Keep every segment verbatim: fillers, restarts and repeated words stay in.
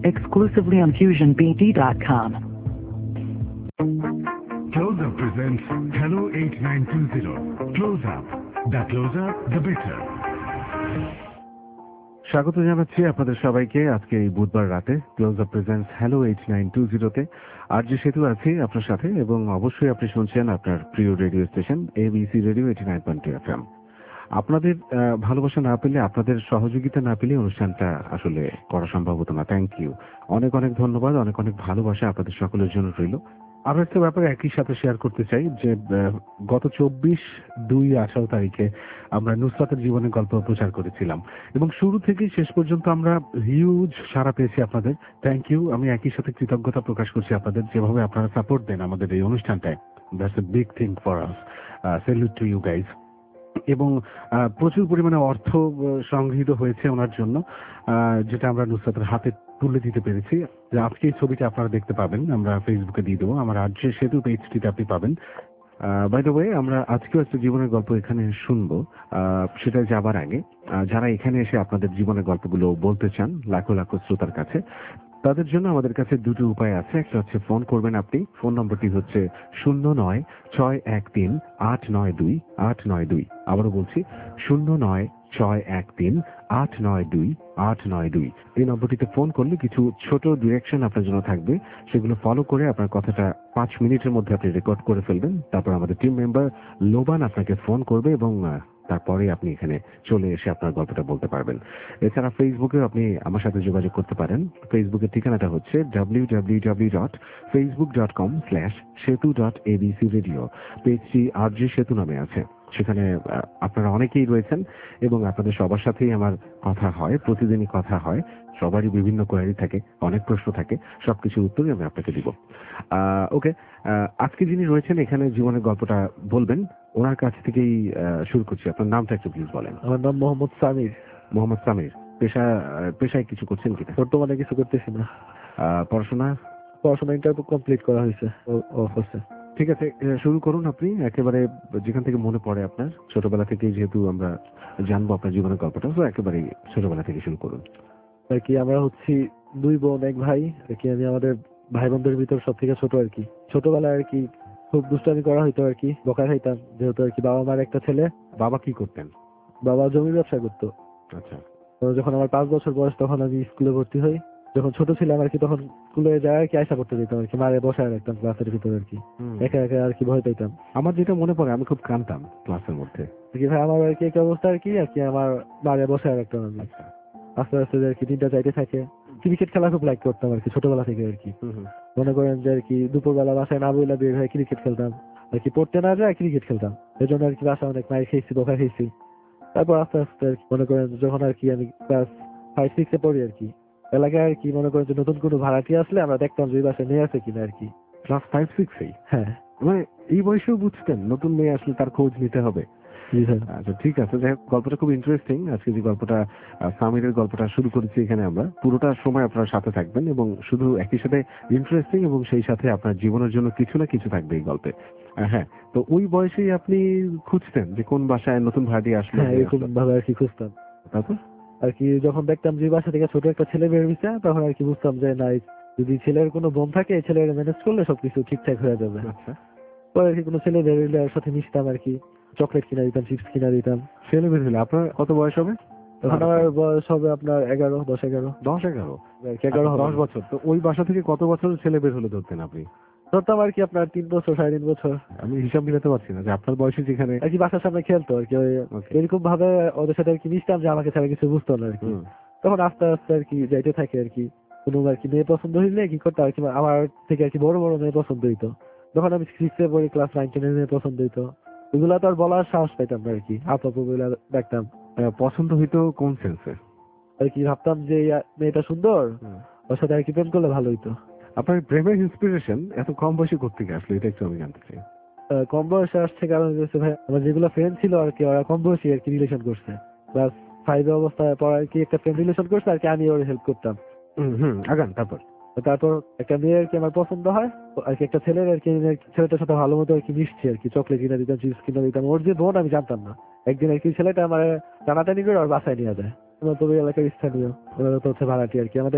exclusively on fusion b d dot com. Close Up presents Hello eight nine two zero. Close Up. The closer, the better. স্বাগত জানাচ্ছি আপনাদের সবাইকে আজকে এই বুধবার রাতে close up presents hello eight nine two জিরোতে আর যে সেতু আছি আপনার সাথে এবং অবশ্যই আপনি শুনছেন আপনার প্রিয় radio station ABC radio eighty nine point two F M. আপনাদের ভালোবাসা না পেলে, আপনাদের সহযোগিতা না পেলে অনুষ্ঠানটা আসলে করা সম্ভব হতো না। থ্যাংক ইউ, অনেক অনেক ধন্যবাদ, অনেক অনেক ভালোবাসা আপনাদের সকলের জন্য রইল। আরো একটা ব্যাপার একই সাথে শেয়ার করতে চাই যে গত চব্বিশ দুই আঠারো তারিখে আমরা নুসরাতের জীবনের গল্প প্রচার করেছিলাম এবং শুরু থেকেই শেষ পর্যন্ত আমরা হিউজ সাড়া পেয়েছি আপনাদের। Thank you. আমি একই সাথে কৃতজ্ঞতা প্রকাশ করছি আপনাদের, যেভাবে আপনারা সাপোর্ট দেন আমাদের এই অনুষ্ঠানটায়। That's a big thing for us. Salute to you guys. এবং প্রচুর পরিমাণে অর্থ সংগৃহীত হয়েছে ওনার জন্য, যেটা আমরা নুসরাতের হাতে তুলে দিতে পেরেছি। আজকে এই ছবিটা আপনারা দেখতে পাবেন, আমরা ফেসবুকে দিয়ে দেবো, আমার আর যে সেতু পেজটিতে আপনি পাবেন। বাই দ্য ওয়ে, আমরা আজকেও একটা জীবনের গল্প এখানে শুনবো। সেটা যাবার আগে যারা এখানে এসে আপনাদের জীবনের গল্পগুলো বলতে চান লাখো লাখো শ্রোতার কাছে, তাদের জন্য আমাদের কাছে দুটো উপায় আছে। একটা হচ্ছে ফোন করবেন আপনি, ফোন নম্বরটি হচ্ছে শূন্য নয় ছয় এক তিন আট নয় দুই আট নয় দুই। আবারও বলছি, শূন্য নয় ছয় এক তিন আট নয় দুই আট নয় দুই। এই নম্বরটিতে ফোন করলে কিছু ছোট ডিরেকশন আপনার জন্য থাকবে, সেগুলো ফলো করে আপনার কথাটা পাঁচ মিনিটের মধ্যে আপনি রেকর্ড করে ফেলবেন। তারপর আমাদের টিম মেম্বার লোবান আপনাকে ফোন করবে এবং তারপরে আপনি এখানে চলে এসে আপনার গল্পটা বলতে পারবেন। এছাড়া ফেসবুকে আপনি আমার সাথে যোগাযোগ করতে পারেন। ফেসবুকের ঠিকানাটা হচ্ছে W W W dot Facebook dot com slash Setu dot ABC radio. পেজটি আর জি সেতু নামে আছে। সেখানে আপনারা অনেকেই রয়েছেন এবং আপনাদের সবার সাথেই আমার কথা হয়, প্রতিদিনই কথা হয়। সবারই বিভিন্ন কোয়ারি থাকে, অনেক প্রশ্ন থাকে, সবকিছুর উত্তরই আমি আপনাকে দিব। ওকে, আজকে যিনি রয়েছেন এখানে জীবনের গল্পটা বলবেন, ওনার কাছ থেকেই শুরু করছি। আপনার নামটা একটু প্লিজ বলেন। আমার নাম মোহাম্মদ সামির। মোহাম্মদ সামির, পেশা পেশায় কিছু করছেন কিনা? বর্তমানে কিছু করতেছি না। পড়াশোনা পড়াশোনা ইন্টারভিউ কমপ্লিট করা হয়েছে। ঠিক আছে, শুরু করুন আপনি একেবারে যেখান থেকে মনে পড়ে আপনার। ছোটবেলা থেকেই যেহেতু আমরা জানবো আপনার জীবনের গল্পটা, তো একেবারে ছোটবেলা থেকে শুরু করুন। আর কি আমরা হচ্ছি দুই বোন এক ভাই আর কি। আমি আমাদের ভাই বোনদের ভিতর সব থেকে ছোট আর কি। ছোটবেলায় আর কি খুব দুষ্টামি করা হইতো আর কি, বকা খাইতাম। যেহেতু আর কি বাবা মার একটা ছেলে। বাবা কি করতেন? বাবা জমি ব্যবসা করতো। আচ্ছা। যখন আমার পাঁচ বছর বয়স তখন আমি স্কুলে ভর্তি হই। যখন ছোট ছিলাম আর কি তখন স্কুলে যায় আর কি আয়সা করতে যেতাম আর কি, মারে বসায় রাখতাম ক্লাসের ভিতরে আর কি, একা একা আর কি ভয় পাইতাম। আমার যেটা মনে পড়ে আমি খুব কাঁদতাম ক্লাসের মধ্যে। ভাই আমার আর কি একটা অবস্থা আর কি আর কি আমার মারে বসায় রাখতাম আমি। আস্তে আস্তে আর কি দিনটা যাইতে থাকে। ক্রিকেট খেলা খুব লাইক করতাম আর কি ছোটবেলা থেকে আর কি। মনে করেন যে আর কি দুপুরবেলা বাসায় না বইলা বের হয়ে ক্রিকেট খেলতাম আর কি, পড়তে না যায় ক্রিকেট খেলতাম। এই জন্য আর কি বাসায় অনেক মায়ের খেয়েছি, বকা খেয়েছি। তারপর আস্তে আস্তে আর কি মনে করেন যখন আর কি আমি ক্লাস ফাইভ সিক্সে পড়ি আর কি, এলাকায় আর কি মনে করেন যে নতুন কোনো ভাড়াটি আসলে আমরা দেখতাম যে বাসায় মেয়ে আছে কিনা আর কি। ক্লাস ফাইভ সিক্সেই? হ্যাঁ। মানে এই বয়সেও বুঝতেন নতুন মেয়ে আসলে তার খোঁজ নিতে হবে? আচ্ছা, ঠিক আছে। যাই হোক, গল্পটা খুব ইন্টারেস্টিং। আজকে যে গল্পটা সামিরের গল্পটা শুরু করেছি এখানে আমরা, পুরোটা সময় আপনার সাথে থাকবেন এবং শুধু একই সাথে ইন্টারেস্টিং এবং সেই সাথে আপনার জীবনের জন্য কিছু না কিছু থাকবে এই গল্পে। হ্যাঁ, তো ওই বয়সেই আপনি খুঁজতেন যে কোন বাসায় নতুন ভাড়াটি আসলে? এরকম ভাবে আর কি খুঁজতাম। তারপর আর কি যখন দেখতাম যে বাসা থেকে ছোট একটা ছেলে বের হয়েছে তখন আর কি বুঝতাম যে না, যদি ছেলের কোনো বোন থাকে ছেলের ম্যানেজ করলে সবকিছু ঠিকঠাক হয়ে যাবে। আচ্ছা। পরে আর কি কোনো ছেলে বের হইলে ওর সাথে মিশতাম আর কি, চকলেট কিনা দিতাম, চিপস কিনা দিতাম। ছেলে বের হইলে আপনার কত বয়স হবে? তখন আমার বয়স হবে আপনার এগারো দশ এগারো দশ এগারো এগারো দশ বছর। তো ওই বাসা থেকে কত বছর ছেলে বের হলে ধরতেন আপনি? ধরতাম আর কি আপনার তিন বছর সাড়ে তিন বছর। আমি হিসাব মিলাতে পারছি না যে আপনার বয়সে যেখানে আর কি বাসার সামনে খেলতো আর কি, এরকম ভাবে ওদের সাথে আর কি মিশতাম যে আমাকে ছাড়া কিছু বুঝতো না আর কি। তখন আস্তে আস্তে আর কি যাইতে থাকে আর কি। কোনো আর কি মেয়ে পছন্দ হইলে কি করতো আর কি আমার থেকে আর কি বড় বড় মেয়ে পছন্দ হইতো। তখন আমি সিক্সে পড়ি, ক্লাস নাইন টেনের মেয়ে পছন্দ হইতো। এগুলা তো আর বলার সাহস পাইতাম না আর কি, আপা বইলা দেখতাম। পছন্দ হইতো কোন সেন্সে আর কি? ভাবতাম যে মেয়েটা সুন্দর, ওর সাথে আর কি প্রেম করলে ভালো হইতো। আপনার প্রেমের ইন্সপিরেশন এত কম বয়সে করতে গিয়ে আসলে, এটা একটু আমি জানতে চাই। কম বয়সে আসছে কারণ হচ্ছে ভাই আমার যেগুলো ফ্রেন্ড ছিল আর কি ওরা কম বয়সী আর কি রিলেশন করছে। ক্লাস ফাইভে অবস্থায় পর আর কি একটা ফ্রেন্ড রিলেশন করছে আর কি, আমি ওর হেল্প করতাম। হুম আগান। তারপর তারপর একটা মেয়ে আর কি আমার পছন্দ হয় আর কি, একটা ছেলের আর কি ছেলেটার সাথে ভালো মতো আর কি মিশছি আর কি, চকলেট কিনে দিতাম, চিপস কিনে দিতাম। ওর যে বোন আমি জানতাম না। একদিন আর কি ছেলেটা আমার টানাটানি করে ওর বাসায় নিয়ে যায়। তোমার তো ওই এলাকার স্থানীয়, ওরা তো হচ্ছে ভাড়াটি আর কি। আমাদের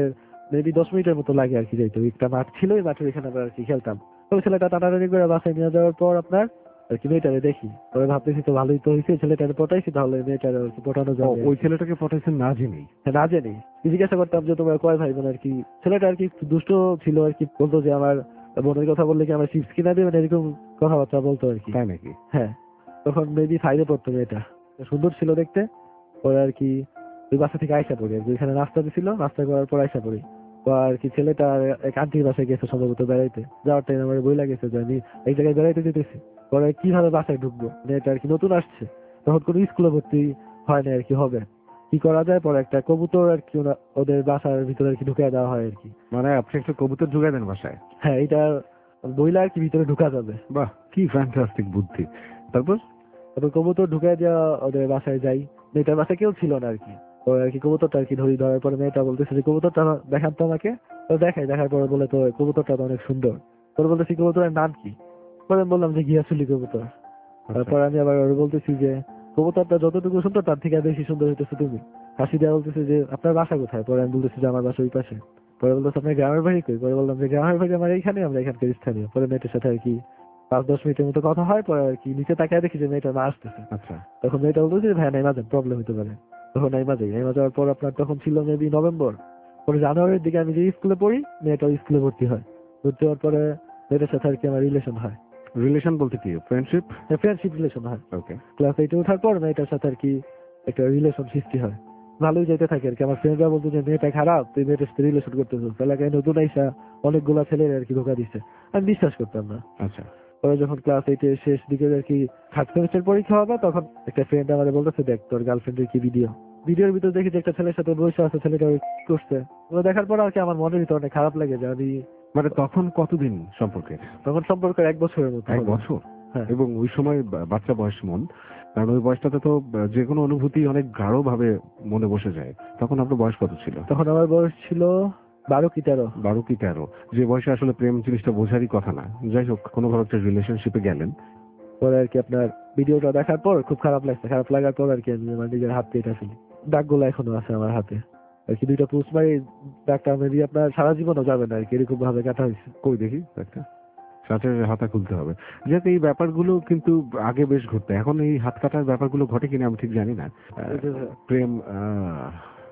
মেবি দশ মিনিটের মতো লাগে আর কি যাইতে। একটা মাঠ ছিল, ওই মাঠের এখানে আমরা আর কি খেলতাম। তো ওই ছেলেটা টানাটানি করে বাসায় নিয়ে যাওয়ার পর আপনার আর কি মেয়েটারে দেখি, পরে ভাবতেছি তো ভালোই তো হয়েছে, ছেলেটারে পটাইছি, তাহলে মেয়েটারে আর কি পটানো ও, যাবে। ওই ছেলেটাকে পটাইছেন না জেনেই? হ্যাঁ, না জানি জিজ্ঞাসা করতাম যে তোমার কয় ভাই বোন আর কি। ছেলেটা আর কি একটু দুষ্ট ছিল আর কি, বলতো যে আমার বোনের কথা বললে কি আমার চিপস কিনা দেবেন, এরকম কথাবার্তা বলতো আর কি। তাই নাকি? হ্যাঁ, তখন মেবি ফাইভে পড়তো মেয়েটা, সুন্দর ছিল দেখতে। পরে আর কি ওই বাসা থেকে আইসা পড়ি আর কি, ওইখানে নাস্তা দিছিল, নাস্তা করার পর আইসা পড়ি। তো আর কি ছেলেটা এক আন্টির বাসায় গেছে সম্ভবত বেড়াইতে, যাওয়ার টাইম আমার বই লাগেছে যে আমি এই জায়গায় বেড়াইতে যেতেছি। পরে কিভাবে বাসায় ঢুকবো, মেয়েটা আর কি নতুন আসছে, তখন কোনো স্কুলে ভর্তি হয় না আর কি, হবে কি করা যায়। পরে একটা কবুতর আর কি ওরা- ওদের বাসার ভিতরে আর কি ঢুকিয়ে দেওয়া হয় আর কি। মানে আপনি একটা কবুতর ঢুকাই দেন বাসায়? হ্যাঁ, এটা বইলা আর কি ভিতরে ঢুকা যাবে। বাহ, কি ফ্যান্টাস্টিক বুদ্ধি। তারপর? তারপর কবুতর ঢুকাই দেওয়া, ওদের বাসায় যাই। মেয়েটার বাসায় কেউ ছিল না আর কি। তো আর কি কবুতরটা আর কি ধরি, ধরার পরে মেয়েটা বলতেছে যে কবুতরটা দেখান তো আমাকে। তো দেখাই, দেখার পরে বলে তো কবুতরটা তো অনেক সুন্দর। তোর বলতেছি কবুতরের নাম কি? পরে আমি বললাম যে ঘিয়াচুলি কবুতর। তারপর আমি আবার ওর বলতেছি যে কবুতরটা যতটুকু সুন্দর তার থেকে বেশি সুন্দর হইতেছে তুমি। হাসি দেওয়া বলতেছে যে আপনার বাসা কোথায়? পরে আমি বলতেছি যে আমার বাসা ওই পাশে। পরে বলতেছে আপনার গ্রামের বাড়ি কই? পরে বললাম যে গ্রামের বাড়ি আমার এইখানে, আমরা এখানকার স্থানীয়। পরে মেয়েটার সাথে আর কি পাঁচ দশ মিনিটের মতো কথা হয়। পরে আর কি নিচে তাকায় দেখি যে মেয়েটা মা আসতেছে। আচ্ছা। তখন মেয়েটা বলতেছে যে ভাই নাইমা যান, প্রবলেম হতে পারে। তখন নাইমা যাই, নাইমা যাওয়ার পর আপনার তখন ছিল মেবি নভেম্বর। পরে জানুয়ারির দিকে আমি যে স্কুলে পড়ি, মেয়েটা স্কুলে ভর্তি হয়। ভর্তি হওয়ার পরে মেয়েটার সাথে আর কি আমার রিলেশন হয়। রিলেশন বলতে কি, ফ্রেন্ডশিপ? ফ্রেন্ডশিপ রিলেশন হয়। ওকে। ক্লাস এইটে ওঠার পর মেয়েটার সাথে আর কি একটা রিলেশন সৃষ্টি হয়, ভালোই যেতে থাকে আর কি। আমার ফ্রেন্ডরা বলতো যে মেয়েটা খারাপ, তুই মেয়েটার সাথে রিলেশন করতেছিস, এলাকায় নতুন আইসা অনেকগুলা ছেলের আর কি ধোকা দিচ্ছে। আমি বিশ্বাস করতাম না। আচ্ছা। পরে যখন ক্লাস এইটে শেষ দিকে আর কি থার্ড সেমিস্টার পরীক্ষা হবে, তখন একটা ফ্রেন্ড আমাদের বলতেছে দেখ তোর গার্লফ্রেন্ডের কি ভিডিও। ভিডিওর ভিতর দেখি যে একটা ছেলের সাথে বসে আছে, ছেলেটা ওই করছে। ওগুলো দেখার পর আর কি আমার মনের ভিতর অনেক খারাপ লাগে যে আমি। মানে তখন কতদিন সম্পর্কের? তখন সম্পর্ক এক বছরের মতো। এক হবে। বছর? হ্যাঁ। এবং ওই সময় বা- বাচ্চা বয়স মন, কারণ ওই বয়সটাতে তো যে কোনো অনুভূতি অনেক গাঢ় ভাবে মনে বসে যায়। তখন আপনার বয়স কত ছিল? তখন আমার বয়স ছিল বারো কি তেরো। বারো কি তেরো? যে বয়সে আসলে প্রেম জিনিসটা বোঝারই কথা না। যাই হোক, কোনোভাবে একটা রিলেশনশিপে গেলেন। পরে আর কি আপনার ভিডিওটা দেখার পর খুব খারাপ লাগছে। খারাপ লাগার পর আর কি আমি আমার নিজের হাত কেটে ফেলি। দাগগুলো এখনো আছে আমার হাতে আর কি, দুইটা পুষ মারি। দাগটা মেবি আপনার সারা জীবনও যাবে না আর কি, এরকম ভাবে কাটা হয়েছে। কই দেখি একটা শার্টের হাতা খুলতে হবে। যাতে এই ব্যাপারগুলো কিন্তু আগে বেশ ঘটতো, এখন এই হাত কাটার ব্যাপারগুলো ঘটে কিনা আমি ঠিক জানি না। আহ, প্রেম আহ,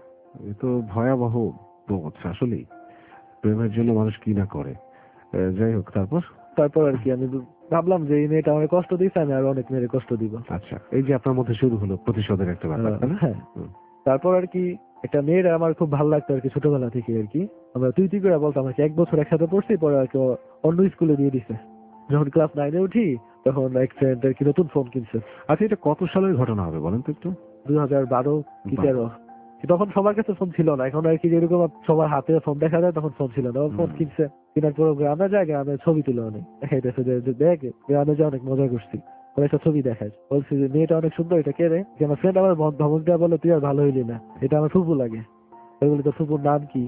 এ তো ভয়াবহ বোধ আসলেই। প্রেমের জন্য মানুষ কি না করে। আহ, যাই হোক, তারপর? তারপর আর কি আমি ভাবলাম যে এই মেয়েটা অনেক কষ্ট দিচ্ছে, আমি আর অনেক মেয়ের কষ্ট দিব। আচ্ছা, এই যে আপনার মধ্যে শুরু হলো প্রতিশোধের একটা ব্যাপার, তাই না? হ্যাঁ। হুম। তারপর আর কি একটা মেয়ের আমার খুব ভালো লাগতো আর কি, ছোটবেলা থেকে আর কি। আমরা তুই তুই করে বলতাম আর কি। এক বছর একসাথে পড়ছি, পরে আর কি ও অন্য স্কুলে দিয়ে দিছে। যখন ক্লাস নাইনে উঠি তখন এক ফ্রেন্ড আর কি নতুন ফোন কিনছে। আচ্ছা, এটা কত সালের ঘটনা হবে বলেন তো একটু? দুই হাজার বারো কি তেরো। তখন সবার কাছে ফোন ছিল না, এখন আর কি যেরকম সবার হাতে ফোন দেখা যায়, তখন ফোন ছিল না। ও ফোন হুম। কিনছে, কেনার পর গ্রামে যায়, গ্রামে ছবি তুলে অনেক দেখাইতেছে যে যে দেখ গ্রামে যে অনেক মজা করছি। ওর একটা ছবি দেখায়, বলছি যে মেয়েটা অনেক সুন্দর, এটা কে রে? যে আমার ফ্রেন্ড আমার ধমক দেওয়া বলে তুই আর ভালো হইলি না, এটা আমার ফুপু লাগে। আমি বলি তোর ফুপুর নাম কি?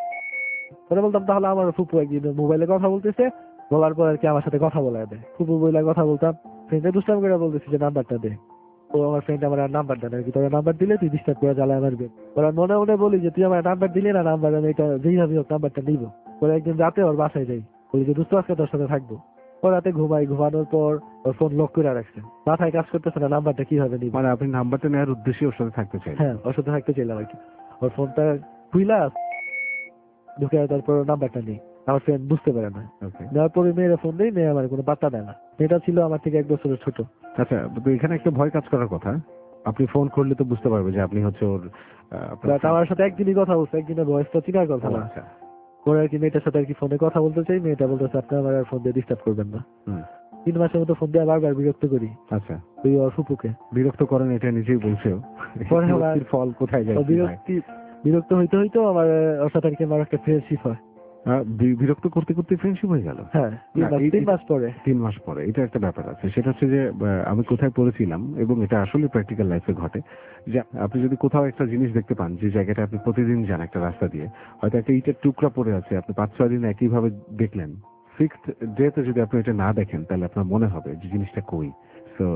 পরে বলতাম তাহলে আমার ফুপু একদিন মোবাইলে কথা বলতেছে, বলার পর আর কি আমার সাথে কথা বলায় দেয়। ফুপু বইলা কথা বলতাম, ফ্রেন্ডে দুষ্টাম করে বলতেছি যে নাম্বারটা দে। ও আমার ফ্রেন্ড আমার আর নাম্বার দেন আর কি, তোর নাম্বার দিলে তুই ডিস্টার্ব করে জ্বালায় মারবে। ওরা মনে মনে বলি যে তুই আমার নাম্বার দিলি না, নাম্বার আমি এটা যেইভাবে হোক নাম্বারটা নিবো। পরে একদিন রাতে ওর বাসায় যাই, বলি যে দুষ্ট আজকে তোর সাথে থাকবো। ও রাতে ঘুমাই, ঘুমানোর পর ওর ফোন লক করে রাখছে, মাথায় কাজ করতেছে না নাম্বারটা কিভাবে নিবো। মানে আপনি নাম্বারটা নেওয়ার উদ্দেশ্যে ওর সাথে থাকতে চাই? হ্যাঁ, ওর সাথে থাকতে চাইলাম আর কি। ওর ফোনটা খুইলা ঢুকে তারপর নাম্বারটা নেই, আমার ফ্রেন্ড বুঝতে পারে না। ওকে। নেওয়ার পরে মেয়েরা ফোন দেয়, মেয়ে আমার কোনো পাত্তা দেয় না। মেয়েটা ছিল আমার থেকে এক বছরের ছোট। আচ্ছা, তো এখানে একটা ভয় কাজ করার কথা। আপনি ফোন করলে তো বুঝতে পারবে যে আপনি হচ্ছে ওর আহ, আপনার But আমার সাথে একদিনই কথা বলছে, একদিনের বয়সটা চিনার কথা ও, না। আচ্ছা। পরে আর কি মেয়েটার সাথে আর কি ফোনে কথা বলতে চাই, মেয়েটা বলতেছে আপনি আমার আর ফোন দিয়ে ডিস্টার্ব করবেন না। হুম। তিন মাসের মতো ফোন দিয়ে বারবার বিরক্ত করি আচ্ছা, তুই ওর ফুপুকে। বিরক্ত করেন এটা নিজেই বলছেও। পরে আবার- বিরক্তির ফল কোথায় যায় ও কি হয়? বিরক্তি বিরক্ত হইতে হইতো আমার ওর সাথে আর কি আমার একটা ফ্রেন্ডশিপ হয়। আহ, বি- বিরক্ত করতে করতে ফ্রেন্ডশিপ হয়ে গেল? হ্যাঁ, তিন না, মাস এই- তিন মাস পরে। তিন মাস পরে এটা একটা ব্যাপার আছে। সেটা হচ্ছে যে আহ, আমি কোথায় পড়েছিলাম, এবং এটা আসলে প্র্যাকটিক্যাল লাইফে ঘটে, যে আপনি যদি কোথাও একটা জিনিস দেখতে পান, যে জায়গাটা আপনি প্রতিদিন যান একটা রাস্তা দিয়ে, হয়তো একটা ইটের টুকরা পড়ে আছে, আপনি পাঁচ ছয় দিন একইভাবে দেখলেন, সিক্সথ ডেতে যদি আপনি এটা না দেখেন তাহলে আপনার মনে হবে যে জিনিসটা কই। তো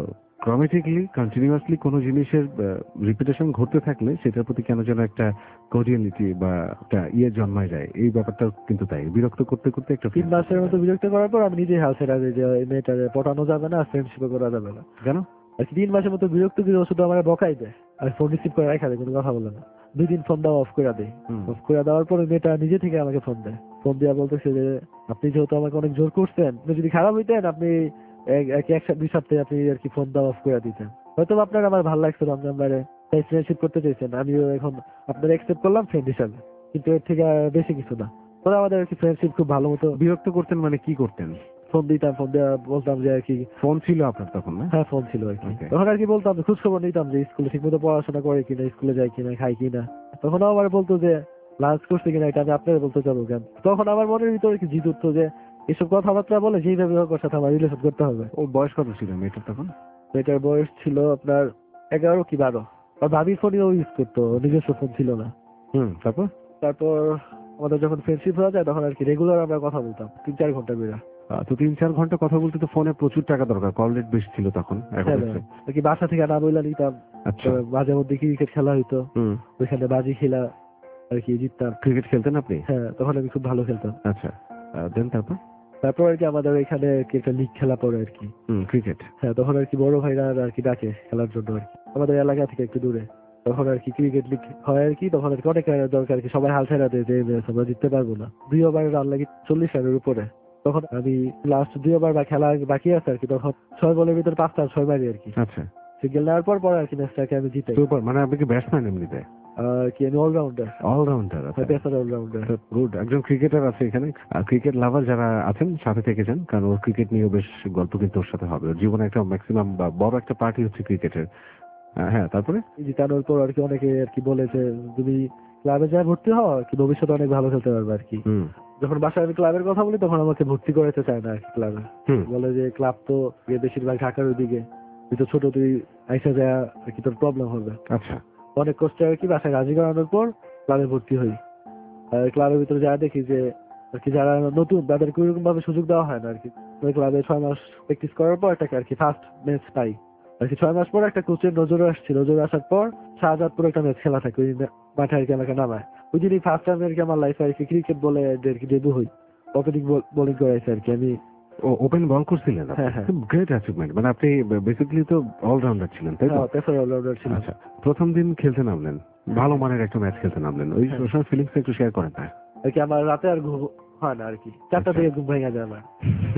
ক্রমেটিকলি কন্টিনিউয়াসলি কোনো জিনিসের রিপিটেশন ঘটতে থাকলে সেটার প্রতি কেন যেন একটা কোডিয়ালিটি বা একটা ইয়ে জন্মায় যায়, এই ব্যাপারটা কিন্তু তাই বিরক্ত করতে করতে একটা তিন মাসের মতো বিরক্ত করার পর আমি নিজেই হাল ছেড়ে দিই যে এই মেয়েটারে পটানো যাবে না, ফ্রেন্ডশিপও করা যাবে না। কেন আর কি তিন মাসের মতো বিরক্ত দিয়ে ও শুধু আমার বকাই দেয় আর ফোন রিসিভ করে রাখা দেয়, কোনো কথা বলে না। দুই দিন ফোন দেওয়া অফ করে দেয়। হুম। অফ করে দেওয়ার পরে মেয়েটা নিজে থেকে আমাকে ফোন দেয়। ফোন দেওয়া বলতেছে যে আপনি যেহেতু আমাকে অনেক জোর করছেন, আপনি যদি খারাপ হইতেন আপনি এক এক এক সপ্তাহ দুই সপ্তাহে আপনি আর কি ফোন দেওয়া অফ করে দিতেন। হয়তো আপনার আমার ভালো লাগছে রমজান বাইরে, তাই ফ্রেন্ডশিপ করতে চাইছেন, আমিও এখন আপনার অ্যাকসেপ্ট করলাম ফ্রেন্ড হিসাবে, কিন্তু এর থেকে আর বেশি কিছু না। পরে আমাদের আর কি ফ্রেন্ডশিপ খুব ভালো মতো। বিরক্ত করতেন মানে কি করতেন? ফোন দিতাম, ফোন দেওয়া বলতাম যে আর কি ফোন ছিল আপনার তখন না? হ্যাঁ ফোন ছিল আর কি। Okay. তখন আর কি বলতাম যে খোঁজ খবর নিতাম যে স্কুলে ঠিক মতো পড়াশোনা করে কিনা, স্কুলে যায় কিনা, খাই কিনা। তখন আমার বলতো যে লাঞ্চ করছে কিনা, এটা আমি আপনার বলতে যাবো কেন। তখন আমার মনের ভিতরে কি জিদ উঠতো যে এসব কথাবার্তা বলে যেইভাবে হোক ওর সাথে আমার রিলেশন করতে হবে। ও বয়স কত ছিল মেয়েটার তখন? এটার বয়স ছিল আপনার এগারো কি বারো। আর ভাবির ফোনও ইউজ করতো, নিজস্ব ফোন ছিল না। হুম। তারপর তারপর আমাদের যখন ফ্রেন্ডশিপ হয়ে যায় তখন আর কি রেগুলার আমরা কথা বলতাম তিন চার ঘন্টা করে। আহ, তো তিন চার ঘন্টা কথা বলতে তো ফোনে প্রচুর টাকা দরকার, কল রেট বেশি ছিল তখন। এখন হ্যাঁ, হচ্ছে। আর কি বাসা থেকে না বইলা নিতাম। আচ্ছা। তো মাঝে মধ্যে ক্রিকেট খেলা হইতো, হুম। ওইখানে বাজি খেলা আর কি জিততাম। ক্রিকেট খেলতেন আপনি? হ্যাঁ, তখন আমি খুব ভালো খেলতাম। আচ্ছা। দেন তারপর? তারপর আর কি আমাদের এখানে আর কি একটা লিগ খেলা পড়ে আর কি। হুম। ক্রিকেট। হ্যাঁ, তখন আর কি বড় ভাইরা আর কি ডাকে খেলার জন্য আর কি, আমাদের এলাকা থেকে একটু দূরে। তখন আর কি ক্রিকেট লিগ হয় আর কি, তখন আর কি অনেক রানের দরকার আর কি, সবাই হাল ছেড়া দেয় যে এই ম্যাচ আমরা জিততে পারবো না। দুই ওভারে রান লাগে চল্লিশ রানের উপরে। তখন আমি লাস্ট দুই ওভার বা খেলা বাকি আছে আর কি, তখন ছয় বলের ভিতরে পাঁচটা ছয় মারি আর কি। আচ্ছা। সিঙ্গেল নেওয়ার পর পরে আর কি ম্যাচটাকে আমি জিতাই। সুপার। মানে আপনি কি ব্যাটসম্যান এমনিতে? আর কি আমি অলরাউন্ডার। অলরাউন্ডার। আচ্ছা। Pacer allrounder. গুড। একজন ক্রিকেটার আছে এখানে, ক্রিকেট লাভার যারা আছেন সাথে থেকে যান, কারণ ওর ক্রিকেট নিয়ে বেশ গল্প কিন্তু ওর সাথে হবে। ওর জীবনে একটা ম্যাক্সিমাম বা বড় একটা পার্টি হচ্ছে ক্রিকেটের। হ্যাঁ, তারপরে জিতানোর পর আর কি অনেকে আর কি বলেছে তুমি ক্লাবে যা ভর্তি হও আর কি ভবিষ্যতে অনেক ভালো খেলতে পারবে আর কি। হুম। যখন বাসায় আমি ক্লাবের কথা বলি তখন আমাকে ভর্তি করাতে চায় না আর কি ক্লাবে। হুম। বলে যে ক্লাব তো গিয়ে বেশিরভাগ ঢাকার ওইদিকে, তুই তো ছোট, তুই আইসা যায় আর কি তোর প্রবলেম হবে। আচ্ছা। অনেক কষ্টে আর কি বাসায় রাজি করানোর পর ক্লাবে ভর্তি হই। আর ক্লাবের ভিতরে যা দেখি যে আর কি যারা নতুন তাদেরকে ওইরকম ভাবে সুযোগ দেওয়া হয় না আর কি। ওই ক্লাবে ছয় মাস প্র্যাকটিস করার পর একটা আর কি ফার্স্ট ম্যাচ পাই আর কি। ছয় মাস পর একটা কোচের নজরে আসছে, নজরে আসার পর শাহজাদপুর একটা ম্যাচ খেলা থাকে ওই মাঠে আর কি, আমাকে নামায়। ওই দিনই ফার্স্ট টাইম আর কি আমার লাইফে আর কি ক্রিকেট বলে আর কি ডেবিউ হই। ওপেনিং বোলিং করাইছে আর কি আমি। ও ওপেন বল করছিলেন? হ্যাঁ, হ্যাঁ। Great achievement. মানে আপনি বেসিক্যালি তো অলরাউন্ডার ছিলেন, তাই তো? হ্যাঁ, পেসার অলরাউন্ডার ছিল। আচ্ছা। প্রথম দিন খেলতে নামলেন, ভালো মানের একটা ম্যাচ খেলতে নামলেন, ওই হ্যাঁ। সময় ফিলিংস একটু শেয়ার করেন না? আর কি আমার রাতে আর ঘুম হয় না আর কি, চারটা আচ্ছা। থেকে ঘুম ভেঙে যায় আমার।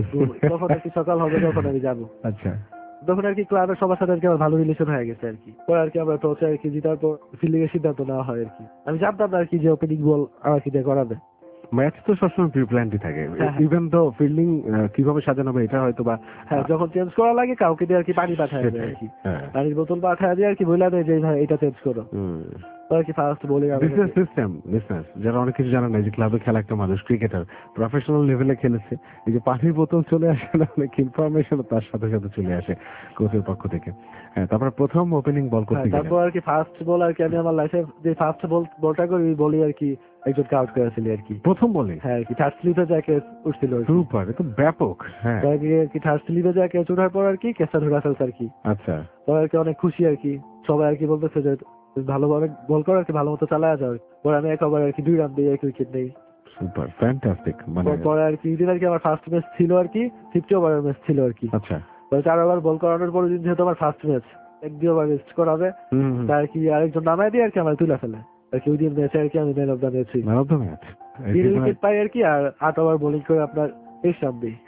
তখন আর কি সকাল হবে যখন আমি যাবো, আচ্ছা। তখন আর কি ক্লাবের সবার সাথে আর কি আমার ভালো রিলেশন হয়ে গেছে আর কি। পরে আর কি আমরা টসে আর কি জিতার পর ফিল্ডিং এর সিদ্ধান্ত নেওয়া হয় আর কি। আমি জানতাম না আর কি যে ওপেনিং বল আমার কি দিয়ে করাবে। ম্যাচ তো সবসময় প্রি প্ল্যানই থাকে, হ্যাঁ। ইভেন তো ফিল্ডিং কিভাবে সাজানো হবে এটা হয়তো বা হ্যাঁ, যখন চেঞ্জ করা লাগে কাউকে দিয়ে আর কি পানি পাঠায় দেয় আর কি। হ্যাঁ। পানির বোতল পাঠায় দিয়ে আর কি বলে দেয় যে ভাই এটা চেঞ্জ করো। হুম। তো আর কি first bowling business system, business যারা অনেক কিছু জানে না, যে ক্লাবে খেলা একটা মানুষ ক্রিকেটার প্রফেশনাল লেভেলে খেলেছে, এই যে পানির বোতল চলে আসে না, অনেক ইনফরমেশন তার সাথে সাথে চলে আসে কোচের পক্ষ থেকে। হ্যাঁ, তারপর প্রথম ওপেনিং বল করতে গেলেন। তারপর আর কি ফার্স্ট বল আর কি আমি আমার লাইফে যে ফার্স্ট বল বলটা করি ওই বলি আর কি একজনকে আউট করেছিলি আর কি প্রথম বলে। হ্যাঁ, আর কি থার্ড স্লিপে যাকে উঠছিল আর কি। সুপার, এটা ব্যাপক। হ্যাঁ। তো আর কি আর কি থার্ড স্লিপে যাকে ওঠার পর আর কি কেসটা ধরা ফেলছে আর কি। আচ্ছা। তো আর কি অনেক খুশি আর কি, সবাই আর কি বলতেছে যে ভালোভাবে বল কর আর কি, ভালো মতো চালায় যাও। পরে আমি একবার আর কি দুই রান দিয়ে উইকেট নেই। Super, fantastic. মানে পরে আর কি দিন আর কি আমার ফার্স্ট ম্যাচ ছিল আর কি, ফিফটি ওভারের ম্যাচ ছিল আর কি। আচ্ছা। পরে চার ওভার বল করানোর পরে দিন যেহেতু আমার ফার্স্ট ম্যাচ এক দুই ওভার রেস্ট করাবে, হুম, হুম। তার কি আরেকজন নামায় দিয়ে আর কি আমার তুলে ফেলে আর কি। ওই দিন ম্যাচে আর কি আমি man of the match. Man of the match. তিন উইকেট পাই আর কি, আর আট ওভার বোলিং করে আপনার তেইশ রান দিই।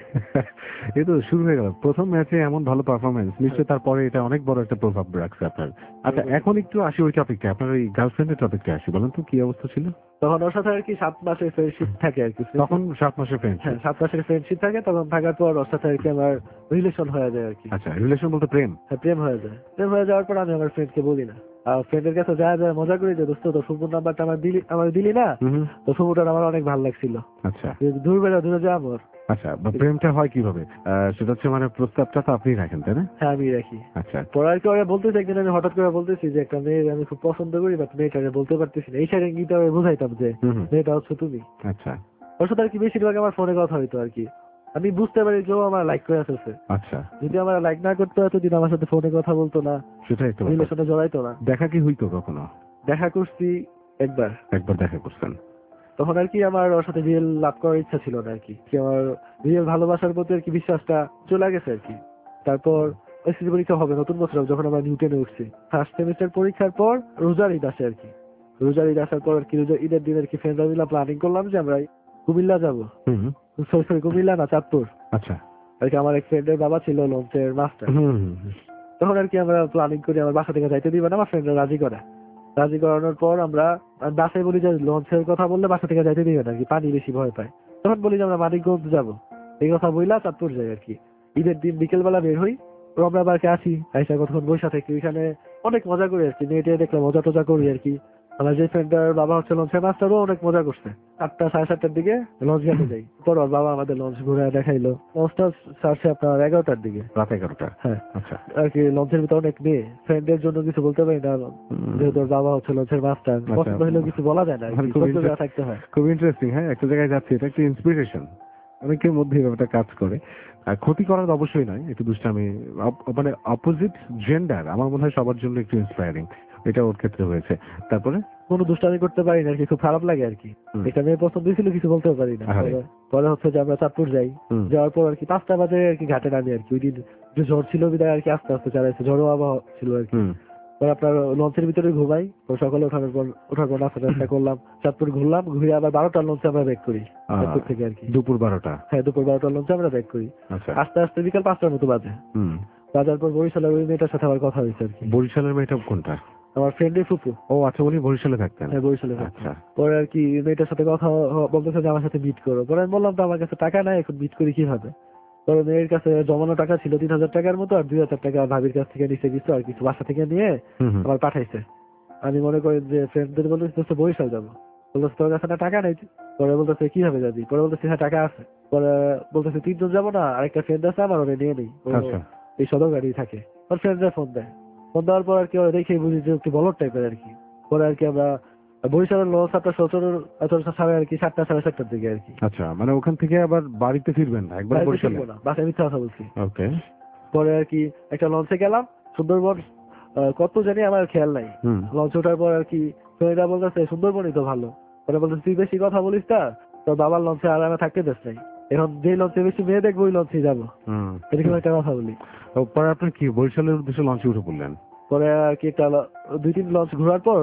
এই তো শুরু হয়ে গেল প্রথম ম্যাচে এমন ভালো পারফরমেন্স, নিশ্চয়ই তারপরে এটা অনেক বড় একটা প্রভাব রাখছে আপনার। আচ্ছা, এখন একটু আসি ওই টপিকটা, আপনার ওই গার্লফ্রেন্ডের টপিকটা আসি। বলেন তো কি অবস্থা ছিল তখন ওর সাথে আর কি সাত মাসের ফ্রেন্ডশিপ থাকে আর কি। তখন? সাত মাসের ফ্রেন্ড? হ্যাঁ, সাত মাসের ফ্রেন্ডশিপ থাকে। তখন থাকার পর ওর সাথে আর কি আমার রিলেশন হয়ে যায় আর কি। আচ্ছা, রিলেশন বলতে প্রেম? হ্যাঁ, প্রেম হয়ে যায়। প্রেম হয়ে যাওয়ার পর আমি আমার ফ্রেন্ডকে বলি না, আর ফ্রেন্ডের কাছে যা যা মজা করি যে দোস্ত তো ফুপুর নাম্বারটা আমার দিলি আমার দিলি না, হুম। তো ফুপুটার আমার অনেক ভালো লাগছিল। আচ্ছা। দূর বেড়া দূরে যা আমার। আচ্ছা, বা প্রেমটা হয় কিভাবে? আহ, সেটা হচ্ছে মানে প্রস্তাবটা তো আপনি রাখেন, তাই না? হ্যাঁ, আমি রাখি। আচ্ছা। পরে আর কি ওরা বলতেছে, একদিন আমি হঠাৎ করে বলতেছি যে একটা মেয়ে আমি খুব পছন্দ করি, বাট মেয়েটাকে বলতে পারতেছি না। এই সাইডে গিয়ে বোঝাইতাম যে হুম, হুম। মেয়েটা হচ্ছে তুমি। আচ্ছা। ওর সাথে আর কি বেশিরভাগ আমার ফোনে কথা হইতো আর কি। আমি বুঝতে পারি কেউ আমার লাইক করে আসছে। আচ্ছা, যদি আমার লাইক না করতো এতদিন আমার সাথে ফোনে কথা বলতো না, সেটাই তো ব্যাপার। রিলেশনে জড়াইতো না। দেখা কি হইতো কখনো? দেখা করছি একবার, একবার দেখা করছেন। তখন আর কি আমার ওর সাথে রিয়েল লাভ করার ইচ্ছা ছিল না আর কি, কি আমার রিয়েল ভালোবাসার প্রতি আর কি বিশ্বাসটা চলে গেছে আর কি। তারপর এসএসসি পরীক্ষা হবে নতুন বছর, যখন আমরা নিউটনে উঠছি ফার্স্ট সেমিস্টার পরীক্ষার পর রোজার ঈদ আসে আর কি। রোজার ঈদ আসার পর আর কি রোজার ঈদের দিন আর কি ফ্রেন্ডরা মিলে প্ল্যানিং করলাম যে আমরা কুমিল্লা যাবো। হুম, সরি সরি কুমিল্লা না, চাঁদপুর। আচ্ছা। আর কি আমার এক ফ্রেন্ডের বাবা ছিল লঞ্চের মাস্টার। হুম, হুম, হুম। তখন আর কি আমরা প্ল্যানিং করি আমার বাসা থেকে যাইতে দিবে না, আমার ফ্রেন্ডরা রাজি করে। রাজি করানোর পর আমরা বাসে বলি যে লঞ্চের কথা বললে বাসা থেকে যাইতে দিবে না আর কি, পানি বেশি ভয় পায়। তখন বলি যে আমরা মানিকগঞ্জ যাবো, এই কথা বইলা চাঁদপুর যাই আর কি। ঈদের দিন বিকেল বেলা বের হই, আমরা বাড়িতে আসি, আইসা কতক্ষণ বৈশা থাকি ওইখানে, অনেক মজা করি আর কি। নেটে দেখলে মজা টজা করি আর কি। আমার যে ফ্রেন্ডের বাবা হচ্ছে লঞ্চের মাস্টারও অনেক মজা করছে। আটটা সাড়ে সাতটার দিকে লঞ্চ ঘাটে যাই, পর ওর বাবা আমাদের লঞ্চ ঘুরে দেখাইলো। লঞ্চটা ছাড়ছে আপনার এগারোটার দিকে, রাত এগারোটা। হ্যাঁ আচ্ছা। আর কি লঞ্চের ভিতরে অনেক মেয়ে, ফ্রেন্ডের জন্য কিছু বলতে পারি না, যেহেতু ওর বাবা হচ্ছে লঞ্চের মাস্টার, পছন্দ হলেও কিছু বলা যায় না আর কি, খুব সহ্য করে ইন্টারেস্ট- থাকতে হয়। খুব ইন্টারেস্টিং। হ্যাঁ, একটা জায়গায় যাচ্ছে, এটা একটা ইন্সপিরেশন। অনেকের মধ্যে এই ব্যাপারটা কাজ করে। আর ক্ষতি করার অবশ্যই নয়, একটু দুষ্টামি, অপ- মানে অপোজিট জেন্ডার আমার মনে হয় সবার জন্য একটু ইন্সপায়ারিং। এটা ওর ক্ষেত্রে হয়েছে। তারপরে কোনো দুষ্টামি করতে পারি না আর কি, খুব খারাপ লাগে আর কি। হুম। এটা মেয়ে পছন্দ ছিল, কিছু বলতেও পারি না। আহারে। পরে- পরে হচ্ছে যে আমরা চাঁদপুর যাই, হুম। যাওয়ার পর আর কি পাঁচটা বাজে আর কি ঘাটে নামি আর কি। ওই দিন যে ঝড় ছিল বিদায় আর কি আস্তে আস্তে চালাইছে, ঝড়ো আবহাওয়া ছিল আর কি। হুম, পরে আপনার লঞ্চের ভিতরে ঘুমাই, তো সকালে ওঠানোর পর ওঠার পর নাস্তা টাস্তা করলাম, চাঁদপুর ঘুরলাম, ঘুরে আবার বারোটার লঞ্চে আমরা ব্যাক করি আহ, চাঁদপুর থেকে আর কি। দুপুর বারোটা। হ্যাঁ দুপুর বারোটার লঞ্চে আমরা ব্যাক করি, আচ্ছা। আস্তে আস্তে বিকাল পাঁচটার মতো বাজে। হুম। বাজার পর বরিশালের ওই মেয়েটার সাথে আমার কথা হয়েছে আর কি, বরিশালের মেয়েটা কোনটা? আমার ফ্রেন্ডের ফুপু। ও আচ্ছা, উনি বরিশালে থাকতেন। হ্যাঁ বরিশালে। আচ্ছা। পরে আর কি মেয়েটার সাথে কথা হ- বলতেছে যে আমার সাথে মিট করো। পরে আমি বললাম তো আমার কাছে টাকা নাই, এখন মিট করি কিভাবে। পরে মেয়ের কাছে জমানো টাকা ছিল তিন হাজার টাকার মতো, আর দুই হাজার টাকা ভাবির কাছ থেকে নিচে কিছু আর কিছু বাসা থেকে নিয়ে হুম, হুম। আমার পাঠাইছে। আমি মনে করি যে ফ্রেন্ডদের বলতেছে বরিশাল যাবো, বলতেছে তোর কাছে না টাকা নেই। পরে বলতেছে কিভাবে যাবি, পরে বলতেছে হ্যাঁ টাকা আছে। পরে বলতেছে তিনজন যাবো না, আরেকটা ফ্রেন্ড আছে আমার, ওরে নিয়ে নেই, ও আচ্ছা। এই সদর গাড়ি থাকে। ওর ফ্রেন্ডরা ফোন দেয়, ফোন দেওয়ার পর আর কি ওরা দেখেই বুঝি যে একটু বলদ টাইপের আর কি। পরে আর কি আমরা বরিশালের লঞ্চ আপনার সচর সাড়ে আর কি সাতটা সাড়ে সাতটার দিকে আর কি। আচ্ছা, মানে ওখান থেকে আবার বাড়িতে ফিরবেন না, একবার বাড়িতে বরিশালে? ফিরবো না, বাসায় মিথ্যা কথা বলছি। ওকে। পরে আর কি একটা লঞ্চে গেলাম সুন্দরবন, আহ, কত জানি আমার খেয়াল নাই। হুম। লঞ্চ ওঠার পর আর কি ফ্রেন্ডরা বলতেছে সুন্দরবনই তো ভালো। পরে বলতেছে তুই বেশি কথা বলিস না, তোর বাবার লঞ্চে আরামে থাকতে দেশ নাই, এখন যে লঞ্চে বেশি মেয়ে দেখবো ওই লঞ্চে যাবো, হুম। এরকম একটা কথা বলি। ও, পরে আপনি কি বরিশালের উদ্দেশ্যে লঞ্চে উঠে পড়লেন? পরে আর কি একটা ল- দুই তিন লঞ্চ ঘোরার পর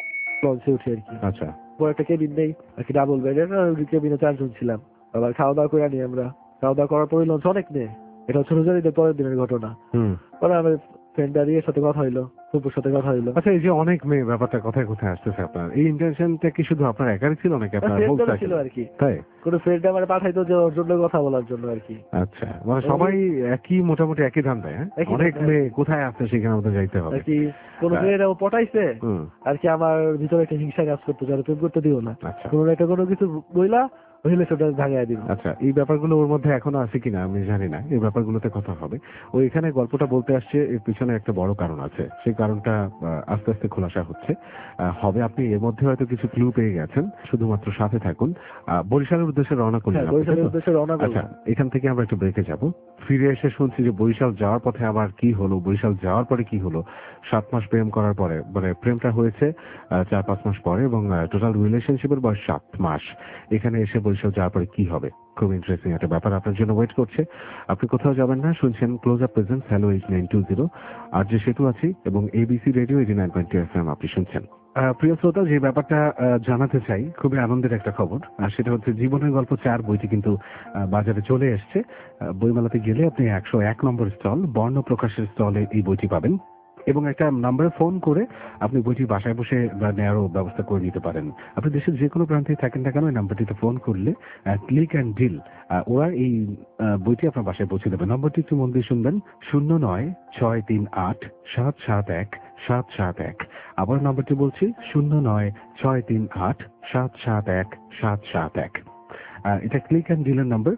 লঞ্চে উঠি আর কি। আচ্ছা। পরে একটা কেবিন নেই আর কি, ডাবল বেডের, কেবিনে চারজন ছিলাম। আবার খাওয়া দাওয়া করে আনি আমরা, খাওয়া দাওয়া করার পরে লঞ্চ অনেক নেই, এটা হচ্ছে রোজার ঈদের পরের দিনের ঘটনা। হুম। পরে আমার ফ্রেন্ড দাঁড়িয়ে সাথে কথা হইলো, ফুপুর সাথে কথা হইলো। আচ্ছা, এই যে অনেক মেয়ে, ব্যাপারটা কোথায় কোথায় আসতেছে আপনার? এই ইন্টেনশনটা কি শুধু আপনার একারই ছিল নাকি আপনার হোল ফ্রেন্ডরা সার্কেল? ছিল আর কি, তাই? কোনো ফ্রেন্ড আমার পাঠাইতো যে ওর জন্য কথা বলার জন্য আর কি। আচ্ছা, মানে সবাই একই, মোটামুটি একই ধান্দায়। হ্যাঁ, একই অনেক ধান্দায়। মেয়ে কোথায় আসছে সেখানে আমাদের যাইতে হবে। আর কি কোনো হ্যাঁ। মেয়েরা ও পটাইছে হুম। আর কি, আমার ভিতরে একটা হিংসা কাজ করতো, যারা প্রেম করতে দিও না, আচ্ছা। কোনো একটা কোনো কিছু বইলা রিলেশনটা ভাঙায় দিব। আচ্ছা, এই ব্যাপারগুলো ওর মধ্যে এখনো আছে কিনা আমি জানি না, এই ব্যাপারগুলোতে কথা হবে। ও এখানে গল্পটা বলতে আসছে, এর পিছনে একটা বড় কারণ আছে, সেই কারণটা আহ, আস্তে আস্তে খোলাসা হচ্ছে। আহ, হবে আপনি এর মধ্যে হয়তো কিছু ক্লু পেয়ে গেছেন, শুধুমাত্র সাথে থাকুন। আহ, বরিশালের উদ্দেশ্যে রওনা করলেন হ্যাঁ আপনি, তাই বরিশালের তো? উদ্দেশ্যে রওনা আচ্ছা, করলাম। এখান থেকে আমরা একটু ব্রেকে যাব। ফিরে এসে শুনছি যে বরিশাল যাওয়ার পথে আবার কি হলো, বরিশাল যাওয়ার পরে কি হলো। সাত মাস প্রেম করার পরে, মানে প্রেমটা হয়েছে আহ, চার পাঁচ মাস পরে, এবং টোটাল রিলেশনশিপের বয়স সাত মাস। এখানে এসে বরিশাল যাওয়ার পরে কি হবে, খুব ইন্টারেস্টিং একটা ব্যাপার আপনার জন্য ওয়েট করছে। আপনি কোথাও যাবেন না, শুনছেন close up presence hello eight nine two zero, আর যে সেতু আছি, এবং ABC radio eighty nine point two F M আপনি শুনছেন। আহ, প্রিয় শ্রোতা, যে ব্যাপারটা আহ, জানাতে চাই, খুবই আনন্দের একটা খবর, আর সেটা হচ্ছে জীবনের গল্প চার বইটি কিন্তু আহ, বাজারে চলে এসছে। আহ, বইমেলাতে গেলে আপনি একশো এক নম্বর স্টল বর্ণ প্রকাশের স্টলে এই বইটি পাবেন, এবং একটা নাম্বারে ফোন করে আপনি বইটি বাসায় বসে বা নেওয়ারও ব্যবস্থা করে নিতে পারেন। আপনি দেশের যে কোনো প্রান্তে থাকেন না কেন, এই নাম্বারটিতে ফোন করলে ক্লিক অ্যান্ড ডিল, ওরা এই আহ, বইটি আপনার বাসায় পৌঁছে দেবে। নম্বরটি একটু মন দিয়ে শুনবেন, শূন্য নয় ছয় তিন আট সাত সাত এক সাত সাত এক। আবার নম্বরটি বলছি, শূন্য নয় ছয় তিন আট সাত সাত এক সাত সাত এক। এটা ক্লিক অ্যান্ড ডিলের নাম্বার।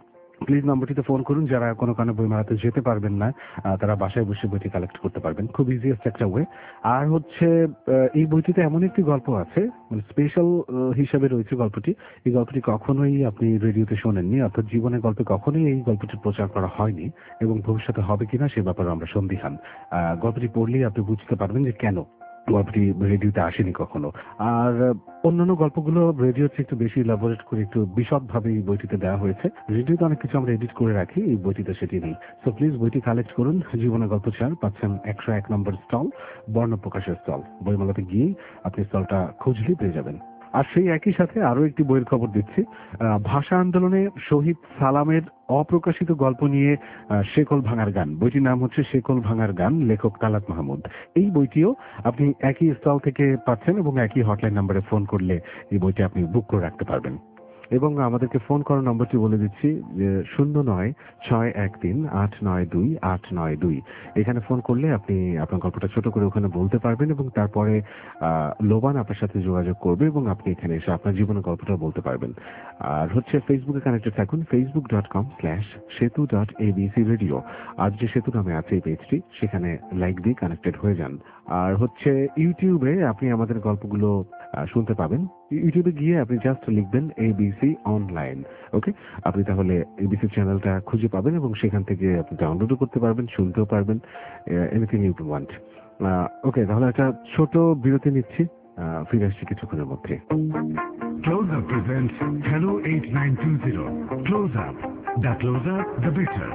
প্লিজ নম্বরটিতে ফোন করুন। যারা কোনো কারণে বইমেলাতে যেতে পারবেন না আহ, তারা বাসায় বসে বইটি কালেক্ট করতে পারবেন, খুব ইজিয়েস্ট একটা ওয়ে। আর হচ্ছে আহ, এই বইটিতে এমন একটি গল্প আছে, মানে স্পেশাল হিসাবে রয়েছে গল্পটি। এই গল্পটি কখনোই আপনি রেডিওতে শোনেননি, অর্থাৎ জীবনের গল্পে কখনোই এই গল্পটি প্রচার করা হয়নি এবং ভবিষ্যতে হবে কিনা সে ব্যাপারে আমরা সন্দিহান। আহ, গল্পটি পড়লেই আপনি বুঝতে পারবেন যে কেন গল্পটি রেডিওতে আসেনি কখনো। আর আহ, অন্যান্য গল্পগুলো রেডিওতে একটু বেশি ইলাবোরেট করে একটু বিশদভাবে এই বইটিতে দেওয়া হয়েছে। রেডিওতে অনেক কিছু আমরা এডিট করে রাখি, এই বইটিতে সেটি নেই। সো প্লিজ বইটি কালেক্ট করুন। জীবনের গল্প চার পাচ্ছেন একশো এক নম্বর স্টল, বর্ণ প্রকাশের স্টল। বইমেলাতে গিয়েই আপনি স্টলটা খুঁজলেই পেয়ে যাবেন। আর সেই একই সাথে আরো একটি বইয়ের খবর দিচ্ছি। আহ, ভাষা আন্দোলনে শহীদ সালামের অপ্রকাশিত গল্প নিয়ে আহ, শেকল ভাঙার গান, বইটির নাম হচ্ছে শেকল ভাঙার গান, লেখক তালাত মাহমুদ। এই বইটিও আপনি একই স্টল থেকে পাচ্ছেন এবং একই হটলাইন নাম্বারে ফোন করলে এই বইটি আপনি বুক করে রাখতে পারবেন। এবং আমাদেরকে ফোন করার নম্বরটি বলে দিচ্ছি যে শূন্য নয় ছয় এক তিন আট নয় দুই আট নয় দুই। এখানে ফোন করলে আপনি আপনার গল্পটা ছোট করে ওখানে বলতে পারবেন এবং তারপরে আহ, লোবান আপনার সাথে যোগাযোগ করবে এবং আপনি এখানে এসে আপনার জীবনের গল্পটা বলতে পারবেন। আর হচ্ছে ফেসবুকে কানেক্টেড থাকুন, Facebook dot com slash Setu dot ABC radio. আর যে সেতু নামে আছে এই পেজটি, সেখানে লাইক দিয়ে কানেক্টেড হয়ে যান। আর হচ্ছে ইউটিউবে আপনি আমাদের গল্পগুলো আহ, শুনতে পাবেন। ইউটিউবে গিয়ে আপনি জাস্ট লিখবেন এবিসি অনলাইন, ওকে। আপনি তাহলে এবিসি চ্যানেলটা খুঁজে পাবেন এবং সেখান থেকে আপনি ডাউনলোডও করতে পারবেন, শুনতেও পারবেন, এনিথিং ইউ ওয়ান্ট। ওকে, তাহলে একটা ছোট বিরতি নিচ্ছি, আহ, ফিরে আসছি কিছুক্ষণের মধ্যে। Close Up presents Hello eight nine two zero. Close Up. The closer, the better.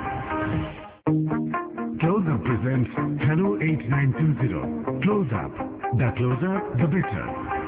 Close Up presents Hello eight nine two zero. Close Up. The closer, the better.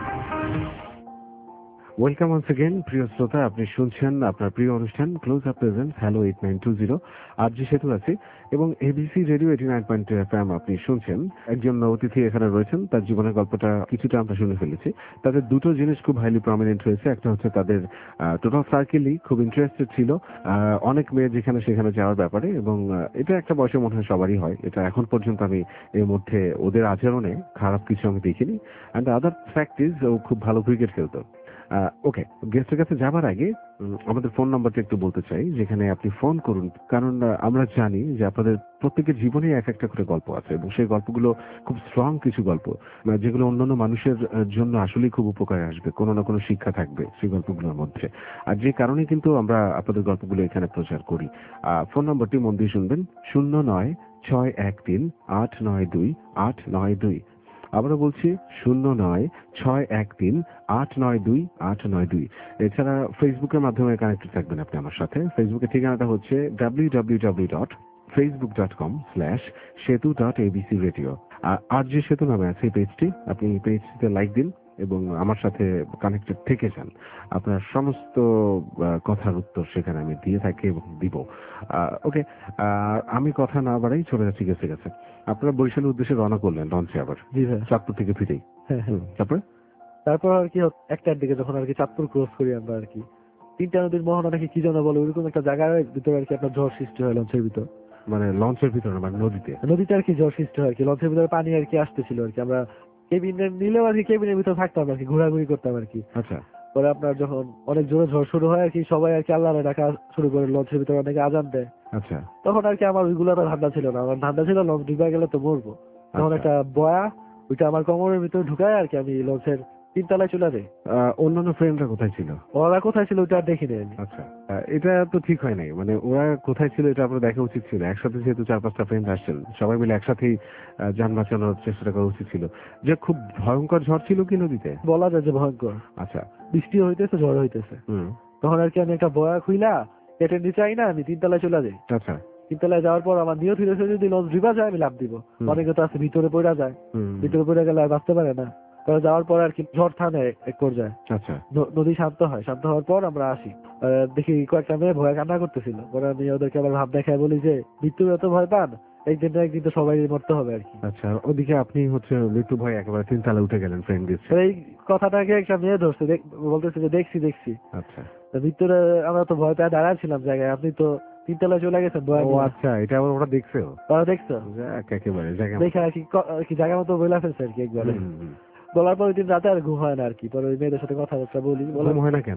Welcome once again প্রিয় শ্রোতা, আপনি শুনছেন আপনার প্রিয় অনুষ্ঠান close up present hello eight nine two zero. আর যে সেতু আছে এবং ABC radio eighty nine point two F M আপনি শুনছেন। একজন অতিথি এখানে রয়েছেন, তার জীবনের গল্পটা কিছুটা আমরা শুনে ফেলেছি। তাদের দুটো জিনিস খুব হাইলি প্রমিনেন্ট হয়েছে। একটা হচ্ছে তাদের টোটাল সার্কেলই খুব ইন্টারেস্টেড ছিল আহ, অনেক মেয়ে যেখানে সেখানে যাওয়ার ব্যাপারে, এবং আহ, এটা একটা বয়সে মনে হয় সবারই হয়। এটা এখন পর্যন্ত আমি এর মধ্যে ওদের আচরণে খারাপ কিছু আমি দেখিনি। অ্যান্ড আদার ফ্যাক্ট ইজ ও খুব ভালো ক্রিকেট খেলতো। ওকে, গেস্টের কাছে যাবার আগে উম, আমাদের ফোন নাম্বারটা একটু বলতে চাই, যেখানে আপনি ফোন করুন। কারণ আহ, আমরা জানি যে আপনাদের প্রত্যেকের জীবনে এক একটা করে গল্প আছে এবং সেই গল্পগুলো খুব স্ট্রং কিছু গল্প, আহ, যেগুলো অন্যান্য মানুষের আহ, জন্য আসলেই খুব উপকারে আসবে, কোনো না কোনো শিক্ষা থাকবে সেই গল্পগুলোর মধ্যে। আর যে কারণে কিন্তু আমরা আপনাদের গল্পগুলো এখানে প্রচার করি। ফোন নাম্বারটি মন দিয়ে শুনবেন, শূন্য নয় ছয় এক তিন আট নয় দুই আট নয় দুই। আবারও বলছি, শূন্য নয় ছয় এক তিন আট নয় দুই আট নয় দুই। এছাড়া ফেসবুকের মাধ্যমে কানেক্টেড থাকবেন আপনি আমার সাথে। ফেসবুকের ঠিকানাটা হচ্ছে W W W dot Facebook dot com slash Setu dot ABC radio. আর যে সেতু নামে আছে এই পেজটি, আপনি পেজটিতে লাইক দিন এবং আমার সাথে কানেক্টেড থেকে যান। আপনার সমস্ত আহ, কথার উত্তর সেখানে আমি দিয়ে থাকি এবং দিব। ওকে, আমি কথা না বাড়াই চলে যাচ্ছি গেছে গেছে। আপনারা বরিশালের উদ্দেশ্যে রওনা করলেন লঞ্চে আবার, জি ভাই। চাঁদপুর থেকে ফিরেই। হ্যাঁ হ্যাঁ। হুম, তারপরে তারপর আর কি একটার দিকে যখন আর কি চাঁদপুর ক্রস করি আমরা আর কি, তিনটা নদীর মোহনা নাকি কি যেন বলে, ওইরকম একটা জায়গার ভিতরে আর কি আপনার ঝড় সৃষ্টি হয় লঞ্চের ভিতর। মানে লঞ্চের ভিতরে মানে নদীতে? নদীতে আর কি ঝড় সৃষ্টি হয় আর কি, লঞ্চের ভিতরে পানি আর কি আসতেছিল আর কি। আমরা কেবিনে নিলেও আর কি কেবিনের ভিতরে থাকতাম আর কি, ঘোরাঘুরি করতাম আর কি। আচ্ছা। পরে আপনার যখন অনেক জোরে ঝড় শুরু হয় আর কি, সবাই আর কি আল্লাহরে ডাকা শুরু করে, লঞ্চের ভিতরে অনেকে আজান দেয়। আচ্ছা তখন আর কি আমার ওইগুলো তো ঠান্ডা ছিল না, আমার ঠান্ডা ছিল লঞ্চ ডুবে গেলে তো মরবো। তখন আচ্ছা। একটা বয়া ওইটা আমার কোমরের ভিতরে ঢুকায় আর কি আমি লঞ্চের তিনতলায় চলে যাই। আহ, অন্যান্য ফ্রেন্ডরা কোথায় ছিল? ওরা কোথায় ছিল ওইটা আর দেখিনি আমি। আচ্ছা, আহ, এটা তো ঠিক হয় নাই। মানে ওরা কোথায় ছিল এটা আপনার দেখা উচিত ছিল। একসাথে যেহেতু চার পাঁচটা ফ্রেন্ড আসছেন, সবাই মিলে একসাথেই আহ, যান বাঁচানোর চেষ্টা করা উচিত ছিল। যে খুব ভয়ঙ্কর ঝড় ছিল কি নদীতে? বলা যায় যে ভয়ঙ্কর। আচ্ছা। বৃষ্টি হইতেছে, ঝড় হইতেছে। হুম। তখন আর কি আমি একটা বয়া খুইলা পেটের নিচে আই না, আমি তিনতলায় চলে যাই। আচ্ছা। তিনতলায় যাওয়ার পর আমার নিয়ত হইতেছে যদি লঞ্চ ডুবা যায় আমি লাভ দিব। হুম। অনেকে তো আছে ভিতরে পড়া যায়, হুম। ভিতরে পড়ে গেলে আর বাঁচতে পারে না। পরে যাওয়ার পর আর কি ঝড় থামে এক পর্যায়ে, আচ্ছা। ন- নদী শান্ত হয়। শান্ত হওয়ার পর আমরা আসি, আহ, দেখি কয়েকটা মেয়ে ভয় কান্না করতেছিল। পরে আমি ওদেরকে আবার ভাব দেখায় বলি যে মৃত্যুর এত ভয় পান, একদিন না একদিন তো সবাই মরতে হবে আর কি। আচ্ছা, আর ওদিকে আপনি হচ্ছে মৃত্যু ভয় একেবারে তিন তালা উঠে গেলেন ফ্রেন্ড দিচ্ছে। তো এই কথাটাকে একটা মেয়ে ধরছে, দেখ- বলতেছে যে দেখছি দেখছি। আচ্ছা। তো মৃত্যুর আমরা তো ভয় পেয়ে দাঁড়াচ্ছিলাম জায়গায়, আপনি তো তিনতলায় চলে গেছেন ভয় ও নিয়ে। আচ্ছা, এটা আবার ওরা দেখছেও? তারা দেখছো যাক, একেবারে জায়গা দেখে আর কি ক- আর কি জায়গা মতো বইলা ফেলছে আর কি একবারে। হুম, হুম, হুম। বলার পর ওই দিন রাতে আর ঘুম হয় না আর কি। পরে ওই মেয়েদের সাথে কথাবার্তা বলি, বলে ঘুম হয় না কেন?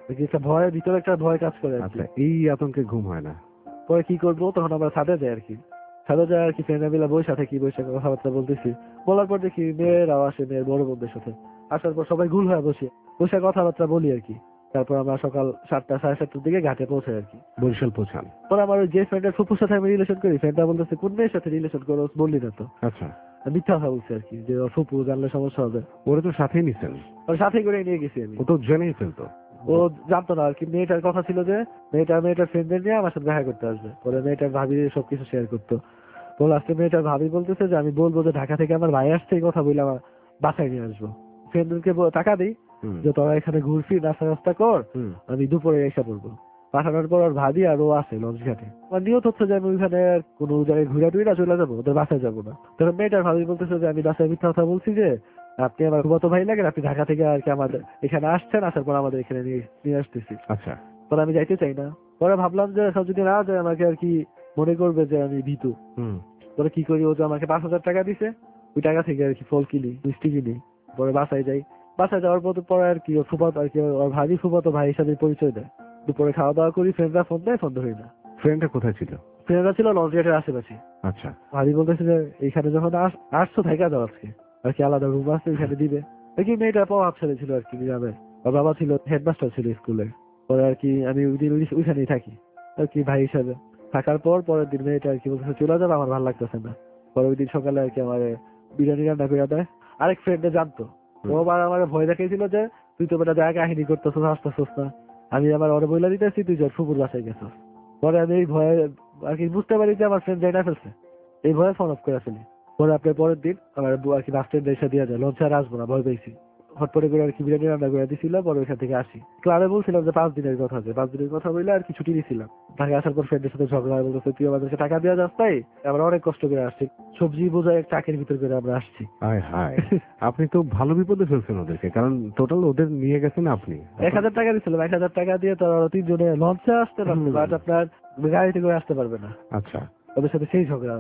কি একটা ভয়ের ভিতরে একটা ভয় কাজ করে আর কি। আচ্ছা, এই আতঙ্কে ঘুম হয় না? পরে কি করবো, তখন আমরা ছাদে যাই আর কি। ছাদে যায় আর কি, ফ্রেন্ডরা মিলে বসে থাকি, বসে কথাবার্তা বলতেছি। বলার পর দেখি মেয়েরাও আসে, মেয়ের বড় বোনদের সাথে। আসার পর সবাই গুল হয়ে বসে বসে কথাবার্তা বলি আর কি। তারপর আমরা সকাল সাতটা সাড়ে সাতটার দিকে ঘাটে পৌঁছাই আর কি। বরিশাল পৌঁছান? পরে আমার ওই যে ফ্রেন্ডের ফুপুর সাথে আমি রিলেশন করি, ফ্রেন্ডটা বলতেছে কোন মেয়ের সাথে রিলেশন করো, বললি না তো। আচ্ছা, আমি মিথ্যা কথা বলছি আর কি, যে ওর ফুপু জানলে সমস্যা হবে। ওরা তো সাথেই নিছেন? ওর সাথে করে নিয়ে গেছি আমি। ও তো জেনেই ফেলতো? ও জানতো না আর কি। মেয়েটার কথা ছিল যে মেয়েটা মেয়েটার ফ্রেন্ডদের নিয়ে আমার সাথে দেখা করতে আসবে। পরে মেয়েটার ভাবি সবকিছু শেয়ার করতো। তো লাস্টে মেয়েটার ভাবি বলতেছে যে আমি বলবো যে ঢাকা থেকে আমার ভাই আসছে, এই কথা বলে আমার বাসায় নিয়ে আসবো। ফ্রেন্ডদেরকে টাকা দিই যে তোরা এখানে ঘুরফি, রাস্তা রাস্তা কর, আমি দুপুরে এসে পড়বো। পাঠানোর পর আর ভাবি আর ও আছে লঞ্চ ঘাটে। আমার নিয়ত হচ্ছে যে আমি ওইখানে কোনো জায়গায় ঘুরে টুইরা চলে যাবো, ওদের বাসায় যাবো না। তখন মেয়েটার ভাবি বলতেছে যে আমি বাসায় মিথ্যা কথা বলছি, যে আপনি আমার কত ভাই লাগেন, আপনি ঢাকা থেকে আর কি আমাদের এখানে আসছেন, আসার পর আমাদের এখানে নিয়ে নিয়ে আসতেছি। আচ্ছা, পরে আমি যাইতে চাই না। পরে ভাবলাম যে সব যদি না যায় আমাকে আর কি মনে করবে যে আমি ভীতু। পরে কি করি, ও যে আমাকে পাঁচ হাজার টাকা দিছে, ওই টাকা থেকে আর কি ফল কিনি, মিষ্টি কিনি। পরে বাসায় যাই। বাসায় যাওয়ার পর পরে আর কি ওর ফুফাত আর কি ওর ভাবি ফুফাতো ভাই হিসাবে পরিচয় দেয়। দুপুরে খাওয়া দাওয়া করি, ফ্রেন্ডরা ফোন দেয়, ফোন ধরি না। ফ্রেন্ডটা কোথায় ছিল? ফ্রেন্ডরা ছিল লঞ্চ গেটের আশেপাশে। আচ্ছা, ভাবি বলতেছে যে এইখানে যখন আসছো থাকা যাও আজকে আর কি, আলাদা রুম আছে ওইখানে দিবে। দেখি মেয়েটা প্রভাব ছেলে ছিল আর কি গ্রামের। ওর বাবা ছিল হেডমাস্টার ছিল স্কুলে। পরে আর কি আমি ওই দিন ওইখানেই থাকি আর কি ভাই হিসাবে। থাকার পর পরের দিন মেয়েটা আর কি বলতেছে চলে যাবে, আমার ভালো লাগতেছে না। পরে ওই দিন সকালে আর কি আমার বিরিয়ানি রান্না করে দেয়। আরেক ফ্রেন্ডে জানতো, ও আবার আমার ভয় দেখাইছিল যে তুই তো বেটা জায়গা কাহিনী করতেছিস, আসতেছিস না। আমি আবার ওরে বইলা দিতেছি তুই তোর ফুপুর বাসায় গেছিস। পরে আমি এই ভয়ে আর কি বুঝতে পারি যে আমার ফ্রেন্ড যাই ফেলছে, এই ভয়ে ফোন অফ করে ফেলি। পরে আপনার পরের দিন আমার আর কি বাস স্ট্যান্ড এসে দিয়ে যায়, লঞ্চে আর আসবো না, ভয় পেয়েছি। হটপটে করে আর কি বিরিয়ানি রান্না করে দিয়েছিল। পরে ওইখান থেকে আসি। ক্লাবে বলছিলাম যে পাঁচ দিনের কথা, যে পাঁচ দিনের কথা বললে আর কি ছুটি দিয়েছিলাম। ঢাকা আসার পর ফ্রেন্ডের সাথে ঝগড়া হয়, বলতেছে তুই আমাদেরকে টাকা দেওয়া যাস তাই, আমরা অনেক কষ্ট করে আসছি, সবজি বোঝায় এক চাকের ভিতর করে আমরা আসছি। হায় হায়, আপনি তো ভালো বিপদে ফেলছেন ওদেরকে, কারণ টোটাল ওদের নিয়ে গেছেন আপনি। এক হাজার টাকা দিয়েছিলাম, এক হাজার টাকা দিয়ে তারা তিনজনে লঞ্চে আসতে পারবে, বাট আপনার গাড়িতে করে আসতে পারবে না। আচ্ছা, ওদের সাথে সেই ঝগড়া।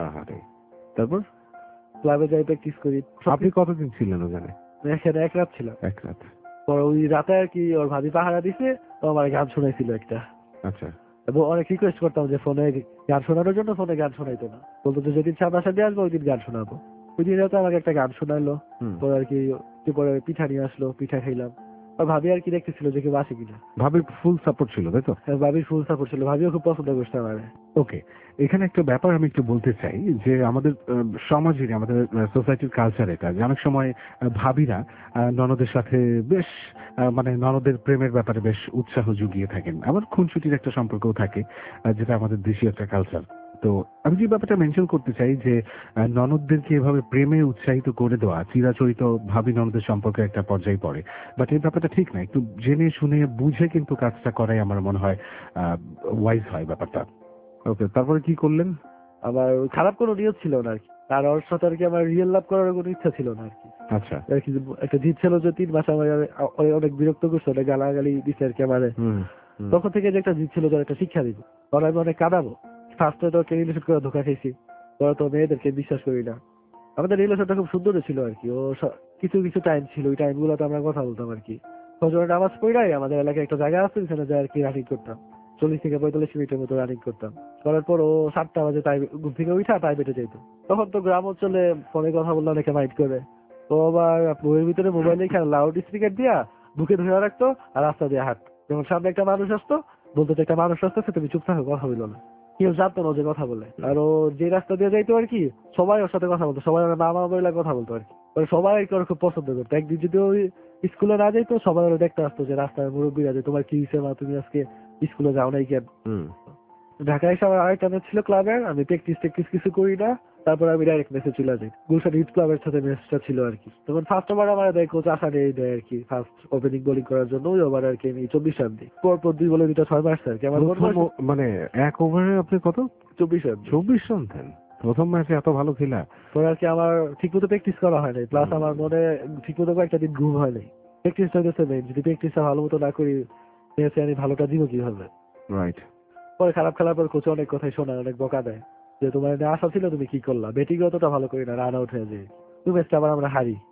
তারপর ক্লাবে যাই, প্র্যাকটিস করি। আপনি কতদিন ছিলেন ওখানে? এখানে এক রাত ছিলাম। এক রাত। পরে ওই রাতে আর কি ওর ভাবি পাহারা দিছে, ও আমার গান শোনাইছিল একটা। আচ্ছা, এবং অনেক রিকোয়েস্ট করতাম যে ফোনে গান শোনানোর জন্য, ফোনে গান শোনাইতো না, বলতো যে যেদিন সামনে আসা দিয়ে আসবো ওই দিন গান শোনাবো। ওই দিন রাতে আমাকে একটা গান শোনাইলো। পরে আর কি পরে পিঠা নিয়ে আসলো, পিঠা খাইলাম। আর ভাবি আর কি দেখতেছিল যে কেউ আসে কিনা। ভাবির ফুল সাপোর্ট ছিল তাই তো? ভাবির ফুল সাপোর্ট ছিল, ভাবিও খুব পছন্দ করছে আমার। ওকে, এখানে একটা ব্যাপার আমি একটু বলতে চাই যে আমাদের সমাজের, আমাদের সোসাইটির কালচার এটা, যে অনেক সময় ভাবিরা ননদের সাথে বেশ মানে ননদের প্রেমের ব্যাপারে বেশ উৎসাহ জুগিয়ে থাকেন। আবার খুনসুটির একটা সম্পর্কও থাকে, যেটা আমাদের দেশীয় একটা কালচার। তো আমি যে ব্যাপারটা মেনশন করতে চাই যে ননদদেরকে এভাবে প্রেমে উৎসাহিত করে দেওয়া চিরাচরিত ভাবি ননদের সম্পর্কে একটা পর্যায়ে পড়ে, বাট এই ব্যাপারটা ঠিক না। একটু জেনে শুনে বুঝে কিন্তু কাজটা করাই আমার মনে হয় ওয়াইজ হয় ব্যাপারটা। ওকে, তারপরে কি করলেন? আমার খারাপ কোনো নিয়ত ছিল না আর কি, আর ওর সাথে আর কি আমার রিয়েল লাভ করার কোনো ইচ্ছা ছিল না আর কি। আচ্ছা, আর কি একটা জিদ ছিল যে তিন মাস আমার অনেক বিরক্ত করছে, অনেক গালাগালি দিচ্ছে আর কি আমারে। তখন থেকে যে একটা জিদ ছিল যে একটা শিক্ষা দিব, তখন আমি অনেক কাঁদাবো। ফার্স্টে তো রিলেশন করে ধোকা খেয়েছি, পরে তো মেয়েদেরকে বিশ্বাস করি না। আমাদের রিলেশনটা খুব সুন্দর ছিল আর কি। ও কিছু কিছু টাইম ছিল, ওই টাইম গুলোতে আমরা কথা বলতাম আর কি। ফজরের নামাজ পড়াই আমাদের এলাকায় একটা জায়গা আছে, ওখানে যাই আর কি রানিং করতাম। চল্লিশ থেকে পঁয়তাল্লিশ মিনিটের মতো রানিং করতাম। করার পর ও সাতটা বাজে তাই ঘুম থেকে উঠা প্রাইভেটে যেত। তখন তো গ্রাম অঞ্চলে ফোনে কথা বললে অনেকে মাইন্ড করে। তো আবার বইয়ের ভিতরে মোবাইলে লাউড স্পিকার দিয়া বুকে ধরে রাখতো আর রাস্তা দিয়ে হাঁট। যখন সামনে একটা মানুষ আসতো বলতো যে একটা মানুষ আসতেছে, তুমি চুপ থাকো, কথা বলো না। কেউ জানতো না যে কথা বলে। আর ও যে রাস্তা দিয়ে যাইতো আর কি, সবাই ওর সাথে কথা বলতো, সবাই ওর মামা বইলা কথা বলতো আর কি। সবাই ওর খুব পছন্দ করতো। একদিন যদি ওই স্কুলে না যাইতো, সবাই ওরা দেখতে আসতো যে রাস্তায় মুরব্বীরা যে তোমার কি হয়েছে মা, তুমি আজকে স্কুলে যাও নাই কেন। ঢাকায় এসে আমার আরেকটা ম্যাচ ছিল ক্লাবের, আমি প্র্যাকটিস টেকটিস কিছু করি না, তারপর আমি ডাইরেক্ট ম্যাচে চলে যাই। গুলশান ইউথ ক্লাবের সাথে ম্যাচটা ছিল আর কি। তখন ফার্স্ট ওভার আমার দেয় কোচ আশা নেই দেয় আর কি, ফার্স্ট ওপেনিং বোলিং করার জন্য। ওই ওভার আর কি আমি চব্বিশ রান দিই, পরপর দুই বলে দুইটা ছয় মারছে আর কি। আমার মানে এক ওভারে আপনি কত? চব্বিশ রান। চব্বিশ রান দেন প্রথম ম্যাচে, এত ভালো খেলা। পরে আর কি আমার ঠিক মতো প্র্যাকটিস করা হয় নাই, প্লাস আমার মনে ঠিক মতো কয়েকটা দিন ঘুম হয় নাই। প্র্যাকটিসটা হচ্ছে মেইন, যদি প্র্যাকটিসটা ভালো মতো না করি ম্যাচে আমি ভালোটা দিব কিভাবে। রাইট। পরে খারাপ খেলার পর কোচ অনেক কথাই শোনায়, অনেক বকা দেয় যে তোমার আশা ছিল, তুমি কি করলা, ব্যাটিং অতটা ভালো করি না, রান আউট হয়ে যায়। তুমি ম্যাচটা আবার আমরা হারি।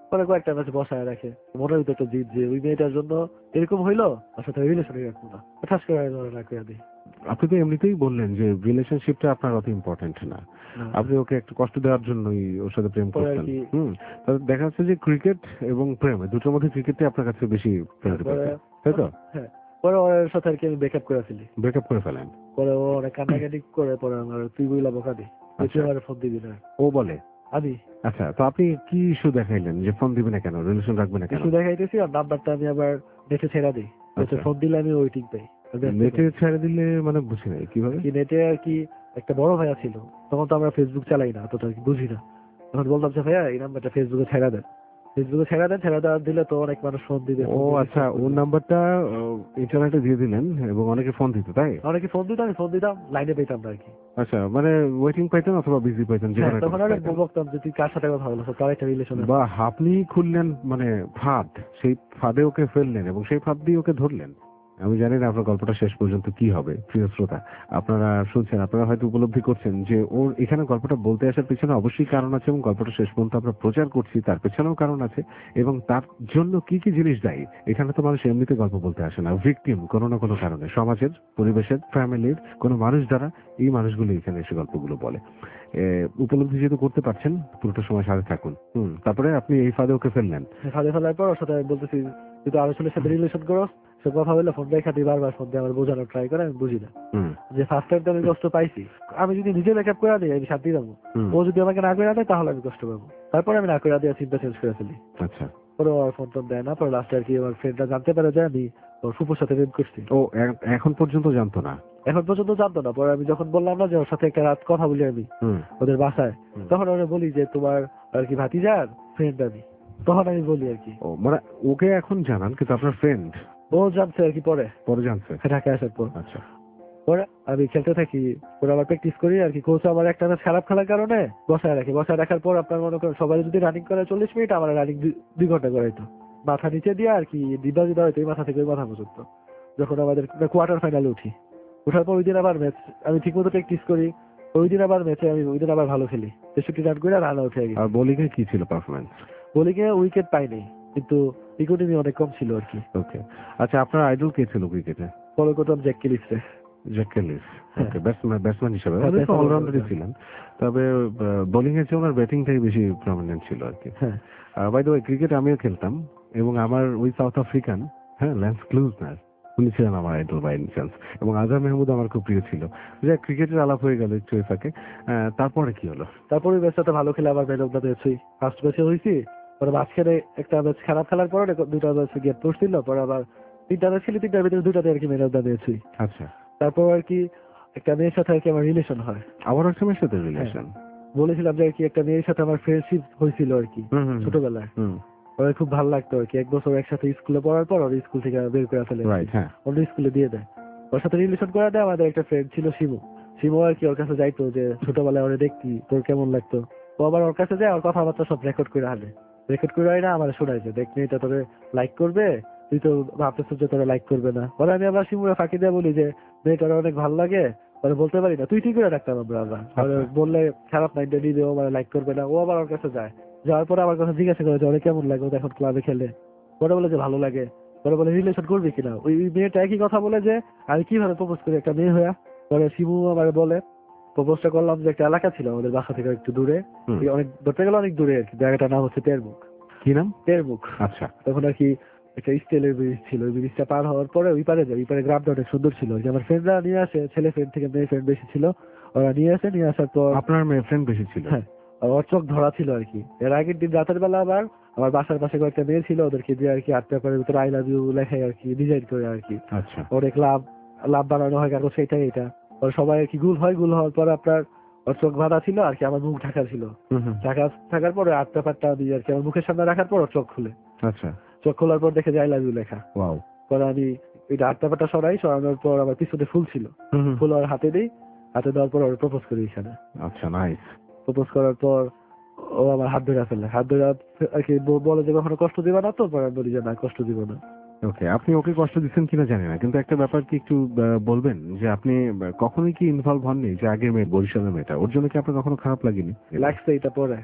পরে কয়েকটা ম্যাচ বসায় রাখে, মনের ভিতরে একটা জিদ যে ওই মেয়েটার জন্য এরকম হইলো, ওর সাথে রিলেশনে রাখবো না, ঠাস করে ধরে রাখে দিই। আপনি তো এমনিতেই বললেন যে রিলেশনশিপটা আপনার অত ইম্পর্টেন্ট না, আপনি ওকে একটু কষ্ট দেওয়ার জন্যই ওর সাথে প্রেম পরে আর করতেন। কি হুম, তাহলে দেখা যাচ্ছে যে ক্রিকেট এবং প্রেম এই দুটোর মধ্যে ক্রিকেটটাই আপনার কাছে বেশি প্রায়োরিটি পরে পাচ্ছে, তাই তো? হ্যাঁ, পরে ওর সাথে আর কি আমি ব্রেকআপ করে ফেলি। ব্রেকআপ করে ফেলেন? পরে ও অনেক কান্নাকাটি করে, পরে আমার তুই বইলা বকা দিই, তুই আমার ফোন দিবি না। ও বলে? আমি আচ্ছা, তো আপনি কি ইস্যু দেখাইলেন যে ফোন দিবে না কেন, রিলেশন রাখবে না কেন? কিছু দেখাইতেছি, আর নাম্বারটা আমি আবার নেটে ছেড়া দিই, আচ্ছা। ফোন দিলে আমি ওয়েটিং পাই। নেটে ছেড়ে দিলে মানে বুঝি নাই কিভাবে? কি নেটে আর কি একটা বড় ভাইয়া ছিল, তখন তো আমরা ফেসবুক চালাই না, অতটা কি বুঝি না, তখন বললাম যে ভাইয়া এই নাম্বারটা ফেসবুকে ছেড়া দেন, ফেসবুকে ছেড়া দেন, ছেড়া দেওয়ার দিলে তো অনেক মানুষ ফোন দিবে। ও আচ্ছা, ওর নাম্বারটা ইন্টারনেটে দিয়ে দিলেন এবং অনেকে ফোন দিত, তাই? অনেকে ফোন দিতাম, আমি ফোন দিতাম, লাইনে পেতাম না আর কি। আচ্ছা, মানে ওয়েটিং পাইতেন অথবা বিজি পাইতেন, যে হ্যাঁ, কোনো তখন একটা আরে পাইতেন। বলতাম যে তুই কার সাথে কথা বলছো, তার একটা রিলেশন। বা আপনি খুললেন মানে ফাঁদ, সেই ফাঁদে ওকে ফেললেন এবং সেই ফাঁদ দিয়ে ওকে ধরলেন। আমি জানি না আপনার গল্পটা শেষ পর্যন্ত কি হবে। প্রিয় শ্রোতা, আপনারা শুনছেন, আপনারা হয়তো উপলব্ধি করছেন যে ওর এখানে গল্পটা বলতে আসার পেছনে অবশ্যই কারণ আছে এবং গল্পটা শেষ পর্যন্ত আমরা প্রচার করছি তার পেছনেও কারণ আছে, এবং তার জন্য কি কি জিনিস দায়ী। এখানে তো মানুষ এমনিতে গল্প বলতে আসে না, ভিকটিম কোনো না কোনো কারণে, সমাজের, পরিবেশের, ফ্যামিলির কোনো মানুষ দ্বারা এই মানুষগুলো এখানে এসে গল্পগুলো বলে। উপলব্ধি যেহেতু করতে পারছেন, পুরোটা সময় সাথে থাকুন। হুম, তারপরে আপনি এই ফাঁদে ওকে ফেললেন। ফাঁদে ফেলার পর ওর সাথে আমি বলতেছি তুই তো আরো ছেলের সাথে রিলেশন করো, সব কথা বললে ফোন দেখা দিই, বারবার ফোন দিয়ে আমার বোঝানোর ট্রাই করে, আমি বুঝি না যে ফার্স্ট টাইম তো আমি কষ্ট পাইছি, আমি যদি নিজে ব্যাকআপ করে দিই আমি শান্তি পাবো, ও যদি আমাকে না করে দেয় তাহলে আমি কষ্ট পাবো। তারপরে আমি না করে দিয়ে চিন্তা চেঞ্জ করে ফেলি। আচ্ছা, পরে আর ফোন টোন দেয় না, পরে লাস্টে আর কি আমার ফ্রেন্ডরা জানতে পারে যে আমি ওর ফুপুর সাথে প্রেম করছি। ও এখন পর্যন্ত জানতো না? এখন পর্যন্ত জানতো না। পরে আমি যখন বললাম না যে ওর সাথে একটা রাত কথা বলি আমি ওদের বাসায়, তখন ওরা বলি যে তোমার আর কি ভাতিজার ফ্রেন্ড আমি, তখন আমি বলি আর কি। ও মানে ওকে এখন জানান কিন্তু আপনার ফ্রেন্ড ও জানছে আর কি, পরে পরে জানছে ঢাকায় আসার পর। আচ্ছা, পরে আমি খেলতে থাকি, পরে আবার প্র্যাকটিস করি আর কি। কোচ আমার একটা ম্যাচ খারাপ খেলার কারণে বসায় রাখি, বসায় রাখার পর আপনার মনে করেন সবাই যদি রানিং করে চল্লিশ মিনিট, আমার রানিং দুই ঘন্টা করাইতো, মাথা নিচে দিয়ে আর কি দিবা দিবা হইতো, মাথা থেকে মাথা পর্যন্ত। যখন আমাদের কোয়ার্টার ফাইনালে উঠি, উঠার পর ওই দিন আবার ম্যাচ আমি ঠিক মতো প্র্যাকটিস করি, ওই দিন আবার ম্যাচে আমি ওই দিন আবার ভালো খেলি, তেষট্টি রান করে রান উঠে গেছি। আর বোলিং এ কি ছিল পারফরম্যান্স? বোলিং এ উইকেট পাইনি, কিন্তু ইকোনমি অনেক কম ছিল আর কি। ওকে, আচ্ছা, আপনার আইডল কে ছিল ক্রিকেটে? ফলো করতাম জ্যাক কেলিসকে। জ্যাক কেলিস, হ্যাঁ। ওকে, ব্যাটসম্যান ব্যাটসম্যান হিসেবে হ্যাঁ, উনি তো batsman অলরাউন্ডারই হিসেবে। ছিলেন, তবে বোলিং এর চেয়ে ওনার ব্যাটিংটাই বেশি প্রমিনেন্ট ছিল আর কি। হ্যাঁ, বাই দ্য ওয়ে, ক্রিকেট আমিও খেলতাম এবং আমার ওই সাউথ আফ্রিকান, হ্যাঁ, ল্যান্স ক্লুজনার, উনি ছিলেন আমার আইডল বাই এনি চান্স, এবং আজহার মাহমুদ আমার খুব প্রিয় ছিল। যে ক্রিকেটের আলাপ হয়ে গেল একটু ফাঁকে, তারপরে কি হলো? তারপরে ম্যাচটা ভালো খেলে আবার ম্যান অফ দ্য ম্যাচ হই, ফার্স্ট ম্যাচে হয়েছি। পরে মাঝখানে একটা ম্যাচ খারাপ খেলার পরে দুটা ম্যাচ গেট পড়ছিল, পরে আবার তিনটা ম্যাচ খেলি, তিনটার ভিতরে দুটাতে আর কি ম্যান অফ দ্য ম্যাচ হই। আচ্ছা, তারপর আর কি একটা মেয়ের সাথে আর কি আমার রিলেশন হয়। আবার একটা মেয়ের সাথে রিলেশন? বলেছিলাম যে আর কি একটা মেয়ের সাথে আমার ফ্রেন্ডশিপ হয়েছিল আর কি ছোটবেলায়, ওরা খুব ভালো লাগতো আর কি। এক বছর একসাথে স্কুলে পড়ার পর ওর স্কুল থেকে বের করে ফেলে, অন্য স্কুলে দিয়ে দেয়, ওর সাথে রিলেশন করে দেয়। আমাদের একটা ফ্রেন্ড ছিল শিমু, শিমু আর কি ওর কাছে যাইতো যে ছোটবেলায় ওরে দেখতি, তোর কেমন লাগতো। ও আবার ওর কাছে যায়, ওর কথাবার্তা সব রেকর্ড করে আনে, রেকর্ড করে আয় না আমার শোনায় যে দেখ মেয়েটা তোরে লাইক করবে, তুই তো ভাবতেছ যে তোরা লাইক করবে না। পরে আমি আবার শিমুরে ফাঁকি দিয়ে বলি যে মেয়েটার অনেক ভালো লাগে, পরে বলতে পারি না, তুই ঠিক করে রাখতাম আমরা আবার, বললে খারাপ মাইন্ডে নিবে, ও মানে লাইক করবে না। ও আবার ওর কাছে যায়, যাওয়ার পরে আমার কাছে জিজ্ঞাসা করে যে ওরে কেমন লাগে, ও এখন ক্লাবে খেলে। পরে বলে যে ভালো লাগে, পরে বলে রিলেশন করবি কিনা। ওই মেয়েটা একই কথা বলে যে আমি কিভাবে প্রপোজ করি একটা মেয়ে হইয়া। পরে শিমু আমার বলে প্রপোজটা করলাম যে একটা এলাকা ছিল আমাদের বাসা থেকে একটু দূরে, অনেক ধরতে গেলে অনেক দূরে আর কি, জায়গাটার নাম হচ্ছে তেরমুখ। কি নাম? তেরমুখ। আচ্ছা, তখন আর কি একটা স্টিলের ব্রিজ ছিল, ওই ব্রিজটা পার হওয়ার পরে ওই পারে যায়, ওই পারে গ্রামটা অনেক সুন্দর ছিল। আমার ফ্রেন্ডরা নিয়ে আসে, ছেলে ফ্রেন্ড থেকে মেয়ে ফ্রেন্ড বেশি ছিল, ওরা নিয়ে আসে। নিয়ে আসার পর আপনার মেয়ে ফ্রেন্ড বেশি ছিল? হ্যাঁ, ওর চোখ ধরা ছিল আর কি। এর আগের দিন রাতের বেলা আবার আমার বাসার পাশে কয়েকটা মেয়ে ছিল, ওদেরকে দিয়ে আর কি আর্ট পেপারের ভিতরে আই লাভ ইউ লেখায় আর কি ডিজাইন করে আর কি। আচ্ছা, অনেক লাভ লাভ বানানো হয় কাগজ, সেটাই এটা। ওর সবাই আর কি গুল হয়, গুল হওয়ার পরে আপনার ওর চোখ বাঁধা ছিল আর কি, আমার মুখ ঢাকা ছিল। ঢাকা থাকার পরে আর্ট পেপারটা দিয়ে আর কি আমার মুখের সামনে রাখার পর ওর চোখ খুলে। আচ্ছা, চোখ খোলার পর দেখে যে আই লাভ ইউ লেখা। ওয়াও। পরে আমি ওই আর্ট পেপারটা সরাই, সরানোর পর আমার পিছনে ফুল ছিল, ফুল ওর হাতে দিই, হাতে দেওয়ার পর ওর প্রপোজ করি এখানে। আচ্ছা, নাইস। প্রপোজ করার পর ও আমার হাত ধরে ফেলে, হাত ধরে আর কি বলে যে কখনো কষ্ট দিবা না তো। পরে বলি যে না, কষ্ট দিব না। ওকে, আপনি ওকে কষ্ট দিচ্ছেন কিনা জানি না, কিন্তু একটা ব্যাপার কি একটু বলবেন যে আপনি কখনোই কি ইনভলভ হননি যে আগের মেয়ে, বরিশালের মেয়েটা, ওর জন্য কি আপনার কখনো খারাপ লাগেনি? লাগছে এটা পরে,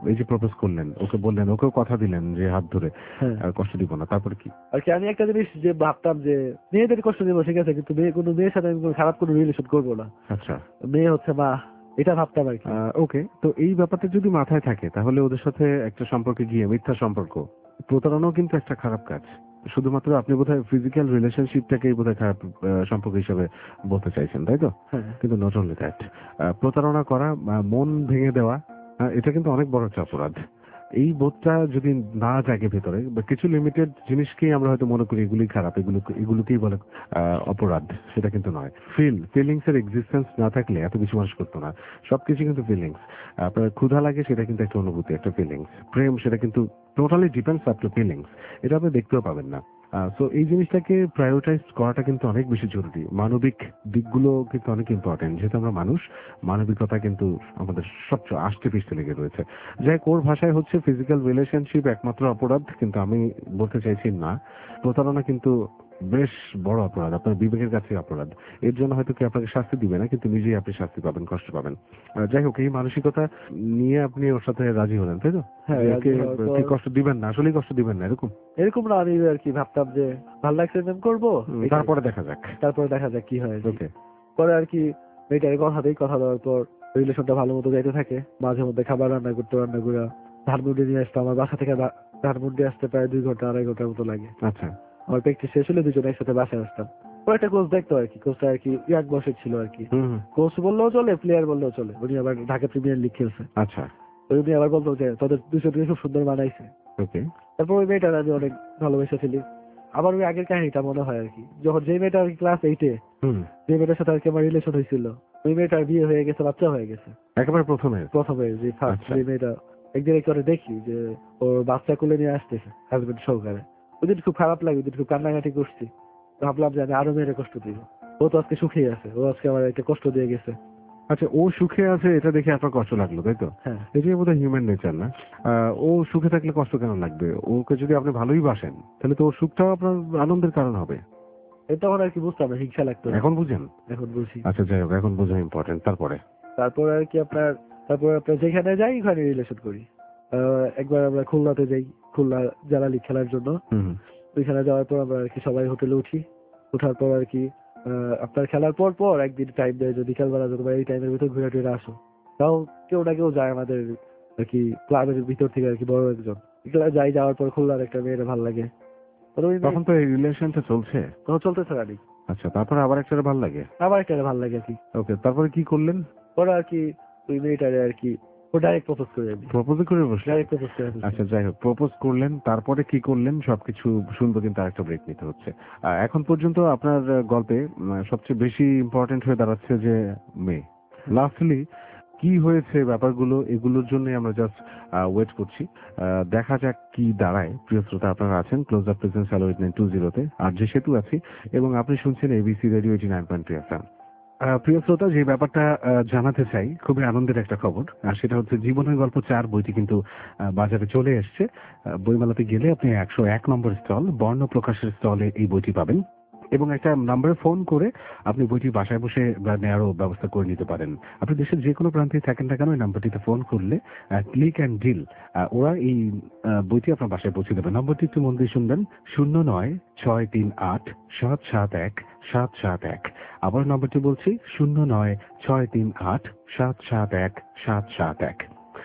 এই যে প্রপোজ করলেন, ওকে বললেন, ওকেও কথা দিলেন যে হাত ধরে হ্যাঁ আর কষ্ট দিব না, তারপর কি? আর কি আমি একটা জিনিস যে ভাবতাম যে মেয়েদের কষ্ট দেবো ঠিক আছে, কিন্তু মেয়ে কোনো মেয়ের সাথে আমি কোনো খারাপ কোনো রিলেশন করবো না, আচ্ছা, মেয়ে হচ্ছে মা, এটা ভাবতাম আর কি। ওকে। তো এই ব্যাপারটা যদি মাথায় থাকে তাহলে ওদের সাথে একটা সম্পর্কে গিয়ে মিথ্যা সম্পর্ক, প্রতারণাও কিন্তু একটা খারাপ কাজ। শুধুমাত্র আপনি বোধহয় ফিজিক্যাল রিলেশনশিপটাকেই বোধহয় খারাপ আহ, সম্পর্ক হিসেবে বলতে চাইছেন, তাই তো? হ্যাঁ কিন্তু নট অনলি দ্যাট, প্রতারণা করা, আহ, মন ভেঙে দেওয়া, আহ, এটা কিন্তু অনেক বড় একটা অপরাধ। এই বোধটা যদি না জাগে ভেতরে, বা কিছু লিমিটেড জিনিসকেই আমরা হয়তো মনে করি এগুলি খারাপ, এগুলো এগুলোকেই বলে আহ, অপরাধ, সেটা কিন্তু নয়। ফিল ফিলিংস এর এক্সিস্টেন্স না থাকলে এত বেশি মানুষ করতো না। সবকিছু কিন্তু ফিলিংস। আপনার ক্ষুধা লাগে, সেটা কিন্তু একটা অনুভূতি, একটা ফিলিংস। প্রেম, সেটা কিন্তু totally depends up to feelings. এটা আপনি দেখতেও পাবেন না। সো এই জিনিসটাকে প্রায়োরিটাইজ করাটা কিন্তু অনেক বেশি জরুরি। মানবিক দিকগুলো কিন্তু অনেক ইম্পর্টেন্ট, যেহেতু আমরা মানুষ, মানবিকতা কিন্তু আমাদের সবচেয়ে আষ্টে পিষ্টে লেগে রয়েছে। যাই ওর ভাষায় হচ্ছে ফিজিক্যাল রিলেশনশিপ একমাত্র অপরাধ, কিন্তু আমি বলতে চাইছি না, প্রতারণা কিন্তু বেশ বড় অপরাধ, আপনার বিবেকের কাছে অপরাধ। এর জন্য হয়তো কি আপনাকে শাস্তি দিবে না, কিন্তু নিজেই আপনি শাস্তি পাবেন, কষ্ট পাবেন। আহ, যাই হোক, এই মানসিকতা নিয়ে আপনি ওর সাথে রাজি হলেন, তাই তো? হ্যাঁ, যে রাজি ওকে হওয়ার পর- কি কষ্ট দিবেন না, আসলেই কষ্ট দিবেন না, এরকম? এরকম না, আমি আর কি ভাবতাম যে ভালো লাগছে প্রেম করবো, হুম, এটাই। তারপরে দেখা যাক। তারপরে দেখা যাক কি হয় আর কি। ওকে। পরে আর কি মেয়েটাকে কথা দেই, কথা দেওয়ার পর রিলেশনটা ভালো মতো যাইতে থাকে। মাঝে মধ্যে খাবার রান্না করতে, রান্না করে ধানমন্ডি নিয়ে আসতো। আমার বাসা থেকে ধা- ধানমন্ডি আসতে প্রায় দুই ঘন্টা আড়াই ঘন্টার মতো লাগে। আচ্ছা। আমার প্র্যাকটিস শেষ হলে দুজনে একসাথে বাসায় আসতাম। পরে একটা কোচ দেখতো আর কি, কোচটা আর কি ইয়াং বয়সের ছিল আর কি। হুম হুম, কোচ বললেও চলে, প্লেয়ার বললেও চলে। উনি আবার ঢাকা প্রিমিয়ার লিগ খেলছে। আচ্ছা। তো উনি আবার বলতো যে তোদের দুজনকে খুব সুন্দর মানাইছে। ওকে। তারপর ওই মেয়েটার আমি অনেক ভালোবেসেছিলি। আবার ওই আগের কাহিনীটা মনে হয় আর কি, যখন যে মেয়েটা আর কি ক্লাস এইটে, হুম, যে মেয়েটার সাথে আর কি আমার রিলেশন হয়েছিল, ওই মেয়েটার বিয়ে হয়ে গেছে, বাচ্চা হয়ে গেছে। একেবারে প্রথমে? প্রথমে যে ফার্স্ট আচ্ছা। যে মেয়েটা একদিন করে দেখি যে ওর বাচ্চা কোলে নিয়ে আসতেছে হাজবেন্ড সহকারে। ওইদিন খুব খারাপ লাগে, ওইদিন খুব কান্নাকাটি করছি। ভাবলাম যে আমি আরো মেয়েরে কষ্ট দিব। ও তো আজকে সুখেই আছে, ও আজকে আমার একটা কষ্ট দিয়ে গেছে। আচ্ছা, ও সুখে আছে এটা দেখে আপনার কষ্ট লাগলো, তাই তো? হ্যাঁ এটাই বোধহয় হিউম্যান নেচার, না? আহ, ও সুখে থাকলে কষ্ট কেন লাগবে? ওকে যদি আপনি ভালোই বাসেন, তাহলে তো ওর সুখটাও আপনার আনন্দের কারণ হবে। এটা তখন আর কি বুঝতাম না, হিংসা লাগতো না। এখন বুঝেন? এখন বুঝি। আচ্ছা, যাই হোক, এখন বোঝা ইম্পর্টেন্ট। তারপরে? তারপর আর কি আপনার, তারপর আপনার যেখানে যাই ওখানে রিলেশন করি। আহ, একবার আমরা খুলনাতে যাই, খুলনা জেলা লিগ খেলার জন্য। হুম। ওইখানে যাওয়ার পর আমরা আর কি সবাই হোটেলে উঠি। ওঠার পর আর কি আহ, আপনার খেলার পর পর একদিন টাইম দেয় যে বিকালবেলা যদি এই টাইমের ভিতর ঘুরে টুরে আসো। তাও কেউ না কেউ যায় আমাদের আর কি ক্লাবের ভিতর থেকে আর কি, বড় একজন। এগুলা যাই, যাওয়ার পর খুলনার একটা মেয়ের ভালো লাগে। পরে ওই তখন তো এই রিলেশনটা চলছে? তখন চলতেছে রানি। আচ্ছা, তারপরে আবার একটা ভালো লাগে? আবার একটা ভালো লাগে আর কি। ওকে, তারপরে কি করলেন? পরে আর কি ওই মেয়েটারে আর কি ও ডাইরেক্ট প্রপোজ করে আমি, প্রপোজ করে বসলেন? ডাইরেক্ট প্রপোজ করে ফেলছি। আচ্ছা, যাই হোক, প্রপোজ করলেন, তারপরে কি করলেন সবকিছু শুনবো, কিন্তু আরেকটা ব্রেক নিতে হচ্ছে। আহ, এখন পর্যন্ত আপনার আহ, গল্পে উম, সবচেয়ে বেশি ইম্পর্টেন্ট হয়ে দাঁড়াচ্ছে যে মেয়ে। লাস্টলি কি হয়েছে ব্যাপারগুলো, এগুলোর জন্য আমরা জাস্ট ওয়েট করছি। আহ, দেখা যাক কি দাঁড়ায়। প্রিয় শ্রোতা, আপনারা আছেন close up presence hello eight nine two জিরোতে, আর যে সেতু আছি, এবং আপনি শুনছেন ABC radio eighty nine point two F M. আহ, প্রিয় শ্রোতা, যে ব্যাপারটা আহ, জানাতে চাই, খুবই আনন্দের একটা খবর, আর সেটা হচ্ছে জীবনের গল্প চার বইটি কিন্তু আহ, বাজারে চলে এসছে। আহ, বইমেলাতে গেলে আপনি একশো এক নম্বর স্টল, বর্ণ প্রকাশের স্টলে এই বইটি পাবেন, এবং একটা নাম্বারে ফোন করে আপনি বইটি বাসায় বসে বা নেওয়ারও ব্যবস্থা করে নিতে পারেন। আপনি দেশের যে কোনো প্রান্তে থাকেন না কেন, এই নাম্বারটিতে ফোন করলে ক্লিক অ্যান্ড ডিল, ওরা এই আহ, বইটি আপনার বাসায় পৌঁছে দেবে। নম্বরটি একটু মন দিয়ে শুনবেন, শূন্য নয় ছয় তিন আট সাত সাত এক সাত সাত এক। আবার নম্বরটি বলছি, শূন্য নয় ছয় তিন আট সাত সাত এক সাত সাত এক।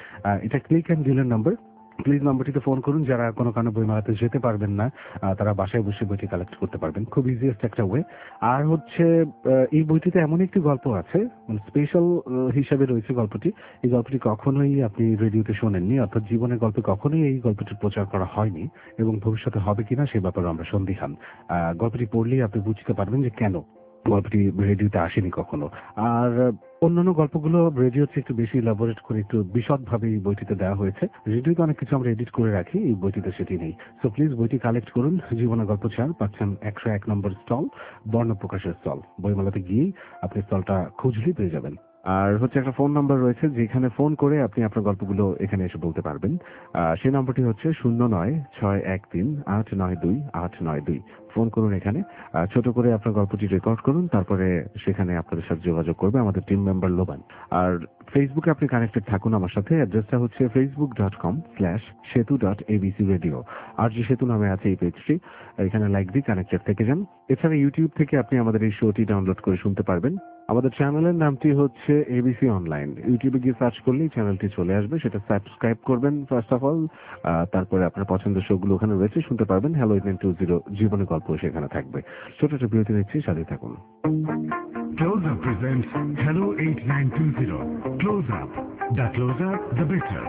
এটা ক্লিক অ্যান্ড ডিলের নাম্বার। প্লিজ নম্বরটিতে ফোন করুন। যারা কোনো কারণে বইমেলাতে যেতে পারবেন না, আহ, তারা বাসায় বসে বইটি কালেক্ট করতে পারবেন, খুব ইজিয়েস্ট একটা ওয়ে। আর হচ্ছে আহ, এই বইটিতে এমন একটি গল্প আছে, মানে স্পেশাল হিসাবে রয়েছে গল্পটি। এই গল্পটি কখনোই আপনি রেডিওতে শোনেননি, অর্থাৎ জীবনের গল্পে কখনোই এই গল্পটির প্রচার করা হয়নি, এবং ভবিষ্যতে হবে কিনা সে ব্যাপারে আমরা সন্দিহান। আহ, গল্পটি পড়লেই আপনি বুঝতে পারবেন যে কেন গল্পটি রেডিওতে আসেনি কখনো। আর অন্যান্য গল্পগুলো রেডিওতে একটু বেশি ইলাবোরেট করে একটু বিশদভাবে এই বইটিতে দেওয়া হয়েছে। রেডিওতে অনেক কিছু আমরা এডিট করে রাখি, এই বইটিতে সেটি নেই। সো প্লিজ বইটি কালেক্ট করুন। জীবনের গল্প চার পাচ্ছেন একশো এক নম্বর স্টল, বর্ণ প্রকাশের স্টল। বইমেলাতে গিয়েই আপনি স্টলটা খুঁজলেই পেয়ে যাবেন। আর হচ্ছে একটা ফোন নাম্বার রয়েছে যেখানে ফোন করে আপনি আপনার গল্পগুলো এখানে এসে বলতে পারবেন। আহ, সেই নম্বরটি হচ্ছে শূন্য নয় ছয় এক তিন আট নয় দুই আট নয় দুই। ফোন করুন এখানে, আহ, ছোট করে আপনার গল্পটি রেকর্ড করুন, তারপরে সেখানে আপনাদের সাথে যোগাযোগ করবে আমাদের টিম মেম্বার লোবান। আর ফেসবুকে আপনি কানেক্টেড থাকুন আমার সাথে, অ্যাড্রেসটা হচ্ছে Facebook dot com slash Setu dot ABC radio. আর যে সেতু নামে আছে এই পেজটি, এখানে লাইক দিয়ে কানেক্টেড থেকে যান। এছাড়া ইউটিউব থেকে আপনি আমাদের এই শোটি ডাউনলোড করে শুনতে পারবেন। আমাদের চ্যানেলের নামটি হচ্ছে এবিসি অনলাইন। ইউটিউবে গিয়ে সার্চ করলেই চ্যানেলটি চলে আসবে, সেটা সাবস্ক্রাইব করবেন ফার্স্ট অফ অল। তারপরে আপনার পছন্দের শোগুলো ওখানে রয়েছে, শুনতে পারবেন। Hello eight nine two zero জীবনের গল্প সেখানে থাকবে। ছোট ছোট বিরতি নিচ্ছি, সাথে থাকুন। Close Up presents Hello eight nine two zero. Close Up. The closer, the better.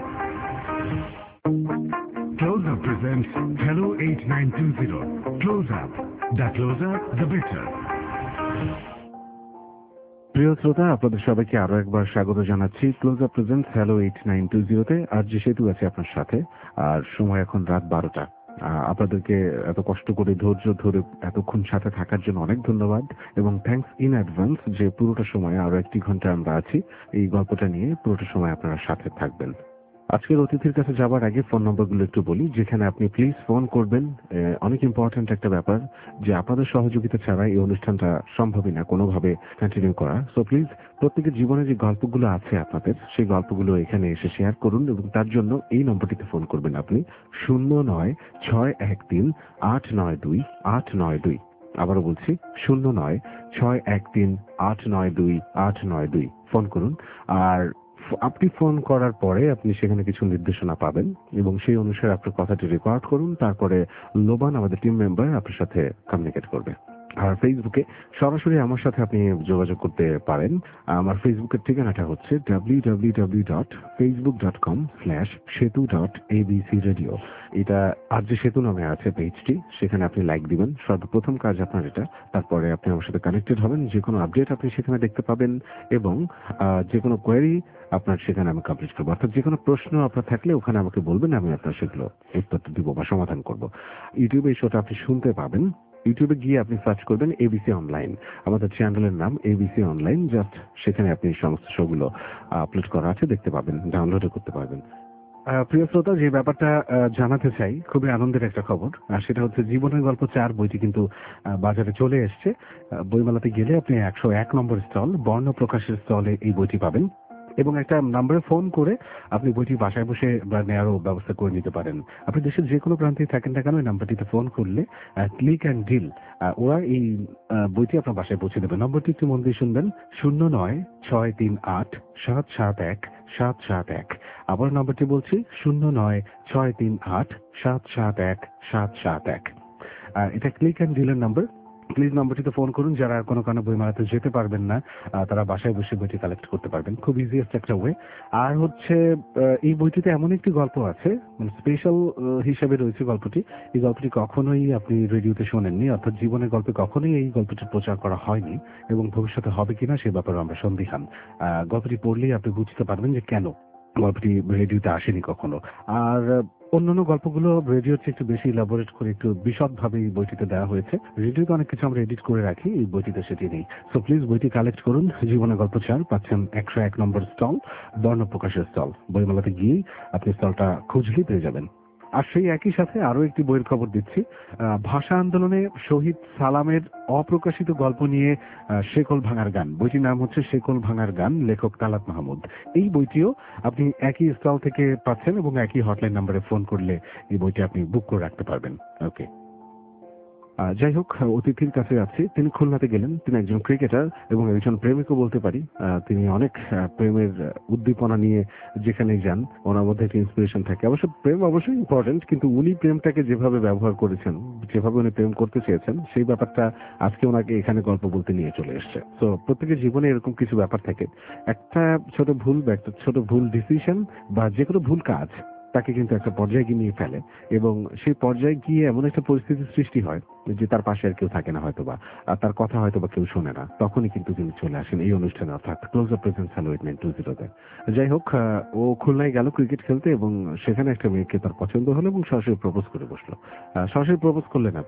Close Up presents Hello eight nine two zero. Close Up. The closer, the better. প্রিয় শ্রোতা, আপনাদের সবাইকে আরো একবার স্বাগত জানাচ্ছি close up presents hello eight nine two জিরোতে। আর যে সেতু আছে আপনার সাথে, আর সময় এখন রাত বারোটা। আহ, আপনাদেরকে এত কষ্ট করে ধৈর্য ধরে এতক্ষণ সাথে থাকার জন্য অনেক ধন্যবাদ, এবং থ্যাঙ্কস ইন অ্যাডভান্স যে পুরোটা সময় আরো একটি ঘন্টা আমরা আছি এই গল্পটা নিয়ে, পুরোটা সময় আপনারা সাথে থাকবেন। আজকের অতিথির কাছে যাবার আগে ফোন নম্বরগুলো একটু বলি যেখানে আপনি প্লিজ ফোন করবেন। আহ, অনেক ইম্পর্ট্যান্ট একটা ব্যাপার যে আপনাদের সহযোগিতা ছাড়া এই অনুষ্ঠানটা সম্ভবই না কোনোভাবে কন্টিনিউ করা। সো প্লিজ প্রত্যেকের জীবনে যে গল্পগুলো আছে আপনাদের, সেই গল্পগুলো এখানে এসে শেয়ার করুন, এবং তার জন্য এই নম্বরটিতে ফোন করবেন আপনি শূন্য নয় ছয় এক তিন আট নয় দুই আট নয় দুই। আবারও বলছি শূন্য নয় ছয় এক তিন আট নয় দুই আট নয় দুই। ফোন করুন। আর আপনি ফোন করার পরে আপনি সেখানে কিছু নির্দেশনা পাবেন, এবং সেই অনুসারে আপনার কথাটি রেকর্ড করুন। তারপরে লোবান আমাদের টিম মেম্বার আপনার সাথে কমিউনিকেট করবে। আর ফেসবুকে সরাসরি আমার সাথে আপনি যোগাযোগ করতে পারেন। আমার ফেসবুকের ঠিকানাটা হচ্ছে W W W dot Facebook dot com slash Setu dot ABC radio. এটা আর যে সেতু নামে আছে পেজটি, সেখানে আপনি লাইক দিবেন, সর্বপ্রথম কাজ আপনার এটা। তারপরে আপনি আমার সাথে কানেক্টেড হবেন, যে কোনো আপডেট আপনি সেখানে দেখতে পাবেন, এবং যে কোনো কোয়েরি আপনার সেখানে আমি কমপ্লিট করবো। অর্থাৎ যে কোনো প্রশ্ন আপনার থাকলে ওখানে আমাকে বলবেন, আমি আপনার সেগুলো উত্তর দিব বা সমাধান করব। ইউটিউবে এই শোটা আপনি শুনতে পাবেন। ইউটিউবে গিয়ে আপনি সার্চ করবেন এবিসি অনলাইন, আমাদের চ্যানেলের নাম এবিসি অনলাইন। জাস্ট সেখানে আপনি সমস্ত শোগুলো আপলোড করা আছে দেখতে পাবেন, ডাউনলোডও করতে পারবেন। প্রিয় শ্রোতা, যে ব্যাপারটা জানাতে চাই, খুবই আনন্দের একটা খবর, আর সেটা হচ্ছে জীবনের গল্প চার বইটি কিন্তু বাজারে চলে এসছে। বইমেলাতে গেলে আপনি একশো এক নম্বর স্টল বর্ণ প্রকাশের স্টলে এই বইটি পাবেন, এবং একটা নাম্বারে ফোন করে আপনি বইটি বাসায় বসে বা নেওয়ারও ব্যবস্থা করে নিতে পারেন। আপনি দেশের যে কোনো প্রান্তেই থাকেন না কেন, এই নাম্বারটিতে ফোন করলে ক্লিক অ্যান্ড ডিল ওরা এই বইটি আপনার বাসায় পৌঁছে দেবে। নম্বরটি একটু মন দিয়ে শুনবেন, শূন্য নয় ছয় তিন আট সাত সাত এক সাত সাত এক। আবার নম্বরটি বলছি, শূন্য নয় ছয় তিন আট সাত সাত এক সাত সাত এক। এটা ক্লিক অ্যান্ড ডিলের নাম্বার। প্লিজ নম্বরটিতে ফোন করুন। যারা কোনো কারণে বইমেলাতে যেতে পারবেন না, তারা বাসায় বসে বইটি কালেক্ট করতে পারবেন, খুব ইজিয়েস্ট একটা ওয়ে। আর হচ্ছে এই বইটিতে এমন একটি গল্প আছে, মানে স্পেশাল হিসেবে রয়েছে গল্পটি। এই গল্পটি কখনোই আপনি রেডিওতে শোনেননি, অর্থাৎ জীবনের গল্পে কখনোই এই গল্পটি প্রচার করা হয়নি, এবং ভবিষ্যতে হবে কিনা সে ব্যাপারে আমরা সন্দিহান। গল্পটি পড়লেই আপনি বুঝতে পারবেন যে কেন গল্পটি রেডিওতে আসেনি কখনো। আর অন্যান্য গল্পগুলো রেডিওর চেয়ে একটু বেশি ইলাবোরেট করে একটু বিশদভাবে এই বইটিতে দেওয়া হয়েছে। রেডিওতে অনেক কিছু আমরা এডিট করে রাখি, এই বইটিতে সেটি নেই। সো প্লিজ বইটি কালেক্ট করুন। জীবনের গল্প চার পাচ্ছেন একশো এক নম্বর স্টল, বর্ণ প্রকাশের স্টল। বইমেলাতে গিয়েই আপনি স্টলটা খুঁজলেই পেয়ে যাবেন। আর সেই একই সাথে আরো একটি বইয়ের খবর দিচ্ছি। ভাষা আন্দোলনে শহীদ সালামের অপ্রকাশিত গল্প নিয়ে শেকল ভাঙার গান, বইটির নাম হচ্ছে শেকল ভাঙার গান, লেখক তালাত মাহমুদ। এই বইটিও আপনি একই স্টল থেকে পাচ্ছেন, এবং একই হটলাইন নাম্বারে ফোন করলে এই বইটি আপনি বুক করে রাখতে পারবেন। ওকে, যাই হোক, অতিথির কাছে আছি। তিনি খুলনাতে গেলেন। তিনি একজন ক্রিকেটার এবং একজন প্রেমিকও বলতে পারি। তিনি অনেক প্রেমের উদ্দীপনা নিয়ে যেখানেই যান ওনার মধ্যে একটা ইন্সপিরেশন থাকে। অবশ্য প্রেম অবশ্যই ইম্পর্টেন্ট, কিন্তু উনি প্রেমটাকে যেভাবে ব্যবহার করেছেন, যেভাবে উনি প্রেম করতে চেয়েছেন, সেই ব্যাপারটা আজকে ওনাকে এখানে গল্প বলতে নিয়ে চলে এসছে। তো প্রত্যেকের জীবনে এরকম কিছু ব্যাপার থাকে। একটা ছোট ভুল বা একটা ছোট ভুল ডিসিশন বা যে কোনো ভুল কাজ তাকে কিন্তু একটা পর্যায়ে গিয়ে নিয়ে ফেলে, এবং সেই পর্যায়ে গিয়ে এমন একটা পরিস্থিতির সৃষ্টি হয় যে তার পাশে আর কেউ থাকে না, হয়তো বা তার কথা হয়তো বা কেউ শোনে না। তখনই কিন্তু তিনি চলে আসেন এই অনুষ্ঠানে, অর্থাৎ close up presence hello eight nine two জিরোতে। যাই হোক, ও খুলনায় গেল ক্রিকেট খেলতে, এবং সেখানে একটা মেয়েকে তার পছন্দ হলো এবং সরাসরি প্রপোজ করে বসলো। সরাসরি প্রপোজ করলেন আপনি,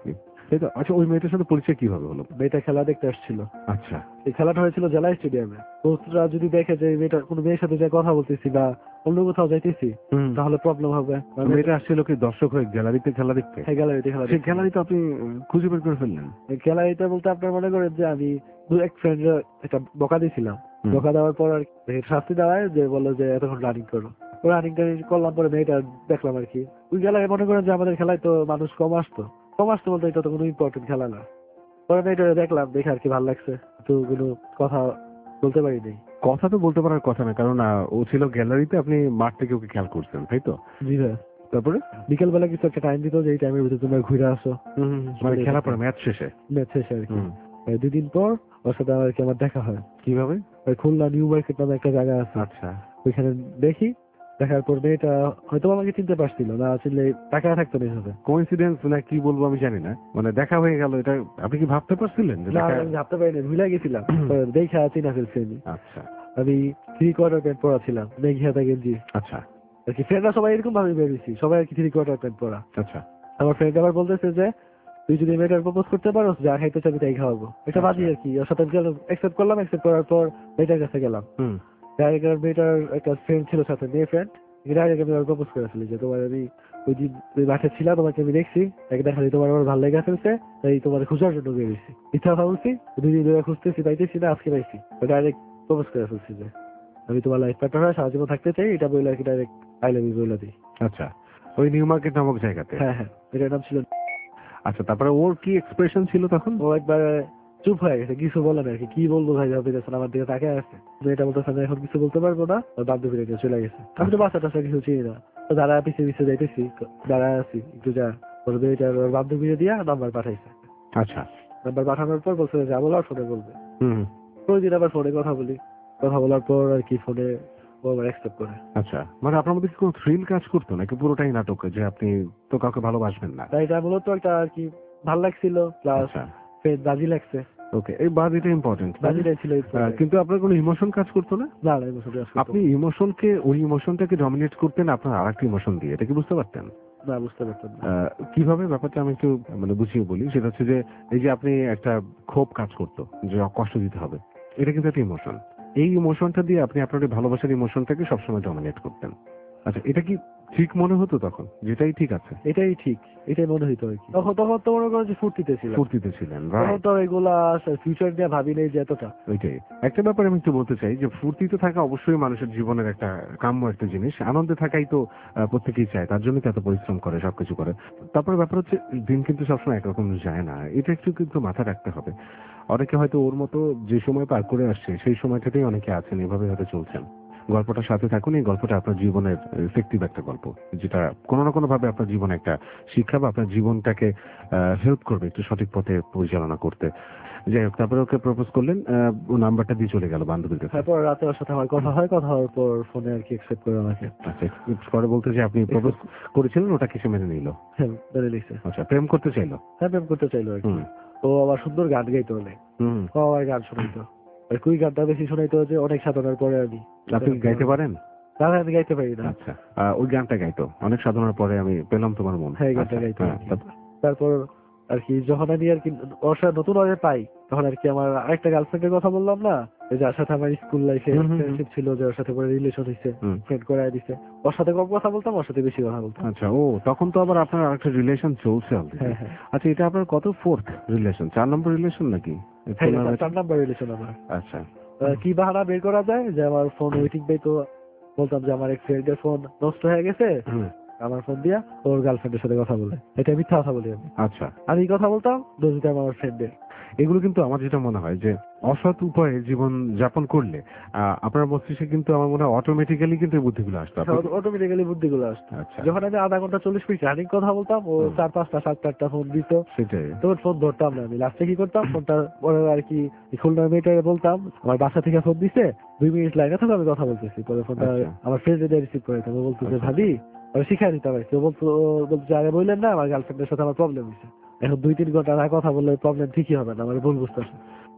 তাই তো? আচ্ছা, ওই মেয়েটার সাথে পরিচয় কিভাবে হলো? মেয়েটা খেলা দেখতে আসছিল। আচ্ছা। এই খেলাটা হয়েছিল জেলা স্টেডিয়ামে। কোচরা যদি দেখে যে মেয়েটা কোনো মেয়ের সাথে যে কথা বলতেছি বা অন্য কোথাও যাইতেছি, হুম। তাহলে প্রবলেম হবে। তো মেয়েটা আসছিল কি দর্শক হয়ে গ্যালারিতে খেলা দেখতে? হ্যাঁ, গ্যালারিতে খেলা সেই দেখতে। গ্যালারিতে আপনি খুঁজে বের করে ফেললেন? এই গ্যালারিতে বলতে আপনার মনে করেন যে আমি দু এক ফ্রেন্ড একটা বকা দিয়েছিলাম। হুম। বকা দেওয়ার পর আর কি শাস্তি দেওয়ায় যে বললো যে এতক্ষণ রানিং করো। রানিং টানিং করলাম, পরে মেয়েটা দেখলাম আর কি। ওই গ্যালারি মনে করেন যে আমাদের খেলায় তো মানুষ কম আসতো। কম আসতো বলতে এটা তো কোনো ইম্পর্টেন্ট খেলা না। পরে মেয়েটা দেখলাম, দেখে আর কি ভালো লাগছে, তো কোনো কথা বলতে পারি নাই। কথা তো বলতে পারার কথা না, কারণ আহ, ও ছিল গ্যালারিতে, আপনি মাঠ থেকে ওকে খেয়াল করছেন, তাই তো? জি ভাই। তারপরে বিকেল বেলা কিছু একটা টাইম দিত যে এই টাইমের ভিতরে তোমরা ঘুরে আসো, মানে খেলা পরে ম্যাচ শেষে? ম্যাচ শেষে আর কি। হুম। এই দুদিন পর ওর সাথে আর কি আমার দেখা হয়। কিভাবে? ওই খুলনা নিউ মার্কেট নামে একটা জায়গা আছে, আচ্ছা। ওইখানে দেখি। দেখার পর মেয়েটা হয়তো আমাকে চিনতে পারছিল না, আসলে টাকা থাকতো না এভাবে। কোইন্সিডেন্স না কি বলবো আমি জানি না, মানে দেখা হয়ে গেল, এটা আপনি কি ভাবতে পারছিলেন যে না, দেখা? আমি ভাবতে পারিনি, ভুলে গেছিলাম। পরে দেখে চিনা ফেলছি আমি। আচ্ছা আমি থ্রি কোয়ার্টার প্যান্ট পরা ছিলাম, মেঘি হাতা গেঞ্জি আচ্ছা আর কি। ফ্রেন্ডরা সবাই এরকম ভাবে বেরিয়েছি, সবাই আর কি থ্রি কোয়ার্টার প্যান্ট পরা। আচ্ছা আমার ফ্রেন্ড আবার বলতেছে যে তুই যদি মেয়েটার প্রপোজ করতে পারো, যা খাইতে চাবি তাই খাওয়াবো। এটা আচ্ছা। বাজি আর কি। ওর সাথে অ্যাকসেপ্ট করলাম, অ্যাকসেপ্ট করার পর মেয়েটার কাছে গেলাম। হুম। ডাইরেক্ট মেয়েটার একটা ফ্রেন্ড ছিল সাথে, মেয়ে ফ্রেন্ড। ডাইরেক্ট আমি প্রপোজ করেছিলি যে তোমার আমি ওই দিন ওই মাঠে ছিলাম, তোমাকে আমি দেখছি, এক দেখালি তোমার আমার ভালো লেগে ফেলছে, তাই তোমার খোঁজার জন্য বেরিয়েছি। ইচ্ছা কথা বলছি, দুই দিন ধরে খুঁজতেছি, পাইতেছি না, আজকে পাইছি। ডাইরেক্ট প্রপোজ করে ফেলছি যে আমি তোমার লাইফ পার্টনার হয়ে সারা জীবন থাকতে চাই। এটা বলে আর কি ডাইরেক্ট আই লাভ ইউ বলে দিই। আচ্ছা, ওই নিউ মার্কেট নামক জায়গাতে? হ্যাঁ হ্যাঁ, এটার নাম ছিল। আচ্ছা, তারপরে ওর কি এক্সপ্রেশন ছিল তখন? ও একবার চুপ হয়ে গেছে, কিছু বলে না আর কি। কি বলবো ভাই, ভাবে গেছেন আমার দিকে তাকে আছে। মেয়েটা বলতেছে আমি এখন কিছু বলতে পারবো না, বান্ধবী রেখে চলে গেছে। আমি তো বাচ্চা টাচ্চা কিছু চিনি না, তো যারা পিছিয়ে পিছিয়ে যাইতেছি, দাঁড়ায় আছি একটু, যা বলবে এটা ওর বান্ধবী দিয়া নাম্বার পাঠাইছে। আচ্ছা। নাম্বার পাঠানোর পর বলছে যা বলার ফোনে বলবে। হুম। প্রতিদিন আবার ফোনে কথা বলি, কথা বলার পর আর কি ফোনে ও আবার অ্যাকসেপ্ট করে। আচ্ছা, মানে আপনার মধ্যে কি কোনো থ্রিল কাজ করতো নাকি পুরোটাই নাটক, যে আপনি তো কাউকে ভালোবাসবেন না? তাই এটা মূলত একটা আর কি ভাল লাগছিল, প্লাস আচ্ছা, বাজি লাগছে। ওকে, এই বাজিটা ইম্পর্টেন্ট। বাজিটাই ছিল important। কিন্তু আপনার কোনো ইমোশন কাজ করতো না? না না, emotion কাজ করতো আপনি না। ইমোশনকে, ওই ইমোশনটাকে ডমিনেট করতেন আপনার আরেকটা ইমোশন দিয়ে, এটা কি বুঝতে পারতেন? না, বুঝতে পারতাম না। আহ, কিভাবে ব্যাপারটা আমি একটু মানে বুঝিয়ে বলি। সেটা হচ্ছে যে এই যে আপনি একটা ক্ষোভ কাজ করতো যে কষ্ট দিতে হবে, এটা কিন্তু একটা ইমোশন। এই ইমোশনটা দিয়ে আপনি আপনার এই ভালোবাসার ইমোশনটাকে সবসময় ডমিনেট করতেন। আচ্ছা, এটা কি ঠিক মনে হতো তখন যেটাই ঠিক আছে? এটাই ঠিক, এটাই মনে হইতো আর কি। তখন তখন তো মনে করেন যে ফুর্তিতে ছিল, ফুর্তিতে ছিলেন, তখন রাইট? তো এগুলা ফিউচার নিয়ে ভাবি নেই যে এতটা। ওইটাই একটা ব্যাপার আমি একটু বলতে চাই, যে ফুর্তিতে থাকা অবশ্যই মানুষের জীবনের একটা কাম্য একটা জিনিস। আনন্দে থাকাই তো আহ, প্রত্যেকেই চায়, তার জন্য তো এত পরিশ্রম করে, সবকিছু করে। তারপরে ব্যাপার হচ্ছে দিন কিন্তু সবসময় একরকম যায় না, এটা একটু কিন্তু মাথা রাখতে হবে। অনেকে হয়তো ওর মতো যে সময় পার করে আসছে সেই সময়টাতেই অনেকে আছেন, এভাবে হয়তো চলছেন। গল্পটার সাথে থাকুন, এই গল্পটা আপনার জীবনের এফেক্টিভ একটা গল্প, যেটা কোনো না কোনো ভাবে আপনার জীবনে একটা শিক্ষা বা আপনার জীবনটাকে হেল্প করবে একটু সঠিক পথে পরিচালনা করতে। যাই হোক, তারপরে ওকে প্রপোজ করলেন, আহ, ও নাম্বারটা দিয়ে চলে গেল বান্ধবীর কাছে। তারপর রাতে ওর সাথে আমার কথা হয়, কথা হওয়ার পর ফোনে আর কি অ্যাকসেপ্ট করে আমাকে। আচ্ছা, পরে বলতে যে আপনি প্রপোজ করেছিলেন, ওটা কিসে মেনে নিল? হ্যাঁ, মেনে নিছে। আচ্ছা, প্রেম করতে চাইলো? হ্যাঁ, প্রেম করতে চাইলো আর কি। হুম ও আবার সুন্দর গান গাইতো অনেক, হুম। ও আমার গান শোনাইতো। আর কুই গানটা বেশি শোনাইতো যে অনেক সাধনার পরে আমি। আপনি গাইতে পারেন? না না, আমি গাইতে পারি না। আচ্ছা, আহ, ওই গানটা গাইতো, অনেক সাধনার পরে আমি পেলাম তোমার মন। হ্যাঁ, এই গানটা আচ্ছা, গাইতো হ্যাঁ, আর কি। তারপর? তারপর আর কি যখন আমি আর কি ওর সাথে নতুন ওরে পাই, তখন আর কি আমার আরেকটা গার্লফ্রেন্ডের কথা বললাম না, ওই যার সাথে আমার স্কুল লাইফে হুম, হুম, হুম। ফ্রেন্ডশিপ ছিল, যে ওর সাথে পরে রিলেশন হয়েছে, হুম। ফ্রেন্ড করায় দিছে। ওর সাথে কম কথা বলতাম, ওর সাথে বেশি কথা বলতাম। আচ্ছা, ও তখন তো আবার আপনার আরেকটা রিলেশন চলছে already। হ্যাঁ হ্যাঁ আচ্ছা, এটা আপনার কত ফোর্থ রিলেশন? চার নম্বর রিলেশন নাকি? হ্যাঁ, এটা চার নাম্বার রিলেশন আমার। আচ্ছা। আহ, কি বাহানা বের করা যায় যে আমার ফোন ওয়েটিং পাই, তো বলতাম যে আমার এক ফ্রেন্ডের ফোন নষ্ট হয়ে গেছে, হুম। আমার ফোন দিয়া ওর গার্লফ্রেন্ডের সাথে কথা বলে। এটা মিথ্যা কথা বলি আমি। আচ্ছা, আমি কথা বলতাম, দোষ দিতাম আমার ফ্রেন্ডের। এগুলো কিন্তু আমার যেটা মনে হয় যে অসৎ উপায়ে জীবন যাপন করলে আহ, আপনার মস্তিষ্কে কিন্তু আমার মনে হয় অটোমেটিক্যালি কিন্তু এই বুদ্ধিগুলো আসতো। আপনার- অটোমেটিক্যালি বুদ্ধিগুলো আসতো। আচ্ছা, যখন আমি আধা ঘন্টা চল্লিশ মিনিট রানিং কথা বলতাম, ও হুম। চার পাঁচটা সাত চারটা ফোন দিত, সেটাই। তখন ফোন ধরতাম না আমি। লাস্টে কি করতাম, ফোনটা পরে আর কি খুলনার মেয়েটারে বলতাম আমার বাসা থেকে ফোন দিছে, দুই মিনিট লাইনে থাকো, আমি কথা বলতেছি। পরে ফোনটা আচ্ছা। আমার ফ্রেন্ড এদের রিসিভ করে দিতাম। ও বলতো যে আচ্ছা, ভাবি, আমি শিখাই দিতাম আর কি। ও বলতো ও বলতো যে আরে বললেন না আমার গার্লফ্রেন্ডের সাথে আমার প্রবলেম হয়েছে, এখন দুই তিন ঘন্টা না কথা বললে প্রবলেম ঠিকই হবে না, আমার ভুল বুঝতেছে।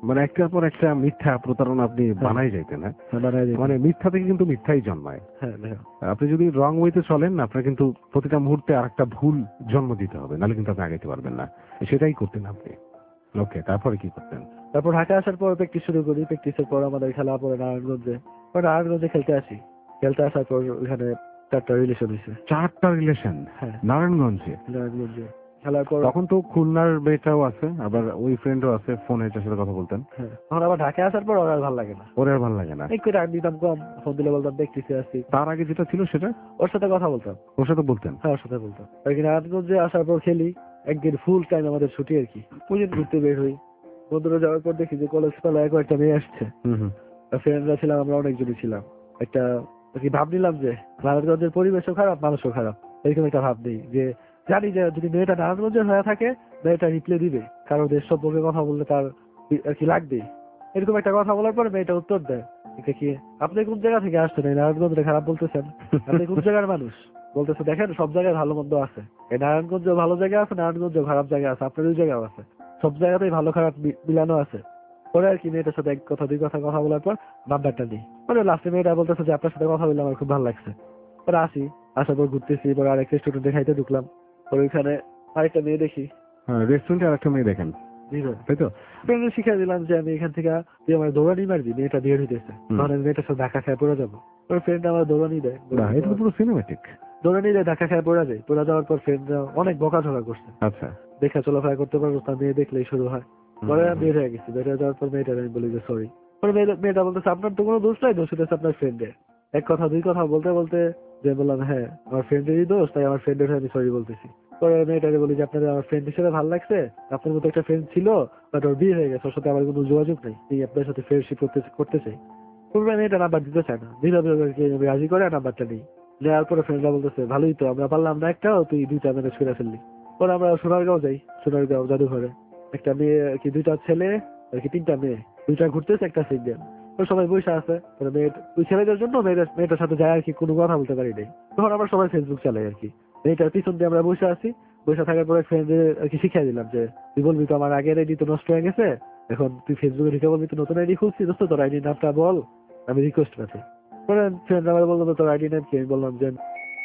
মানে একটার পর একটা মিথ্যা প্রতারণা আপনি বানাই যাইতেন, হ্যাঁ? বানায় দিই। মানে মিথ্যা থেকে কিন্তু মিথ্যাই জন্মায়। হ্যাঁ ভাইয়া। আপনি যদি রং ওয়েতে চলেন, আপনার কিন্তু প্রতিটা মুহূর্তে আরেকটা ভুল জন্ম দিতে হবে, নাহলে কিন্তু আপনি আগাইতে পারবেন না। সেটাই করতেন আপনি। ওকে, তারপরে কি করতেন? তারপর ঢাকা আসার পর প্র্যাকটিস শুরু করি। প্র্যাকটিসের পর আমাদের খেলা পরে নারায়ণগঞ্জে। পরে নারায়ণগঞ্জে খেলতে আসি। খেলতে আসার পর ওখানে চারটা রিলেশন হয়েছে। চারটা রিলেশন হ্যাঁ, নারায়ণগঞ্জে? নারায়ণগঞ্জে খেলার পর তখন তো খুলনার মেয়েটাও আছে, আবার ওই ফ্রেন্ডও আছে, ফোনে যার সাথে কথা বলতেন। হ্যাঁ, তখন আবার ঢাকায় আসার পর ওর আর ভালো লাগে না। ওরে আর ভালো লাগে না? একটু রাগ দিতাম কম, ফোন দিলে বলতাম প্র্যাকটিসে আসি। তার আগে যেটা ছিল সেটা ওর সাথে কথা বলতাম। ওর সাথে বলতেন? হ্যাঁ, ওর সাথে বলতাম। আর কি নারায়ণগঞ্জে আসার পর খেলি একদিন ফুল টাইম আমাদের ছুটি আর কি। প্রতিদিন ঘুরতে বের হই। বন্ধুরা যাওয়ার পর দেখি যে কলেজ পালায় কয়েকটা মেয়ে আসছে। হুম হুম। ফ্রেন্ডরা ছিলাম, আমরা অনেকজনই ছিলাম। একটা আর কি ভাব নিলাম যে নারায়ণগঞ্জের পরিবেশও খারাপ, মানুষও খারাপ, এরকম একটা ভাব নেই। যে জানি যে যদি মেয়েটা নারায়ণগঞ্জের হয়ে থাকে মেয়েটা রিপ্লে দিবে, কারণ দেশ সম্পর্কে কথা বললে তার আর কি লাগবে। এরকম একটা কথা বলার পরে মেয়েটা উত্তর দেয়, এটা কি আপনি কোন জায়গা থেকে আসছেন, এই নারায়ণগঞ্জে খারাপ বলতেছেন? আপনি কোন জায়গার মানুষ? বলতেছে দেখেন সব জায়গায় ভালো মন্দ আছে, এই নারায়ণগঞ্জেও ভালো জায়গা আছে, নারায়ণগঞ্জেও খারাপ জায়গা আছে, আপনার ওই জায়গাও আছে, সব জায়গাতেই ভালো খারাপ মি- মিলানো আছে। পরে আর কি মেয়েটার সাথে এক কথা দুই কথা কথা বলার পর নাম্বারটা নিই। পরে লাস্টে মেয়েটা বলতেছে যে আপনার সাথে কথা বললে আমার খুব ভালো লাগছে। পরে আসি, আসার পর ঘুরতেছি, পরে আরেক রেস্টুরেন্টে খাইতে ঢুকলাম। পরে ওইখানে আরেকটা মেয়ে দেখি। হ্যাঁ, রেস্টুরেন্টে আরেকটা মেয়ে দেখেন, তাই তো? ফ্রেন্ডে শিখিয়ে দিলাম যে আমি এখান থেকে তুই আমার দৌড়ানি মারবি, মেয়েটা বিয়ে হইতেছে, হুম। তখন আমি মেয়েটার সাথে ধাক্কা খায় পড়ে যাবো। পরে ফ্রেন্ড আমার দৌড়ানি দেয়, বাহ, এটা তো পুরো সিনেমেটিক। দৌড়ানি দেয়, ধাক্কা খায় পড়ে যায়। পড়ে যাওয়ার পর ফ্রেন্ডরা অনেক বকাঝকা করছে, আচ্ছা। দেখা চলাফেরা করতে পারবো না, মেয়ে দেখলেই শুরু হয়। পরে আমি বের হয়ে গেছি, বের হয়ে যাওয়ার পর মেয়েটা আমি বলি যে সরি। পরে মেয়ে- মেয়েটা বলতেছে আপনার তো কোনো দোষ নাই, দোষ হচ্ছে আপনার ফ্রেন্ডের। এক কথা দুই কথা বলতে বলতে যে বললাম হ্যাঁ আমার ফ্রেন্ডেরই দোষ, তাই আমার ফ্রেন্ডের হয়ে আমি সরি বলতেছি। পরে মেয়েটাকে বলি যে আপনার আমার ফ্রেন্ড হিসেবে ভালো লাগছে, আপনার মতো একটা ফ্রেন্ড ছিল, বাট ওর বিয়ে হয়ে গেছে, ওর সাথে আমার কোনো যোগাযোগ নেই, এই আপনার সাথে ফ্রেন্ডশিপ করতে করতে চাই। পূর্বে মেয়েটা নাম্বার দিতে চায় না, ধীরে ধীরে রাজি করে নাম্বারটা নেই। নেওয়ার পরে ফ্রেন্ডরা বলতেছে ভালোই তো, আমরা পারলাম না একটাও, তুই দুইটা ম্যানেজ করে ফেললি। পরে আমরা সোনারগাঁও যাই, সোনারগাঁও জাদুঘরে একটা মেয়ে আর কি, দুইটা ছেলে আর কি, তিনটা মেয়ে, দুইটা ঘুরতেছে একটা সিঙ্গেল। ওই সবাই বসে আছে, পরে মেয়ে ওই ছেলেদের জন্য মেয়েদের মেয়েটার সাথে যায় আর কি, কোনো কথা বলতে পারি নাই। তখন আমরা সবাই ফেসবুক চালাই আর কি। মেয়েটার পিছন দিয়ে আমরা বসে আছি, বসে থাকার পরে ফ্রেন্ডদের আর কি শিখিয়ে দিলাম যে তুই বলবি তো আমার আগের আইডি তো নষ্ট হয়ে গেছে, এখন তুই ফেসবুকে ঢুকে বলবি তো নতুন আইডি খুলছি, দোস্ত তোর আইডি নামটা বল, আমি রিকোয়েস্ট পাচ্ছি। পরে ফ্রেন্ড আমার বললো তোর আইডি নাম কি, আমি বললাম যে,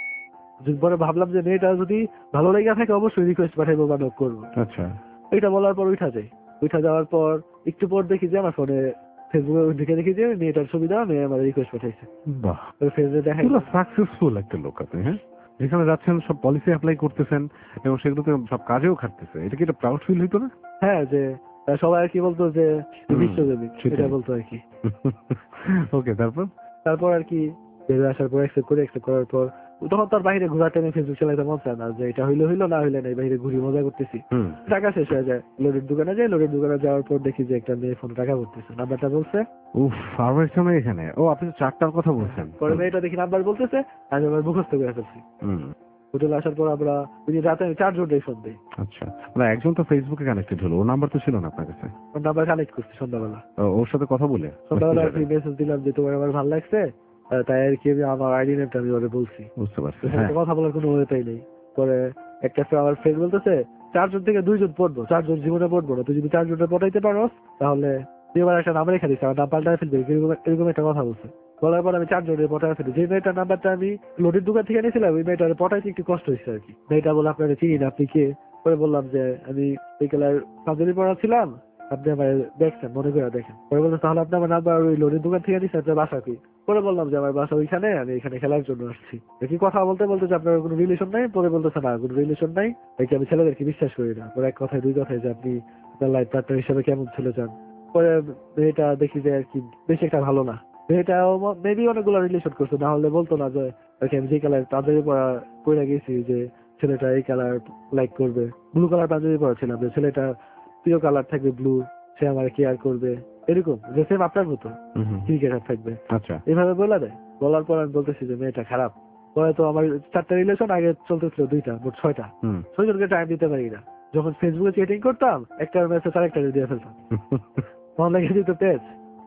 পরে ভাবলাম যে মেয়েটা যদি ভালো লেগে থাকে অবশ্যই রিকোয়েস্ট পাঠাইবো বা নক করবো। আচ্ছা। এটা বলার পর উঠা যায়, উঠা যাওয়ার পর একটু পর দেখি যে আমার ফোনে ফেসবুকে ঢুকে দেখি যে মেয়েটার ছবি দেওয়া, মেয়ে আমার রিকোয়েস্ট পাঠাইছে। বাহ, ফেসবুকে দেখা পুরো সাকসেসফুল একটা লোক আপনি। হ্যাঁ, যেখানে যাচ্ছেন সব পলিসি অ্যাপ্লাই করতেছেন এবং সেগুলোতে সব কাজেও খাটতেছে, এটা কি একটা প্রাউড ফিল হইতো না? হ্যাঁ, যে আহ, সবাই আর কি বলতো যে হুম, বিশ্বজনী, সেটাই। এটা বলতো আর কি। ওকে, তারপর? তারপর আর কি বের হয়ে আসার পর অ্যাকসেপ্ট করে, অ্যাকসেপ্ট করার পর তখন তার বাইরে ঘোরার টাইমে ফেসবুক চালাইতে মন চায় না, যে এটা হইলো হইলো, না হইলে নাই, বাইরে ঘুরি মজা করতেছি। হুম। টাকা শেষ হয়ে যায়, লোডের দোকানে যাই, লোডের দোকানে যাওয়ার পর দেখি যে একটা মেয়ে ফোন টাকা করতেছে, নাম্বারটা বলছে। উফ, আরো একটা মেয়ে এখানে? ও, আপনি তো চারটার কথা বলছেন। পরে মেয়েটা দেখি নাম্বার বলতেছে, আমি আবার মুখস্থ করে ফেলছি। হুম। হোটেলে আসার পর আমরা ওই দিন রাতে আমি চারজন রে ফোন দিই, আচ্ছা, না একজন তো ফেসবুকে কানেক্টেড হলো, ওর নাম্বার তো ছিল না আপনার কাছে? ওর নাম্বার কানেক্ট করছি সন্ধ্যাবেলা। ও, ওর সাথে কথা বলে সন্ধ্যাবেলা আর কি মেসেজ দিলাম যে তোমার আমার ভালো লাগছে, আহ, তাই আর কি আমি আমার আইডি নেমটা আমি ওরে বলছি। বুঝতে পারছি। ওর হ্যাঁ। সাথে কথা বলার কোনো ওয়েটাই নেই। পরে একটা ফ্রে- আমার ফ্রেন্ড বলতেছে চারজন থেকে দুইজন পড়বো, চারজন জীবনে পড়বো না, তুই যদি চারজনটা পটাইতে পারো তাহলে তুই এবার একটা নাম্বার রেখে দিস, আমার নাম পাল্টায় ফেলবি, এরকম এরকম একটা কথা বলছে। বলার পর আমি চারজনের পটায় ফেলি, যে মেয়েটার নাম্বারটা আমি লোডের দোকান থেকে নিয়েছিলাম, ওই মেয়েটার পটাইতে একটু কষ্ট হয়েছে আর কি। মেয়েটা বলে আপনারা চিনি না, আপনি কে? পরে বললাম যে আমি বিকেলের পাঞ্জাবি পড়া ছিলাম, আপনি আমার দেখছেন, মনে করে দেখেন। পরে বলতে তাহলে আপনি আমার নাম্বার ওই লোডের দোকান থেকে নিচ্ছেন, আপনার বাসা কি? পরে বললাম যে আমার বাসা ওইখানে, আমি এখানে খেলার জন্য আসছি। দেখি কথা বলতে বলতে যে আপনার কোনো রিলেশন নাই, পরে বলতেছে না কোনো রিলেশন নাই, দেখি আমি ছেলেদেরকে বিশ্বাস করি না। পরে এক কথায় দুই কথায় যে আপনি আপনার লাইফ পার্টনার হিসেবে কেমন ছেলে চান। পরে মেয়েটা দেখি যে আর কি বেশি একটা ভালো না, মেয়েটাও মেবি অনেকগুলো রিলেশন করছে, না হলে বলতো না যে আর কি আমি যে কালার পাঞ্জাবি পরা পরে গেছি যে ছেলেটা এই কালার লাইক করবে, ব্লু কালার পাঞ্জাবি পরা ছিলাম, যে ছেলেটা প্রিয় কালার থাকবে ব্লু, সে আমার কেয়ার করবে, এরকম যে সেম আপনার মতো হুম, হুম। ক্রিকেটার থাকবে, আচ্ছা। এইভাবে বলা দেয়। বলার পর আমি বলতেছি যে মেয়েটা খারাপ। পরে তো আমার চারটা রিলেশন আগে চলতেছিল, দুইটা মোট ছয়টা, হুম। ছয়জনকে টাইম দিতে পারি না। যখন ফেসবুকে চেটিং করতাম একটার মেসেজ আরেকটা দিয়ে ফেলতাম, অনলাইনে দিত পেজ,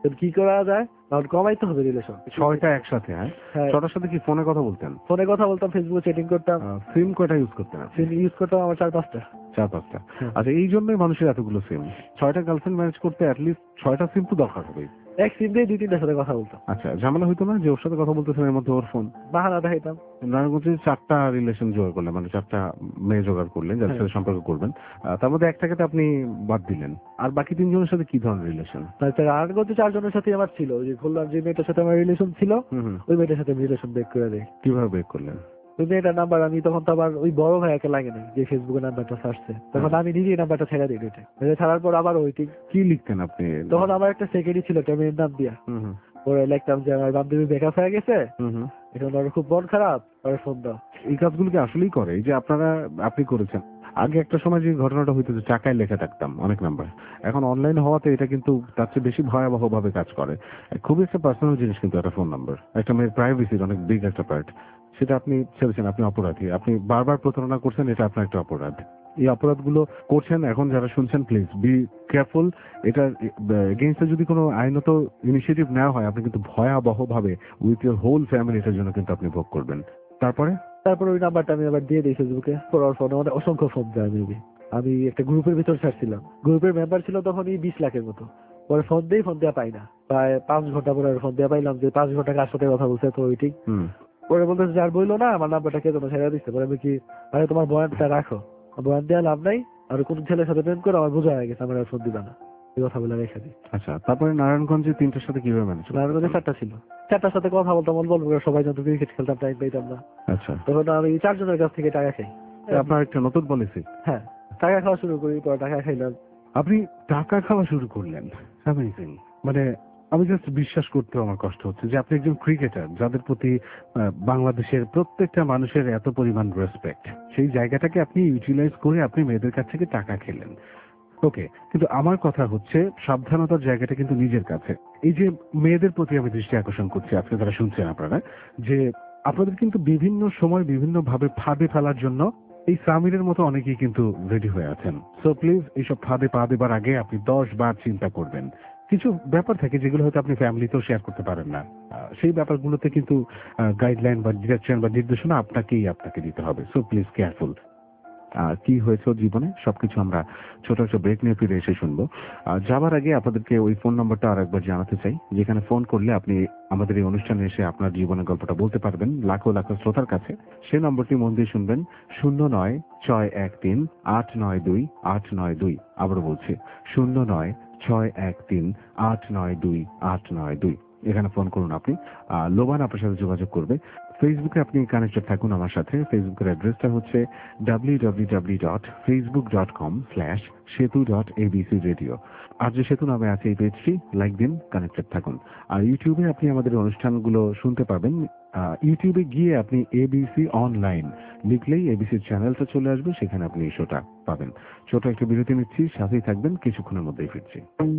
তো কি করা যায়, কারণ কমাইতে হবে রিলেশন। ছয়টা একসাথে? হ্যাঁ, হ্যাঁ, ছটার সাথে কি ফোনে কথা বলতেন? ফোনে কথা বলতাম, ফেসবুকে চ্যাটিং করতাম, সিম কয়টা ইউজ করতেন আপনি? সিম ইউজ করতাম আমার চার পাঁচটা। চার পাঁচটা। হ্যাঁ। আচ্ছা, এই জন্যই মানুষের এতগুলো সিম। ছয়টা গার্লফ্রেন্ড ম্যানেজ করতে অ্যাটলিস্ট ছয়টা সিম তো দরকার হবে। এক সিম দিয়ে দুই তিনটার সাথে কথা বলতাম। আচ্ছা, ঝামেলা হইতো না যে ওর সাথে কথা বলতেছেন এর মধ্যে ওর ফোন? বাহানা দেখাইতাম। নারায়ণগঞ্জে চারটা রিলেশন জোগাড় করলেন, মানে চারটা মেয়ে জোগাড় করলেন যাদের সাথে সম্পর্ক করবেন, আহ, তার মধ্যে একটাকে তো আপনি বাদ দিলেন। আর বাকি তিনজনের সাথে কি ধরনের রিলেশন? তারপরে আর গত চারজনের সাথে আমার ছিল, ওই যে বললাম যে মেয়েটার সাথে আমার রিলেশন ছিল, হুম হুম। ওই মেয়েটার সাথে রিলেশন ব্রেক করে দেয়। কিভাবে ব্রেক করলেন? ওই মেয়েটার নাম্বার আমি তখন তো আবার ওই বড় ভাইয়াকে লাগে নাই, যে ফেসবুকে নাম্বারটা ছাড়ছে, তখন আমি নিজেই নাম্বারটা ছেড়ে দিই। ওইটা ওইটা ছাড়ার পর আবার ওইটি কি লিখতেন আপনি? তখন আমার একটা সেকেন্ডই ছিল, একটা মেয়ের নাম দিয়া হুম হুম পরে লিখতাম যে আমার বান্ধবী ব্রেকআপ হয়ে গেছে, হুম হুম। এখন ওর খুব মন খারাপ, ওর ফোন দাও। এই কাজগুলো কি আসলেই করে? এই যে আপনারা আপনি করেছেন, আগে একটা সময় যে ঘটনাটা হইতো যে চাকায় লেখা থাকতাম অনেক নাম্বার, এখন অনলাইন হওয়াতে এটা কিন্তু তার চেয়ে বেশি ভয়াবহ ভাবে কাজ করে। খুবই একটা পার্সোনাল জিনিস কিন্তু একটা ফোন নাম্বার, একটা মেয়ের প্রাইভেসির অনেক বিগ একটা পার্ট। সেটা আপনি ছেড়েছেন, আপনি অপরাধী, আপনি বারবার প্রতারণা করছেন, এটা আপনার একটা অপরাধ। এই অপরাধগুলো করছেন এখন যারা শুনছেন, প্লিজ বি কেয়ারফুল। এটা এগেইনস্টে যদি কোনো আইনত ইনিশিয়েটিভ নেওয়া হয়, আপনি কিন্তু ভয়াবহ ভাবে উইথ ইউর হোল ফ্যামিলি এটার জন্য কিন্তু আপনি ভোগ করবেন। তারপরে তারপর ওই নাম্বারটা আমি আবার দিয়ে দিই ফেসবুকে, পরে ওর ফোনে অনেক অসংখ্য ফোন যায়। মেবি আমি একটা গ্রুপের ভিতর ছাড়ছিলাম, গ্রুপের মেম্বার ছিল তখন এই বিশ লাখের মতো। পরে ফোন দিই, ফোন দেওয়া পাই না, প্রায় পাঁচ ঘন্টা পরে ফোন দেওয়া পাইলাম যে পাঁচ ঘন্টা কার সাথে কথা বলছে, তো ওইটি হুম পরে বলতেছে আর বললো না আমার নাম্বারটা কে তোমার ছেড়ে দিচ্ছে। পরে আমি কি, আরে তোমার বয়ানটা রাখো, বয়ান দেওয়া লাভ নাই, আর কোন ছেলের সাথে প্রেম করে আমার বোঝা হয়ে গেছে, আমার আর ফোন দিবা না, এই কথা বলে রেখে দিই। আচ্ছা, তারপরে নারায়ণগঞ্জে তিনটার সাথে কিভাবে ম্যানেজ? নারায়ণগঞ্জে চারটা ছিল, চারটার সাথে কথা বলতাম, অল্প অল্প করে, সবাই জানতো ক্রিকেট খেলতাম, টাইম পাইতাম না, আচ্ছা, তখন আমি চারজনের কাছ থেকে টাকা খাই। আপনার একটা নতুন পলিসি। হ্যাঁ, টাকা খাওয়া শুরু করি, পরে টাকা খাইলাম। আপনি টাকা খাওয়া শুরু করলেন, অ্যামেজিং। মানে আমি জাস্ট বিশ্বাস করতে আমার কষ্ট হচ্ছে যে আপনি একজন ক্রিকেটার যাদের প্রতি আহ, বাংলাদেশের প্রত্যেকটা মানুষের এত পরিমাণ রেসপেক্ট, সেই জায়গাটাকে আপনি ইউটিলাইজ করে আপনি মেয়েদের কাছ থেকে টাকা খেলেন। ওকে, কিন্তু আমার কথা হচ্ছে সাবধানতার জায়গাটা কিন্তু নিজের কাছে। এই যে মেয়েদের প্রতি আমি দৃষ্টি আকর্ষণ করছি, আজকে যারা শুনছেন আপনারা, যে আপনাদের কিন্তু বিভিন্ন সময় বিভিন্ন ভাবে ফাঁদে ফেলার জন্য এই সামিরের মতো অনেকেই কিন্তু রেডি হয়ে আছেন। সো প্লিজ এইসব ফাঁদে পা দেবার আগে আপনি দশ বার চিন্তা করবেন। কিছু ব্যাপার থাকে যেগুলো হয়তো আপনি ফ্যামিলিতেও শেয়ার করতে পারেন না, আহ, সেই ব্যাপারগুলোতে কিন্তু গাইডলাইন বা ডিরেকশন বা নির্দেশনা আপনাকেই আপনাকে দিতে হবে। So please careful. আহ, কি হয়েছে ওর জীবনে সবকিছু আমরা ছোট ছোট ব্রেক নিয়ে ফিরে এসে শুনবো। আহ, যাবার আগে আপনাদেরকে ওই ফোন নম্বরটা আর একবার জানাতে চাই, যেখানে ফোন করলে আপনি আমাদের এই অনুষ্ঠানে এসে আপনার জীবনের গল্পটা বলতে পারবেন লাখো লাখো শ্রোতার কাছে। সেই নম্বরটি মন দিয়ে শুনবেন, শূন্য নয় ছয় এক তিন আট নয় দুই আট নয় দুই। আবার বলছি, শূন্য নয় ছয় এক তিন আট নয় দুই আট নয় দুই। এখানে ফোন করুন আপনি। আহ, লোবান আপনার সাথে যোগাযোগ করবে। ফেসবুকে আপনি কানেক্টেড থাকুন আমার সাথে। ফেসবুকের অ্যাড্রেসটা হচ্ছে W W W dot Facebook dot com slash Setu dot ABC radio. আর যে সেতু নামে আছে এই পেজটি লাইক দিন, কানেক্টেড থাকুন। আর ইউটিউবে আপনি আমাদের অনুষ্ঠানগুলো শুনতে পাবেন। আহ, ইউটিউবে গিয়ে আপনি এবিসি অনলাইন লিখলেই এবিসির চ্যানেলটা চলে আসবে, সেখানে আপনি এই শোটা পাবেন। ছোট একটা বিরতি নিচ্ছি, সাথেই থাকবেন, কিছুক্ষণের মধ্যেই ফিরছি।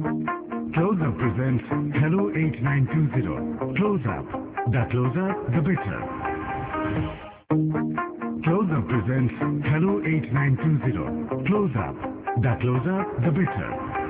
Close Up presents Hello eight nine two zero. Close Up. The closer, the better. Close Up presents Hello eight nine two zero. Close Up. The closer, the better.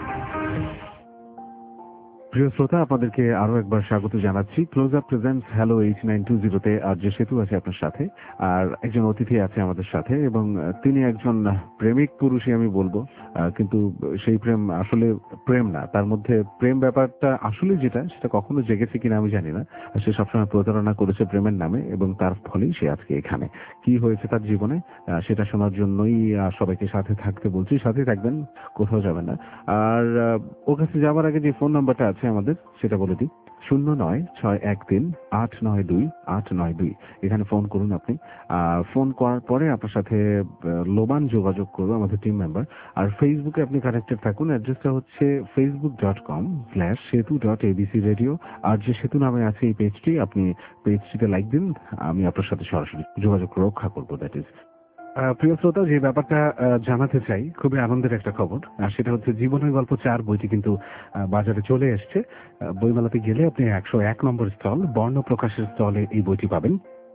প্রিয় শ্রোতা, আপনাদেরকে আরো একবার স্বাগত জানাচ্ছি close up presents hello eight nine two জিরোতে। আর যে সেতু আছে আপনার সাথে, আর একজন অতিথি আছে আমাদের সাথে, এবং তিনি একজন প্রেমিক পুরুষই আমি বলবো, কিন্তু সেই প্রেম আসলে প্রেম না, তার মধ্যে প্রেম ব্যাপারটা আসলে যেটা সেটা কখনো জেগেছে কিনা আমি জানি না। সে সবসময় প্রতারণা করেছে প্রেমের নামে, এবং তার ফলেই সে আজকে এখানে। কি হয়েছে তার জীবনে সেটা শোনার জন্যই সবাইকে সাথে থাকতে বলছি, সাথে থাকবেন, কোথাও যাবেন না। আর ওর কাছে যাওয়ার আগে যে ফোন নাম্বারটা আছে আমাদের সেটা বলে দিই, শূন্য নয় ছয় এক তিন আট নয় দুই আট নয় দুই। এখানে ফোন করুন আপনি। ফোন করার পরে আপনার সাথে লোবান যোগাযোগ করবো, আমাদের টিম মেম্বার। আর ফেসবুকে আপনি কানেক্টেড থাকুন, অ্যাড্রেসটা হচ্ছে Facebook dot com slash Setu dot ABC radio. আর যে সেতু নামে আছে এই পেজটি, আপনি পেজটিতে লাইক দিন, আমি আপনার সাথে সরাসরি যোগাযোগ রক্ষা করবো। দ্যাট ইজ প্রিয় শ্রোতা, যে ব্যাপারটা জানাতে চাই, খুবই আনন্দের একটা খবর, আর সেটা হচ্ছে জীবনের গল্প চার বইটি কিন্তু বাজারে চলে এসছে। বইমেলাতে গেলে আপনি একশো এক নম্বর স্টল বর্ণ প্রকাশের স্টলে এই বইটি পাবেন।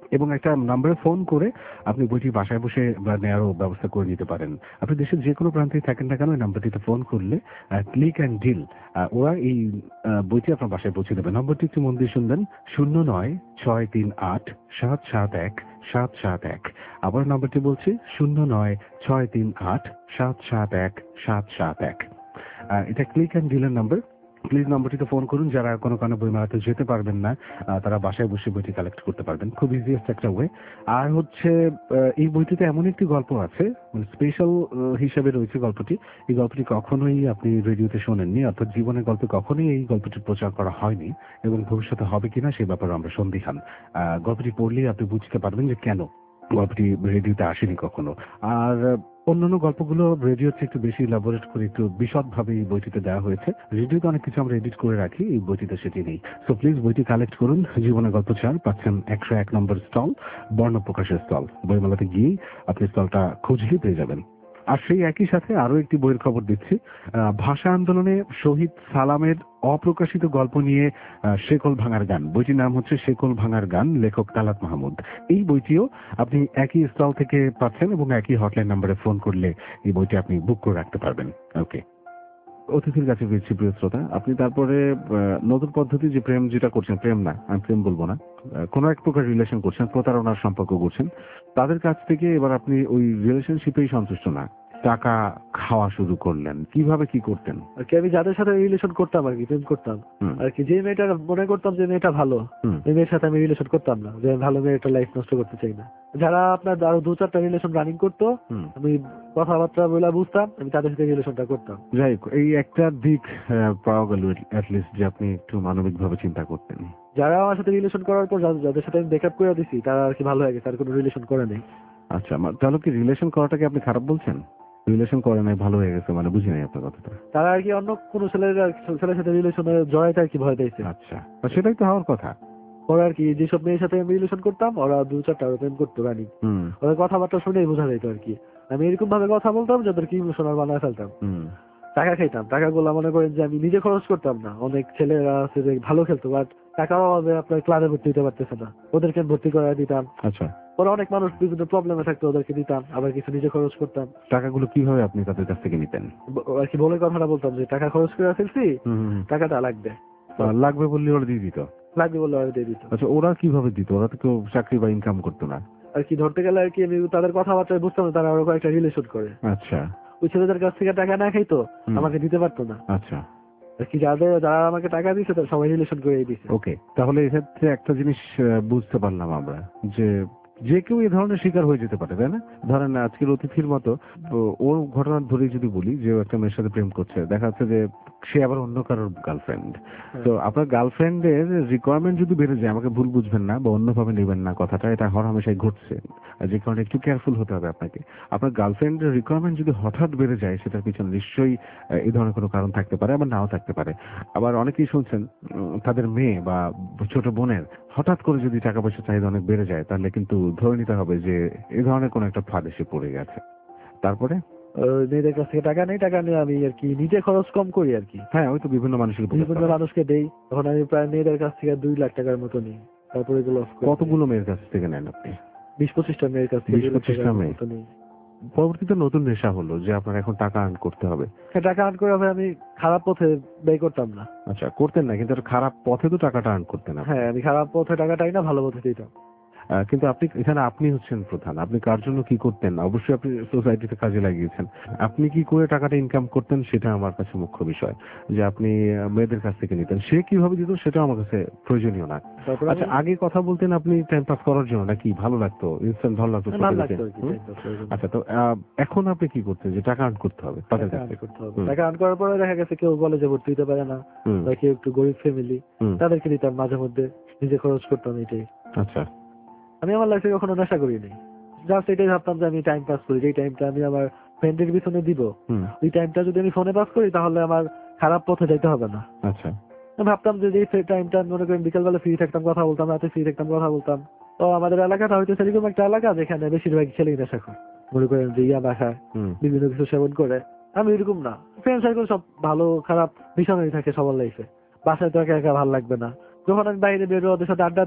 এবং একটা নাম্বারে ফোন করে আপনি বইটি বাসায় বসে বা নেওয়ারও ব্যবস্থা করে নিতে পারেন। আপনি দেশের যে কোনো প্রান্তেই থাকেন না কেন, ওই নাম্বারটিতে ফোন করলে ক্লিক অ্যান্ড ডিল ওরা এই আহ, বইটি আপনার বাসায় পৌঁছে দেবে। নম্বরটি একটু মন দিয়ে শুনবেন, শূন্য নয় ছয় তিন আট সাত সাত এক সাত সাত এক। আবার নাম্বারটি বলছি, শূন্য নয় ছয় তিন আট সাত সাত এক সাত সাত এক। এটা ক্লিক অ্যান্ড ডিলের নাম্বার। প্লিজ নাম্বারটিতে ফোন করুন। যারা কোনো কারণে বইমেলাতে যেতে পারবেন না, আহ, তারা বাসায় বসে বইটি কালেক্ট করতে পারবেন, খুব ইজিয়েস্ট একটা ওয়ে। আর হচ্ছে আহ, এই বইটিতে এমন একটি গল্প আছে, মানে স্পেশাল হিসেবে রয়েছে গল্পটি। এই গল্পটি কখনোই আপনি রেডিওতে শোনেননি, অর্থাৎ জীবনের গল্পে কখনোই এই গল্পটি প্রচার করা হয়নি এবং ভবিষ্যতে হবে কিনা সেই ব্যাপারে আমরা সন্দিহান। আহ, গল্পটি পড়লেই আপনি বুঝতে পারবেন যে কেন গল্পটি রেডিওতে আসেনি কখনো। আর অন্যান্য গল্পগুলো রেডিওতে একটু বেশি ইলাবোরেট করে একটু বিশদভাবে এই বইটিতে দেওয়া হয়েছে। রেডিওতে অনেক কিছু আমরা এডিট করে রাখি, এই বইটিতে সেটি নেই। সো প্লিজ বইটি কালেক্ট করুন। জীবনের গল্প চার পাচ্ছেন একশো এক নম্বর স্টল, বর্ণ প্রকাশের স্টল। বইমেলাতে গিয়েই আপনি স্টলটা খুঁজলেই পেয়ে যাবেন। আর সেই একই সাথে আরো একটি বইয়ের খবর দিচ্ছি। আহ, ভাষা আন্দোলনে শহীদ সালামের অপ্রকাশিত গল্প নিয়ে আহ, শেকল ভাঙার গান। বইটির নাম হচ্ছে শেকল ভাঙার গান, লেখক তালাত মাহমুদ। এই বইটিও আপনি একই স্টল থেকে পাচ্ছেন এবং একই হটলাইন নাম্বারে ফোন করলে এই বইটি আপনি বুক করে রাখতে পারবেন। ওকে, অতিথির কাছে ফিরছি প্রিয় শ্রোতা। আপনি তারপরে আহ, নতুন পদ্ধতি যে প্রেম যেটা করছেন, প্রেম না, আমি প্রেম বলবো না, আহ, কোনো এক প্রকার রিলেশন করছেন, প্রতারণার সম্পর্ক করছেন, তাদের কাছ থেকে এবার আপনি ওই রিলেশনশিপেই সন্তুষ্ট না, টাকা খাওয়া শুরু করলেন। কিভাবে কি করতেন? আর কি আমি যাদের সাথে রিলেশন করতাম আর কি, প্রেম করতাম হুম, আর কি, যে মেয়েটা মনে করতাম যে মেয়েটা ভালো, হুম, এই মেয়ের সাথে আমি রিলেশন করতাম না, যে আমি ভালো মেয়েটা লাইফ নষ্ট করতে চাই না। যারা আপনার আরো দু চারটা রিলেশন রানিং করতো, হুম। আমি কথাবার্তা বলে বুঝতাম, আমি তাদের সাথে রিলেশনটা করতাম। যাই হোক, এই একটা দিক আহ, পাওয়া গেল অ্যাটলিস্ট, যে আপনি একটু মানবিক ভাবে চিন্তা করতেন। যারা আমার সাথে রিলেশন করার পর যাদের যাদের সাথে আমি ব্রেকআপ করে দিছি, তারা আর কি ভালো হয়ে গেছে, আর কোনো রিলেশন করে নেই। আচ্ছা, মা- তাহলে কি রিলেশন করাটাকে আপনি খারাপ বলছেন? রিলেশন করে নাই, ভালো হয়ে গেছে মানে বুঝি নাই আপনার কথাটা। তারা আর কি অন্য কোনো ছেলের ছেলের সাথে রিলেশনে জড়াইতে আর কি ভয় পেয়েছে। আচ্ছা, তা সেটাই তো হওয়ার কথা। ওরা আর কি যেসব মেয়ের সাথে আমি রিলেশন করতাম, ওরা দু চারটা আরো প্রেম করতো রানি। হুম, ওদের কথাবার্তা শুনেই বোঝা যেত আর কি। আমি এরকম ভাবে কথা বলতাম যাদেরকে ইমোশনাল বানায় ফেলতাম। হুম, টাকা খাইতাম, টাকাগুলো মনে করেন যে আমি নিজে খরচ করতাম না। অনেক ছেলেরা আছে যে ভালো খেলতো, বাট টাকার অভাবে আপনার ক্লাবে ভর্তি হতে পারতেছে না, ওদেরকে ভর্তি করে দিতাম। আচ্ছা। ওরা অনেক মানুষ বিভিন্ন প্রবলেমে থাকতো, ওদেরকে দিতাম, আবার কিছু নিজে খরচ করতাম। টাকাগুলো কিভাবে আপনি তাদের কাছ থেকে নিতেন? ব- আর কি বলে কথাটা বলতাম যে টাকা খরচ করে ফেলছি, হুম, হুম, হুম। টাকাটা লাগবে, আহ, লাগবে বললে ওরা দিয়ে দিত? লাগবে বলে ওরা দিয়ে দিত। আচ্ছা, ওরা কিভাবে দিত? ওরা তো কেউ চাকরি বা ইনকাম করতো না। আর কি ধরতে গেলে আর কি আমি তাদের কথাবার্তায় বুঝতাম না তারা ওরকম একটা রিলেশন করে। আচ্ছা। ওই ছেলেদের কাছ থেকে টাকা না খাইতো, হুম। আমাকে দিতে পারতো না। আচ্ছা, আর কি যাদের যারা আমাকে টাকা দিচ্ছে তারা সবাই রিলেশন করে দিচ্ছে। ওকে। তাহলে এক্ষেত্রে একটা জিনিস আহ, বুঝতে পারলাম আমরা, যে যে কেউ এই ধরনের শিকার হয়ে যেতে পারে, তাই না? ধরেন আজকের অতিথির মতো তো ওর ঘটনা ধরে যদি বলি, যে ও একটা মেয়ের সাথে প্রেম করছে, দেখা যাচ্ছে যে সে আবার অন্য কারোর গার্লফ্রেন্ড। তো আপনার গার্লফ্রেন্ডের রিকোয়ারমেন্ট যদি বেড়ে যায়, আমাকে ভুল বুঝবেন না বা অন্যভাবে নেবেন না কথাটা, এটা হর হামেশাই ঘটছে, যে কারণে একটু কেয়ারফুল হতে হবে আপনাকে। আপনার গার্লফ্রেন্ডের রিকোয়ারমেন্ট যদি হঠাৎ বেড়ে যায়, সেটার পিছনে নিশ্চয়ই আহ, এই ধরনের কোনো কারণ থাকতে পারে, আবার নাও থাকতে পারে। আবার অনেকেই শুনছেন উম, তাদের মেয়ে বা ছোট বোনের হঠাৎ করে যদি টাকা পয়সা চাহিদা অনেক বেড়ে যায়, তাহলে কিন্তু ধরে নিতে হবে যে এই ধরনের কোনো একটা ফাঁদ এসে পড়ে গেছে। তারপরে ওই মেয়েদের কাছ থেকে টাকা নেই, টাকা নিয়ে আমি আর কি নিজে খরচ কম করি আর কি, হ্যাঁ, ওই তো বিভিন্ন মানুষের উপকার বিভিন্ন করে। মানুষকে দেই। তখন আমি প্রায় মেয়েদের কাছ থেকে দুই লাখ টাকার মতো নিই, তারপরে এগুলো off করে দিই। কতগুলো মেয়ের কাছ থেকে নেন আপনি? বিশ পঁচিশটা মেয়ের কাছ থেকে বিশ দুই লাখ পঁচিশটা টাকার মেয়ে? মতো নিই। পরবর্তীতে নতুন নেশা হলো যে আপনার এখন টাকা আর্ন করতে হবে। হ্যাঁ, টাকা আর্ন করে হবে, আমি খারাপ পথে ব্যয় করতাম না। আচ্ছা, করতেন না, কিন্তু আর খারাপ পথে তো টাকাটা আর্ন করতেন আপনি। হ্যাঁ, আমি খারাপ পথে টাকাটাই না, ভালো পথে দিতাম। আহ, কিন্তু আপনি এখানে আপনি হচ্ছেন প্রধান। আপনি কার জন্য কি করতেন? অবশ্যই আপনি সোসাইটিতে কাজে লাগিয়েছেন। আপনি কি করে টাকাটা ইনকাম করতেন সেটা আমার কাছে মুখ্য বিষয়। যে আপনি আহ, মেয়েদের কাছ থেকে নিতেন, সে কিভাবে দিত সেটা আমার কাছে প্রয়োজনীয় না। তারপরে আচ্ছা, আগে কথা বলতেন আপনি টাইম পাস করার জন্য, নাকি ভালো লাগতো, ইনস্ট্যান্ট ভালো লাগতো ভালো চোখে লাগতো দেখে? আর কি, হুম? time pass করার জন্য। আচ্ছা, তো আহ, এখন আপনি কি করতেন যে টাকা আর্ন করতে হবে তাদের টাকা কাছ earn থেকে? করতে হবে। হুম। টাকা আর্ন করার পরে দেখা গেছে কেউ কলেজে ভর্তি হতে পারে না, হুম, বা কেউ একটু গরিব ফ্যামিলি, হুম। তাদেরকে দিতাম মাঝে মধ্যে, নিজে খরচ করতাম। এটাই। আচ্ছা, আমি আমার লাইফে কখনো নেশা করিনি, জাস্ট এটাই ভাবতাম যে আমি টাইম পাস করি, যেই টাইমটা আমি আমার ফ্রেন্ডের পিছনে দিব, হুম, ওই টাইমটা যদি আমি ফোনে পাস করি তাহলে আমার খারাপ পথে যাইতে হবে না। আচ্ছা, আমি ভাবতাম যে যে টাইমটা মনে করেন বিকালবেলা ফ্রি থাকতাম, কথা বলতাম, রাতে ফ্রি থাকতাম, কথা বলতাম। তো আমাদের এলাকাটা হয়তো সেরকম একটা এলাকা যেখানে বেশিরভাগ ছেলেই নেশা করে, মনে করেন যে ইয়া বাসায় হুম, বিভিন্ন কিছু সেবন করে। আমি এরকম না, ফ্রেন্ড সার্কেল সব ভালো খারাপ মিশনই থাকে সবার লাইফে। বাসায় তো একা একা ভালো লাগবে না, যখন আমি বাইরে বেরো ওদের সাথে আড্ডা দিব,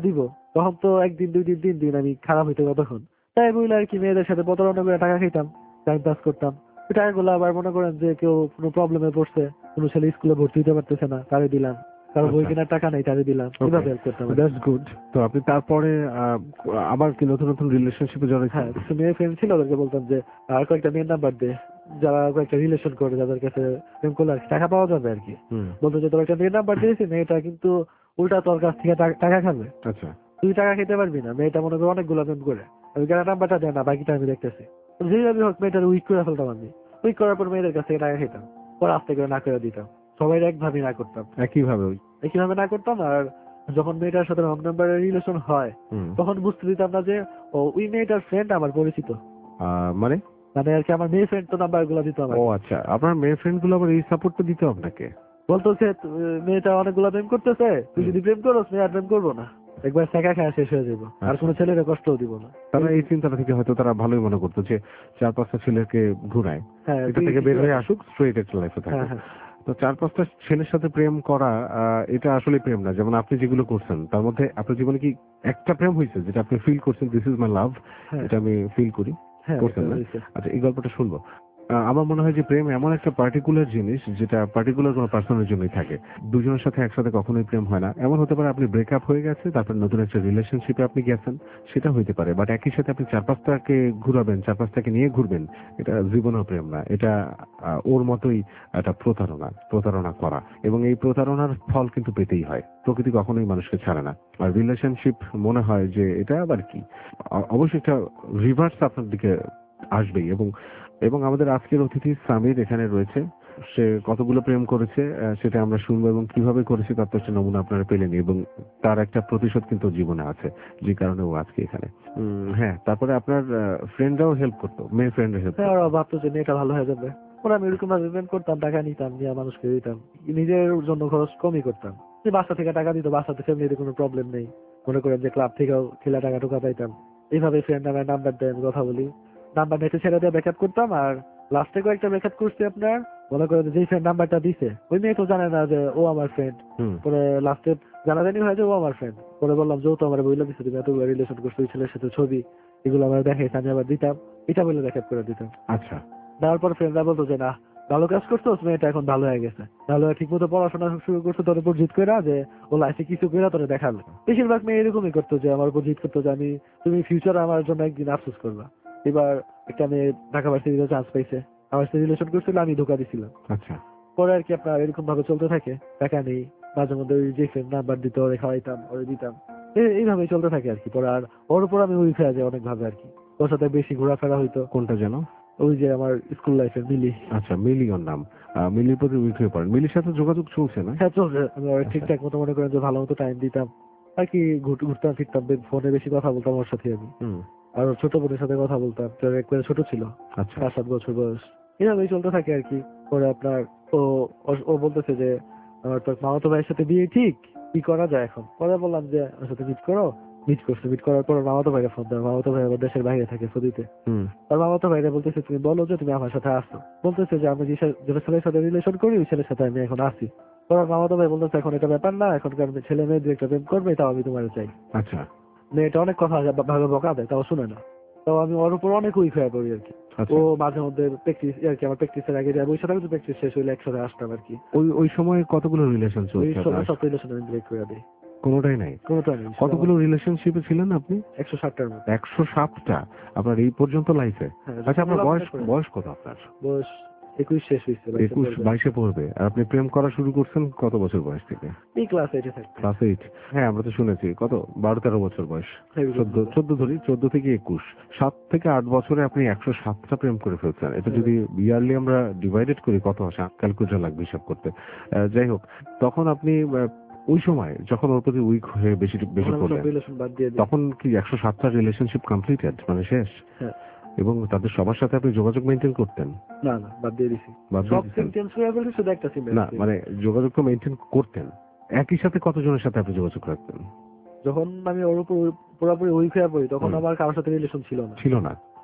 তখন তো একদিন দুই দিন তিন দিন আমি খারাপ হইতে কতক্ষণ, তাই বইলে আর কি মেয়েদের সাথে প্রতারণা করে টাকা খাইতাম, টাইম পাস করতাম। ওই টাকাগুলো আবার মনে করেন যে কেউ কোনো প্রবলেমে পড়ছে, কোনো ছেলে স্কুলে ভর্তি হতে পারতেছে না, তারে দিলাম, কারো বই আচ্ছা। কেনার টাকা নেই, তারে দিলাম, এভাবে হেল্প করতাম আর কি। That's good. তো আপনি তারপরে আহ, আবার কি নতুন নতুন রিলেশনশিপে হ্যাঁ, জড়াইছেন? কিছু মেয়ে ফ্রেন্ড ছিল, ওদেরকে বলতাম যে আর কয়েকটা মেয়ের নাম্বার দে, যারা কয়েকটা রিলেশন করে, যাদের কাছে প্রেম করলে আর কি টাকা পাওয়া যাবে আর কি। হুম। বলতো যে তোর একটা মেয়ের নাম্বার দিয়েছি, মেয়েটা কিন্তু উল্টা তোর কাছ থেকে টাকা টাকা খাবে, আচ্ছা। তুই টাকা খেতে পারবি না। মেয়েটা মনে করে অনেকগুলো প্রেম করে, আমি কেন নাম্বারটা দেয় না, বাকিটা আমি দেখতেছি। তো যেভাবে হোক মেয়েটার উইক করে ফেলতাম আমি। উইক করার পর মেয়েদের কাছ থেকে টাকা খেতাম, পরে আস্তে করে না করে দিতাম। সবাই একভাবে না করতাম, একইভাবে ওই একইভাবে না করতাম। আর যখন মেয়েটার সাথে রং নাম্বারের রিলেশন হয়, হুম। তখন বুঝতে দিতাম না যে ও ওই মেয়েটার ফ্রেন্ড আমার পরিচিত, আহ, মানে মানে আর কি আমার মেয়ে ফ্রেন্ড তো নাম্বার গুলো দিত আমার। ও আচ্ছা, আপনার মেয়ে ফ্রেন্ড গুলো আবার এই সাপোর্টটা দিতে আপনাকে? বলতো যে মেয়েটা অনেকগুলো প্রেম করতেছে, তুই হুম। যদি প্রেম করোস মেয়ে আর প্রেম করবো না, একবার শেখা খায় শেষ হয়ে যাবো, আর আচ্ছা। কোনো ছেলেরা কষ্টও দিব না। তারা এই চিন্তাটা থেকে হয়তো তারা ভালোই মনে করতো যে চার পাঁচটা ছেলেকে ঘুরায়, হ্যাঁ, এটা তুই থেকে কি বের হয়ে করে? আসুক, স্ট্রেট একটা লাইফে হ্যাঁ থাকুক। হ্যাঁ তো চার পাঁচটা ছেলের সাথে প্রেম করা আহ, এটা আসলে প্রেম না। যেমন আপনি যেগুলো করছেন তার মধ্যে আপনার জীবনে কি একটা প্রেম হয়েছে যেটা আপনি ফিল করছেন দিস ইজ মাই লাভ, হ্যাঁ এটা আমি ফিল করি? হ্যাঁ, করছেন না? হয়েছে। আচ্ছা, এই গল্পটা শুনবো। আহ, আমার মনে হয় যে প্রেম এমন একটা পার্টিকুলার জিনিস যেটা পার্টিকুলার কোনো পার্সনের জন্যই থাকে। দুজনের সাথে একসাথে কখনোই প্রেম হয় না। এমন হতে পারে আপনি ব্রেকআপ হয়ে গেছে, তারপর নতুন একটা রিলেশনশিপে আপনি গেছেন, সেটা হইতে পারে। বাট একই সাথে আপনি চার পাঁচটাকে ঘুরাবেন, চার পাঁচটাকে নিয়ে ঘুরবেন, এটা জীবনেও প্রেম না। এটা আহ, ওর মতোই একটা প্রতারণা, প্রতারণা করা। এবং এই প্রতারণার ফল কিন্তু পেতেই হয়। প্রকৃতি কখনোই মানুষকে ছাড়ে না। আর রিলেশনশিপ মনে হয় যে এটা আবার কি, অ- অবশ্যই একটা রিভার্স আপনার দিকে আসবেই। এবং এবং আমাদের আজকের অতিথি সামির এখানে রয়েছে। সে কতগুলো প্রেম করেছে আহ, সেটা আমরা শুনবো, এবং কিভাবে করেছে তার তো একটা নমুনা আপনারা পেলেন। এবং তার একটা প্রতিশোধ কিন্তু ওর জীবনে আছে, যে কারণে ও আজকে এখানে। উম, হ্যাঁ, তারপরে আপনার ফ্রেন্ডরাও হেল্প করতো, মেয়ে ফ্রেন্ডরা হেল্প হ্যাঁ, করতো? ওরা ভাবতো যে মেয়েটা ভালো হয়ে যাবে, ওরা আমি এরকম ভাবে প্রেম করতাম, টাকা নিতাম, নিয়ে মানুষকে দিতাম, নিজের জন্য খরচ কমই করতাম। যে বাসা থেকে টাকা দিত, বাসাতে ফ্যামিলিতে কোনো প্রবলেম নেই, মনে করেন যে ক্লাব থেকেও খেলা টাকা টোকা পাইতাম। এইভাবে ফ্রেন্ড আমার নাম্বার দেয়, আমি কথা বলি, নাম্বার নেটে ছেড়ে দিয়ে ব্যাকআপ করতাম। আর লাস্টে কয়েকটা ব্যাকআপ করছি আপনার, মনে করেন যেই ফ্রেন্ড নাম্বারটা দিছে ওই মেয়ে তো জানে না যে ও আমার ফ্রেন্ড। হুম। পরে লাস্টে জানাজানি হয় যে ও আমার ফ্রেন্ড। পরে বললাম যে ও তো আমার বইলা দিচ্ছে, তুমি এতগুলো রিলেশন করছো, ওই ছেলের সাথে ছবি এগুলো আমার দেখাইছে, আমি আবার দিতাম, এটা বলে ব্যাকআপ করে দিতাম। আচ্ছা। তারপর ফ্রেন্ডরা বলতো যে না, ভালো কাজ করছো, মেয়েটা এখন ভালো হয়ে গেছে, ভালো ঠিক মতো পড়াশোনা শুরু করছো, তোর উপর জিত করে যে ও লাইফে কিছু করে তোরে দেখালো। বেশিরভাগ মেয়ে এরকমই করতো যে আমার উপর জিত করতো যে আমি, তুমি ফিউচারে আমার জন্য একদিন আফসোস করবা। এবার একটা মেয়ে ঢাকা ভার্সিটিতে চান্স পাইছে, আমার সাথে রিলেশন করছিল, আমি ধোকা দিছিলাম। আচ্ছা। পরে আর কি আপনার এরকম ভাবে চলতে থাকে, টাকা নেই, মাঝে মধ্যে ওই যে ফ্রেন্ড নাম্বার দিত ওরে খাওয়াইতাম, ওরে দিতাম, এই- এইভাবেই চলতে থাকে আর কি। পরে আর ওর উপর আমি উইক হয়ে যাই অনেক ভাবে আর কি, ওর সাথে বেশি ঘোরাফেরা হইতো। কোনটা যেন? ওই যে আমার স্কুল লাইফের মিলি। আচ্ছা, মিলি ওর নাম। আহ, মিলির প্রতি উইক হয়ে পড়েন। মিলির সাথে যোগাযোগ চলছে না? হ্যাঁ চলছে, আমি ওর আচ্ছা। ঠিকঠাক মতো মনে করেন যে ভালো মতো টাইম দিতাম আর কি, ঘুর- ঘুরতাম ফিরতাম, ফোনে বেশি কথা বলতাম ওর সাথে আমি। হুম। আর ওর ছোট বোনের সাথে কথা বলতাম, তোর একবারে ছোট ছিল, আচ্ছা। পাঁচ সাত বছর বয়স। এভাবেই চলতে থাকে আর কি। পরে আপনার ও ও- ও বলতেছে যে আমার তোর মামাতো ভাইয়ের সাথে বিয়ে ঠিক, কি করা যায় এখন? পরে বললাম যে ওর সাথে মিট করো। মিট করছে, মিট করার পর মামাতো ভাইরে ফোন দেয়, মামাতো ভাই আবার দেশের বাইরে থাকে সৌদিতে। হুম। আর মামাতো ভাইরে বলতেছে তুমি বলো যে তুমি আমার সাথে আসো, বলতেছে যে আমি যে সে- যে ছেলের সাথে রিলেশন করি ওই ছেলের সাথে আমি এখন আসি। পরে মামাতো ভাই বলতেছে এখন এটা ব্যাপার না, এখনকার ছেলে মেয়ে দু একটা প্রেম করবে, তাও আমি তোমার চাই। আচ্ছা। মেয়েটা অনেক কথা ভাবে বকা দেয়, তাও শুনে না। তাও আমি ওর উপর অনেক উইক হয়ে পড়ি আর কি। আচ্ছা। ও মাঝে মধ্যে প্র্যাকটিস আর কি, আমার প্র্যাকটিসের আগে যাবো, ওই সাথে প্র্যাকটিস শেষ হইলে একসাথে আসতাম আর কি। ওই ওই সময় কতগুলো রিলেশন ওই চলছে সময় আপনার? সব রিলেশন আমি ব্রেক করে দিই, কোনোটাই নাই? কোনোটা নেই। কতগুলো রিলেশনশিপে ছিলেন আপনি? একশো ষাটটার মতো। একশো সাতটা আপনার এই পর্যন্ত লাইফে? হ্যাঁ, আচ্ছা, আপনার যতগুলো বয়স মনে করেন। বয়স কত আপনার? বয়স একুশ শেষ হয়েছে, বাইশে একুশ পড়বে। বাইশে পড়বে। আর আপনি প্রেম করা শুরু করছেন কত বছর বয়স থেকে? এই ক্লাস এইটে থাকতে। Class eight. হ্যাঁ, আমরা তো শুনেছি কত বারো তেরো বছর বয়স। এগুলো চোদ্দ চোদ্দ ধরি, চোদ্দ থেকে একুশ, সাত থেকে আট বছরে আপনি একশো সাতটা প্রেম করে ফেলছেন। এটা যদি ইয়ারলি আমরা ডিভাইডেড করি কত আসে, ক্যালকুলেটর লাগবে হিসাব করতে। আহ, যাই হোক, তখন আপনি আহ, ওই সময় যখন ওর প্রতি উইক হয়ে বেশি বেশি পড়লেন, রিলেশন বাদ দিয়ে দিই। তখন কি একশো সাতটা রিলেশনশিপ কমপ্লিটেড, মানে শেষ? হ্যাঁ। এবং তাদের সবার সাথে আপনি যোগাযোগ মেনটেন করতেন? না না, বাদ দিয়ে দিছি। বাদ দিয়ে সব দিছেন? চেঞ্জ করে ফেলছি, শুধু একটা সিম। না, মানে যোগাযোগ তো মেনটেন করতেন। একই সাথে কতজনের সাথে আপনি যোগাযোগ রাখতেন? যখন আমি ওর উপর পুরোপুরি উইক হয়ে পড়ি তখন হুম। আমার কারোর সাথে রিলেশন ছিল না। ছিল না?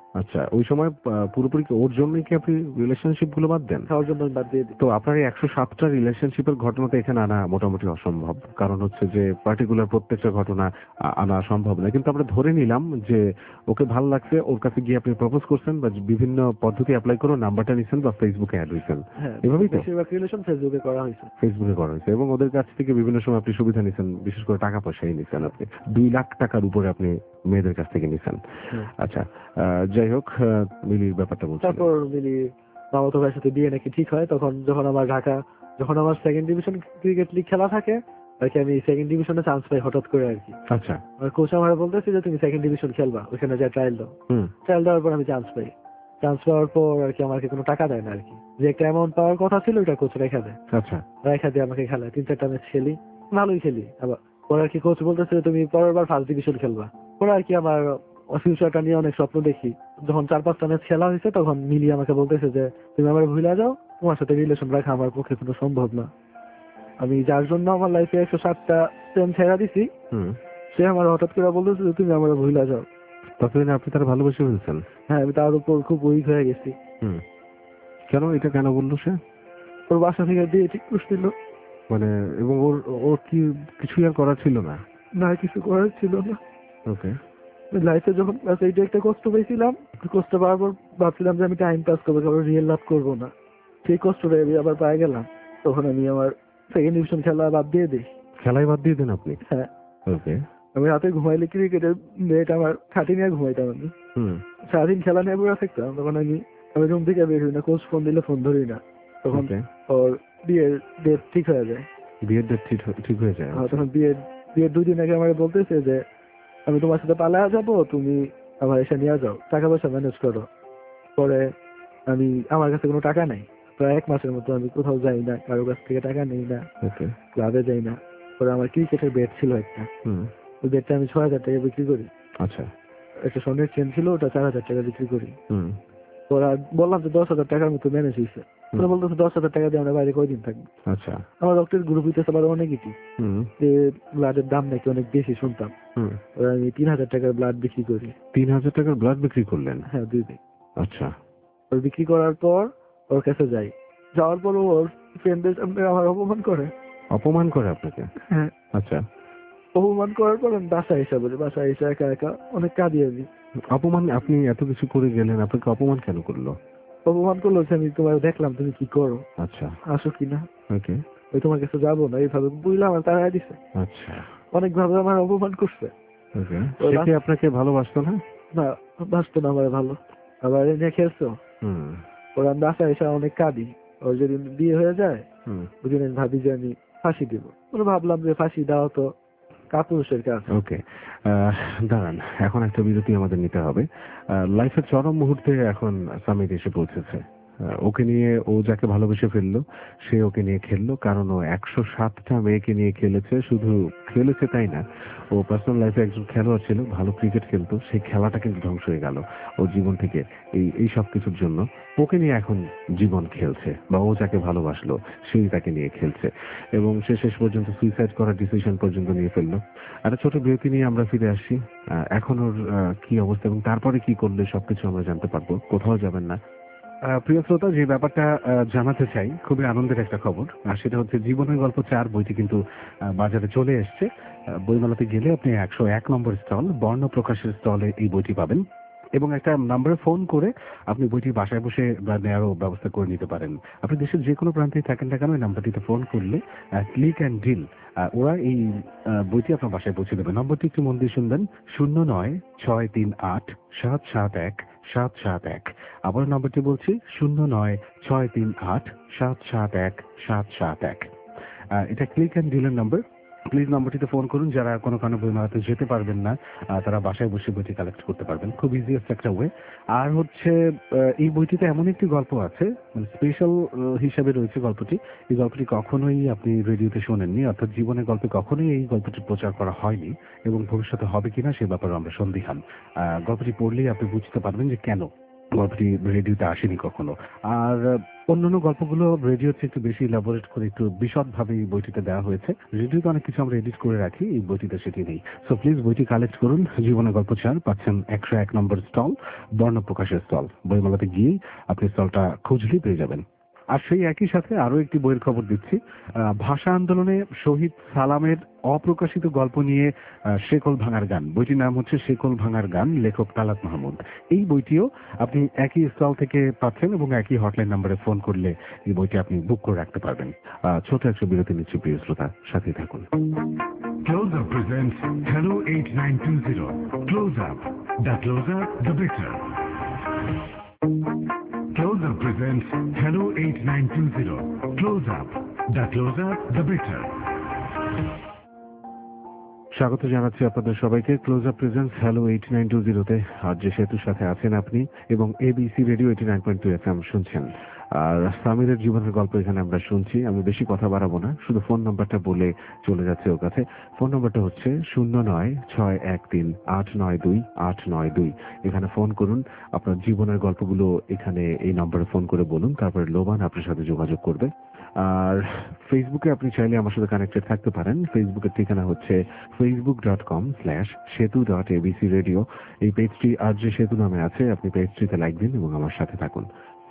আচ্ছা, ওই সময় আহ, পুরোপুরি কি ওর জন্যই কি আপনি রিলেশনশিপ গুলো বাদ দেন? খাওয়ার জন্য আমি বাদ দিয়ে দিই। তো আপনার এই একশো সাতটা রিলেশনশিপের ঘটনাতে এখানে আনা মোটামুটি অসম্ভব, কারণ হচ্ছে যে পার্টিকুলার প্রত্যেকটা ঘটনা আ- আনা সম্ভব নয়। কিন্তু আমরা ধরে নিলাম যে ওকে ভালো লাগছে, ওর কাছে গিয়ে আপনি প্রপোজ করছেন বা বিভিন্ন পদ্ধতি অ্যাপ্লাই করে নাম্বারটা নিছেন বা ফেসবুকে অ্যাড হয়েছেন, হ্যাঁ, এভাবেই তো? বেশিরভাগ রিলেশন ফেসবুকে করা হয়েছে। ফেসবুকে করা হয়েছে এবং ওদের কাছ থেকে বিভিন্ন সময় আপনি সুবিধা নিছেন, বিশেষ করে টাকা পয়সাই নিছেন। আপনি দুই লাখ টাকার উপরে আপনি মেয়েদের কাছ থেকে নিছেন। হুম। আচ্ছা, আহ, যাই হোক, আহ, মিলির ব্যাপারটা বলছিলেন। তারপর মিলি মামাতো ভাইয়ের সাথে বিয়ে নাকি ঠিক হয়, তখন যখন আমার ঢাকা যখন আমার সেকেন্ড ডিভিশন ক্রিকেট লিগ খেলা থাকে আর কি, আমি সেকেন্ড ডিভিশনে চান্স পাই হঠাৎ করে আর কি। আচ্ছা। আর কোচ আমার বলতেছে যে তুমি সেকেন্ড ডিভিশন খেলবা, ওখানে যা ট্রায়াল দাও। হুম। ট্রায়াল দেওয়ার পর আমি চান্স পাই। চান্স পাওয়ার পর আর কি আমাকে কোনো টাকা দেয় না আর কি, যে একটা অ্যামাউন্ট পাওয়ার কথা ছিল ওটা কোচ রেখা দেয়। আচ্ছা। রেখা দিয়ে আমাকে খেলায়, তিন চারটা ম্যাচ খেলি, ভালোই খেলি। আবার পরে আর কি কোচ বলতেছে তুমি পরের বার ফার্স্ট ডিভিশন খেলবা। পরে আর কি আমার ফিউচারটা নিয়ে অনেক স্বপ্ন দেখি। যখন চার পাঁচটা ম্যাচ খেলা হয়েছে তখন মিলি আমাকে বলতেছে যে তুমি আমার ভুলে যাও, তোমার সাথে রিলেশন রাখা আমার পক্ষে কোনো সম্ভব না। আমি যার জন্য আমার লাইফে একশো সাতটা প্রেম ছেড়া দিছি, হুম। সে আমার হঠাৎ করে বলতেছে যে তুমি আমার ভুলে যাও। ততদিন আপনি তার ভালোবেসে ফেলছেন? হ্যাঁ, আমি তার উপর খুব উইক হয়ে গেছি। হুম। কেন, এটা কেন বললো সে? ওর বাসা থেকে দিয়ে ঠিক করছিল মানে, এবং ওর ওর কি কিছুই আর করার ছিল না? না, কিছু করার ছিল না। ওকে। লাইফে যখন ক্লাস এইটে একটা কষ্ট পেয়েছিলাম, কষ্ট পাওয়ার পর ভাবছিলাম যে আমি টাইম পাস করবো, আবার রিয়েল লাভ করবো না। সেই কষ্টটা আমি আবার পাই গেলাম, তখন আমি আমার সেকেন্ড ডিভিশন খেলা বাদ দিয়ে দিই। খেলাই বাদ দিয়ে দেন আপনি? হ্যাঁ। ওকে। আমি রাতে ঘুমাইলে ক্রিকেটের নেট আমার খাটি নিয়ে ঘুমাইতাম আমি। হুম। সারাদিন খেলা নিয়ে বসে থাকতাম, তখন আমি আমি রুম থেকে বের হই না, কোচ ফোন দিলে ফোন ধরি না। তখন ওকে। ওর বিয়ের ডেট ঠিক হয়ে যায়। বিয়ের ডেট ঠিক হ- ঠিক হয়ে যায়? আর তখন বিয়ের বিয়ের দুই দিন আগে আমার বলতেছে যে আমি তোমার সাথে পালায়া যাবো, তুমি আমার এসে নিয়ে যাও, টাকা পয়সা ম্যানেজ করো। পরে আমি আমার কাছে কোনো টাকা নাই, প্রায় এক মাসের মতো আমি কোথাও যাই না, কারো কাছ থেকে টাকা নেই না, ওকে। ক্লাবে যাই না। পরে আমার ক্রিকেটের বেট ছিল একটা, হুম। ওই বেটটা আমি ছয় হাজার টাকা বিক্রি করি। আচ্ছা। একটা স্বর্ণের চেন ছিল, ওটা চার হাজার টাকা বিক্রি করি। হুম। ওরা বললাম যে দশ হাজার টাকার মতো ম্যানেজ হয়েছে। হুম। ওরা বলতেছে দশ হাজার টাকা দিয়ে আমরা বাইরে কয়দিন থাকবো। আচ্ছা। আমার রক্তের গ্রুপ হইতেছে আবার নেগেটিভ, হুম। যে ব্লাডের দাম নাকি অনেক বেশি শুনতাম। হুম। ওরা আমি তিন হাজার টাকার ব্লাড বিক্রি করি। তিন হাজার টাকার ব্লাড বিক্রি করলেন? হ্যাঁ, দুই দিন। আচ্ছা। ওর বিক্রি করার পর ওর কাছে যাই, যাওয়ার পর ওর ফ্রেন্ডদের সামনে আমার অপমান করে। অপমান করে আপনাকে? হ্যাঁ। আচ্ছা। অপমান করার পর আমি বাসায় এসে বলি, বাসায় এসে একা একা অনেক কাঁদি আমি। অপমান? আপনি এত কিছু করে গেলেন, আপনাকে অপমান কেন করলো? অপমান করলো যে আমি তোমার দেখলাম তুমি কি করো, আচ্ছা। আসো কিনা, ওকে। ওই তোমার কাছে যাবো না, এইভাবে বুঝলাম আর তারা দিছে। আচ্ছা। অনেক ভাবে আমার অপমান করছে। ওকে। ওই সে কি last- আপনাকে ভালোবাসতো না? না, বাঁচতো না আমার ভালো, আবার এনে খেলছো। হুম। ওরা আমি বাসায় এসে অনেক কাঁদি। ওর যেদিন বিয়ে হয়ে যায় হুম। ওই দিন আমি ভাবি যে আমি ফাঁসি দিব। ওরা ভাবলাম যে ফাঁসি দেওয়া তো কাপুরুষের কাজ। ওকে। আহ, দাঁড়ান, এখন একটা বিরতি আমাদের নিতে হবে। লাইফের চরম মুহূর্তে এখন সামিদ এসে পৌঁছেছে। আহ, ওকে নিয়ে, ও যাকে ভালোবেসে ফেললো সে ওকে নিয়ে খেললো, কারণ ও একশো সাতটা মেয়েকে নিয়ে খেলেছে। শুধু খেলেছে তাই না, ও পার্সোনাল লাইফে একজন খেলোয়াড় ছিল, ভালো ক্রিকেট খেলতো, সেই খেলাটা কিন্তু ধ্বংস হয়ে গেল ওর জীবন থেকে এই এই সব কিছুর জন্য। ওকে নিয়ে এখন জীবন খেলছে, বা ও যাকে ভালোবাসলো সেই তাকে নিয়ে খেলছে, এবং সে শেষ পর্যন্ত সুইসাইড করার ডিসিশন পর্যন্ত নিয়ে ফেললো। একটা ছোট বিরতি নিয়ে আমরা ফিরে আসছি। আহ, এখন ওর আহ, কি অবস্থা এবং তারপরে কি করলে সবকিছু আমরা জানতে পারবো। কোথাও যাবেন না। আহ, প্রিয় শ্রোতা, যে ব্যাপারটা আহ, জানাতে চাই, খুবই আনন্দের একটা খবর, আর সেটা হচ্ছে জীবনের গল্প চার বইটি কিন্তু আহ, বাজারে চলে এসছে। আহ, বইমেলাতে গেলে আপনি একশো এক নম্বর স্টল, বর্ণ প্রকাশের স্টলে এই বইটি পাবেন, এবং একটা নাম্বারে ফোন করে আপনি বইটি বাসায় বসে বা নেওয়ারও ব্যবস্থা করে নিতে পারেন। আপনি দেশের যে কোনো প্রান্তেই থাকেন না কেন, এই নাম্বারটিতে ফোন করলে ক্লিক অ্যান্ড ডিল ওরা এই আহ, বইটি আপনার বাসায় পৌঁছে দেবে। নম্বরটি একটু মন দিয়ে শুনবেন, শূন্য নয় ছয় তিন আট সাত সাত এক সাত সাত এক। আবার নম্বরটি বলছি, শূন্য নয় ছয় তিন আট সাত সাত এক সাত সাত এক। এটা ক্লিক অ্যান্ড ডিলের নাম্বার। প্লিজ নম্বরটিতে ফোন করুন। যারা কোনো কারণে বইমেলাতে যেতে পারবেন না, আহ, তারা বাসায় বসে বইটি কালেক্ট করতে পারবেন, খুব ইজিয়েস্ট একটা ওয়ে। আর হচ্ছে আহ, এই বইটিতে এমন একটি গল্প আছে, মানে স্পেশাল হিসাবে রয়েছে গল্পটি। এই গল্পটি কখনোই আপনি রেডিওতে শোনেননি, অর্থাৎ জীবনের গল্পে কখনোই এই গল্পটি প্রচার করা হয়নি, এবং ভবিষ্যতে হবে কিনা সে ব্যাপারে আমরা সন্দিহান। আহ, গল্পটি পড়লেই আপনি বুঝতে পারবেন যে কেন গল্পটি রেডিওতে আসেনি কখনো। আর অন্যান্য গল্পগুলো রেডিওতে একটু বেশি ইলাবোরেট করে একটু বিশদভাবে এই বইটিতে দেওয়া হয়েছে। রেডিওতে অনেক কিছু আমরা এডিট করে রাখি, এই বইটিতে সেটি নেই। সো প্লিজ বইটি কালেক্ট করুন। জীবনের গল্প চার পাচ্ছেন একশো এক নম্বর স্টল, বর্ণপ্রকাশের স্টল। বইমেলাতে গিয়েই আপনি স্টলটা খুঁজলেই পেয়ে যাবেন। আর সেই একই সাথে আরো একটি বইয়ের খবর দিচ্ছি। আহ, ভাষা আন্দোলনে শহীদ সালামের অপ্রকাশিত গল্প নিয়ে আহ, শেকল ভাঙার গান, বইটির নাম হচ্ছে শেকল ভাঙার গান, লেখক তালাত মাহমুদ। এই বইটিও আপনি একই স্টল থেকে পাচ্ছেন এবং একই হটলাইন নম্বরে ফোন করলে এই বইটি আপনি বুক করে রাখতে পারবেন। আহ, ছোট একটু বিরতি নিচ্ছি প্রিয় শ্রোতা, সাথেই থাকুন। Close Up presents Hello eight nine two zero. Close Up. The closer, the better. Close Up presents Hello eight nine two zero. Close Up. The closer, the better. স্বাগত জানাচ্ছি আপনাদের সবাইকে close up presence hello eight nine two জিরোতে। আর যে সেতুর সাথে আছেন আপনি এবং ABC radio eighty nine point two F M শুনছেন। আর সামিরের জীবনের গল্প এখানে আমরা শুনছি। আমি বেশি কথা বাড়াবো না, শুধু ফোন নাম্বারটা বলে চলে যাচ্ছে ওর কাছে। ফোন নাম্বারটা হচ্ছে শূন্য নয় ছয় এক তিন আট নয় দুই আট নয় দুই। এখানে ফোন করুন, আপনার জীবনের গল্পগুলো এখানে এই নম্বরে ফোন করে বলুন, তারপরে লোবান আপনার সাথে যোগাযোগ করবে। আর ফেসবুকে আপনি চাইলে আমার সাথে কানেক্টেড থাকতে পারেন। ফেসবুকের ঠিকানা হচ্ছে Facebook dot com slash Setu dot ABC radio. এই পেজটি আর যে সেতু নামে আছে, আপনি পেজটিতে লাইক দিন এবং আমার সাথে থাকুন।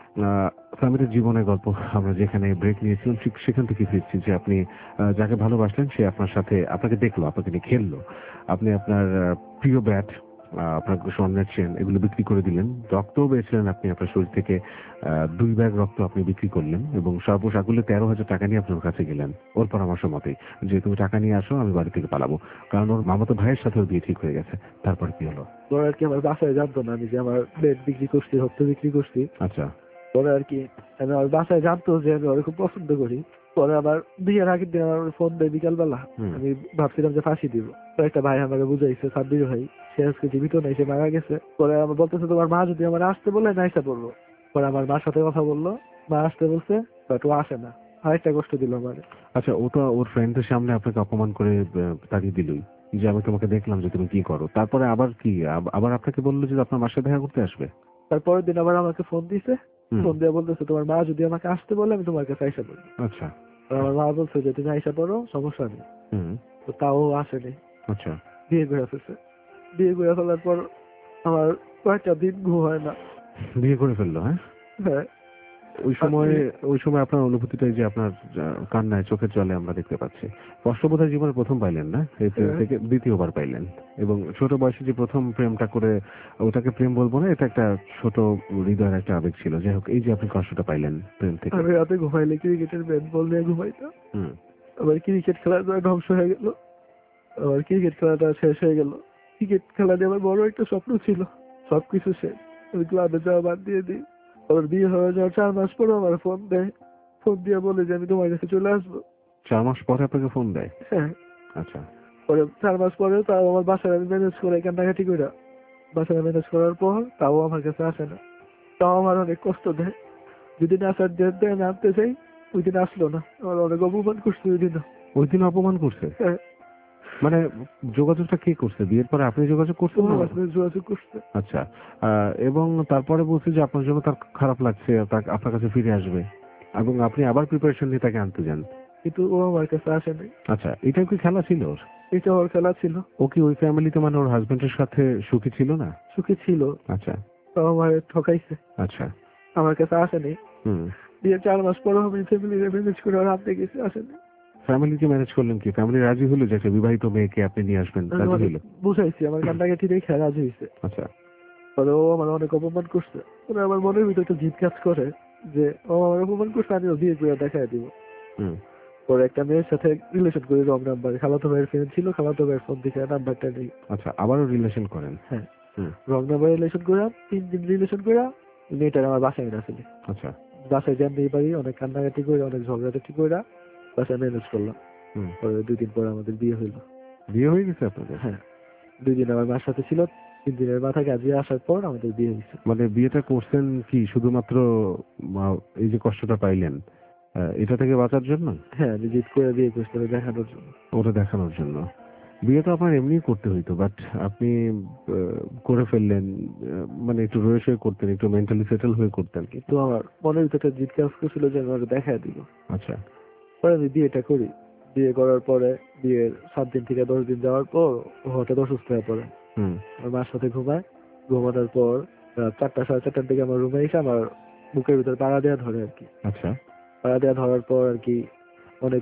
সামিরের জীবনের গল্প আমরা যেখানে ব্রেক নিয়েছিলাম ঠিক সেখান থেকে ফিরছি যে আপনি যাকে ভালোবাসলেন সে আপনার সাথে আপনাকে দেখলো, আপনাকে নিয়ে খেললো। আপনি আপনার প্রিয় ব্যাট, আপনার স্বর্ণের চেন এগুলো বিক্রি করে দিলেন। রক্তও পেয়েছিলেন আপনি, আপনার শরীর থেকে দুই ব্যাগ রক্ত আপনি বিক্রি করলেন এবং সর্বসাকুল্যে তেরো হাজার টাকা নিয়ে আপনার কাছে গেলেন ওর পরামর্শ মতেই, যে তুমি টাকা নিয়ে আসো, আমি বাড়ি থেকে পালাবো। কারণ ওর মামাতো ভাইয়ের সাথে ওর বিয়ে ঠিক হয়ে গেছে। তারপর কি হলো? পরে আর কি আমার বাসায় জানতো না আমি যে আমার বেড বিক্রি করছি, রক্ত বিক্রি করছি। আচ্ছা। পরে আর কি আমি আমার বাসায় জানতো যে আমি ওরে খুব পছন্দ করি। পরে আবার বিয়ের আগের দিন আমার ফোন দেয় বিকালবেলা, আমি ভাবছিলাম যে ফাঁসি দিব। তো একটা ভাই আমাকে বুঝাইছে, সাব্বির ভাই, সে আজকে জীবিত নাই, সে মারা গেছে। পরে আমার বলতেছে তোমার মা যদি আমার আসতে বলে নাইসা পড়বো। পরে আমার মার সাথে কথা বললো, মা আসতে বলছে, বাট ও আসে না। আরেকটা কষ্ট দিল আমার। আচ্ছা, ও তো ওর ফ্রেন্ডের সামনে আপনাকে অপমান করে তাড়িয়ে দিলই যে আমি তোমাকে দেখলাম যে তুমি কি করো। তারপরে আবার কি আবার আপনাকে বললো যে আপনার মার সাথে দেখা করতে আসবে। তারপরের দিন আবার আমাকে ফোন দিছে, ফোন দিয়ে বলতেছে তোমার মা যদি আমাকে আসতে বলে আমি তোমার কাছে আইসা পড়বো। আচ্ছা। আমার মা বলছে যে তুমি আইসা পড়ো, সমস্যা নেই। তো তাও আসেনি। আচ্ছা। বিয়ে করে ফেলছে। বিয়ে করে ফেলার পর আমার কয়েকটা দিন ঘুম হয় না। বিয়ে করে ফেললো? হ্যাঁ হ্যাঁ। ওই সময় ওই সময় আপনার অনুভূতিটাই যে আপনার কান্নায় চোখের জলে আমরা দেখতে পাচ্ছি। কষ্ট বোধহয় জীবনে প্রথম পাইলেন না, এই প্রেম থেকে দ্বিতীয়বার পাইলেন। এবং ছোট বয়সে যে প্রথম প্রেমটা করে, ওটাকে প্রেম বলবো না, এটা একটা ছোট হৃদয়ের একটা আবেগ ছিল। যাই হোক, এই যে আপনি কষ্টটা পাইলেন প্রেম থেকে। আমি রাতে ঘুমাইলে ক্রিকেটের ব্যাট বল নিয়ে ঘুমাইতাম। আবার ক্রিকেট খেলাটা ধ্বংস হয়ে গেল, আবার ক্রিকেট খেলাটা শেষ হয়ে গেল। ক্রিকেট খেলা নিয়ে আমার বড় একটা স্বপ্ন ছিল, সবকিছু শেষ। আমি ক্লাবে যাওয়া বাদ দিয়ে দিই। আবার বিয়ে হয়ে যাওয়ার চার মাস পরে আমার ফোন দেয়, ফোন দিয়ে বলে যে আমি তোমার কাছে চলে আসবো। চার মাস পরে আপনাকে ফোন দেয়? হ্যাঁ। আচ্ছা। পরে চার মাস পরে তাও আমার বাসায় আমি ম্যানেজ করে কান্নাকাটি করে বাসায় ম্যানেজ করার পর তাও আমার কাছে আসে না। তাও আমার অনেক কষ্ট দেয়। যেদিন আসার ডেট দেয় আমি আনতে চাই, ওই দিন আসলো না। আমার অনেক অপমান করছে ওই দিন। ওই দিন অপমান করছে? হ্যাঁ। মানে যোগাযোগটা কে করছে? বিয়ের পরে আপনি যোগাযোগ করছেন? যোগাযোগ করছে। আচ্ছা। এবং তারপরে বলছে যে আপনার জন্য তার খারাপ লাগছে, আপনার কাছে ফিরে আসবে এবং আপনি আবার প্রিপারেশন নিয়ে তাকে আনতে যান, কিন্তু ও আমার কাছে আসে নাই। আচ্ছা, এটাও কি খেলা ছিল ওর? এটা ওর খেলা ছিল। ও কি ওই ফ্যামিলিতে, মানে ওর হাজবেন্ডের সাথে সুখী ছিল না? সুখী ছিল। আচ্ছা। তো আমার ঠকাইছে। আচ্ছা। আমার কাছে আসেনি। হুম। দিয়ে চার মাস পরে আমি ফ্যামিলি ম্যানেজ করে ওর হাতে গেছি, আসেনি। ফ্যামিলিকে ম্যানেজ করলেন কি? ফ্যামিলি রাজি হলো যে একটা বিবাহিত মেয়েকে আপনি নিয়ে আসবেন? রাজি হলো? বুঝাইছি, আমার কান্নাকাটি দেখে রাজি হয়েছে। আচ্ছা। পরে ও আমার অনেক অপমান করছে। পরে আমার মনের ভিতরে একটা জিদ কাজ করে যে ও আমার অপমান করছে, আমি বিয়ে করে দেখাই দিব। হুম। পরে একটা মেয়ের সাথে রিলেশন করি, রং নাম্বার, খালাতো ভাইয়ের ফ্রেন্ড ছিল, খালাতো ভাইয়ের ফোন থেকে নাম্বারটা নেই। আচ্ছা, আবারও রিলেশন করেন? হ্যাঁ। রং নাম্বার রিলেশন করে তিন দিন রিলেশন করে মেয়েটার আমার বাসায় না ছিল। আচ্ছা। বাসায় যান নেই পারি, অনেক কান্নাকাটি করে অনেক ঝগড়াঝাটি করে বাসায় ম্যানেজ করলাম। পরে দুই দিন পরে আমাদের বিয়ে হইলো। বিয়ে হয়ে গেছে আপনাদের? হ্যাঁ। দুই দিন আমার মার সাথে ছিল, তিন দিনের মাথা কাজে আসার পর আমাদের বিয়ে হয়েছে। মানে বিয়েটা করছেন কি শুধুমাত্র এই যে কষ্টটা পাইলেন এটা থেকে বাঁচার জন্য? হ্যাঁ, আমি জিদ করে বিয়ে করতে দেখানোর জন্য। ওটা দেখানোর জন্য। বিয়ে তো আপনার এমনি করতে হইতো, বাট আপনি আহ, করে ফেললেন, আহ, মানে একটু রয়ে সয়ে করতেন, একটু মেন্টালি সেটেল হয়ে করতেন। কিন্তু আমার মনের ভিতরে জিদ কাজ করছিল যে আমি ওকে দেখায় দিব। আচ্ছা। পরে আমি বিয়েটা করি। বিয়ে করার পরে বিয়ের সাত দিন থেকে দশ দিন যাওয়ার পর ও হঠাৎ অসুস্থ হয়ে পড়ে। হুম। আমার মার সাথে ঘুমায়। ঘুমানোর পর রাত চারটা সাড়ে চারটার দিকে আমার রুমে এসে আমার বুকের ভিতরে পাড়া দেওয়া ধরে আর কি। আচ্ছা। পাড়া দেওয়া ধরার পর আর কি অনেক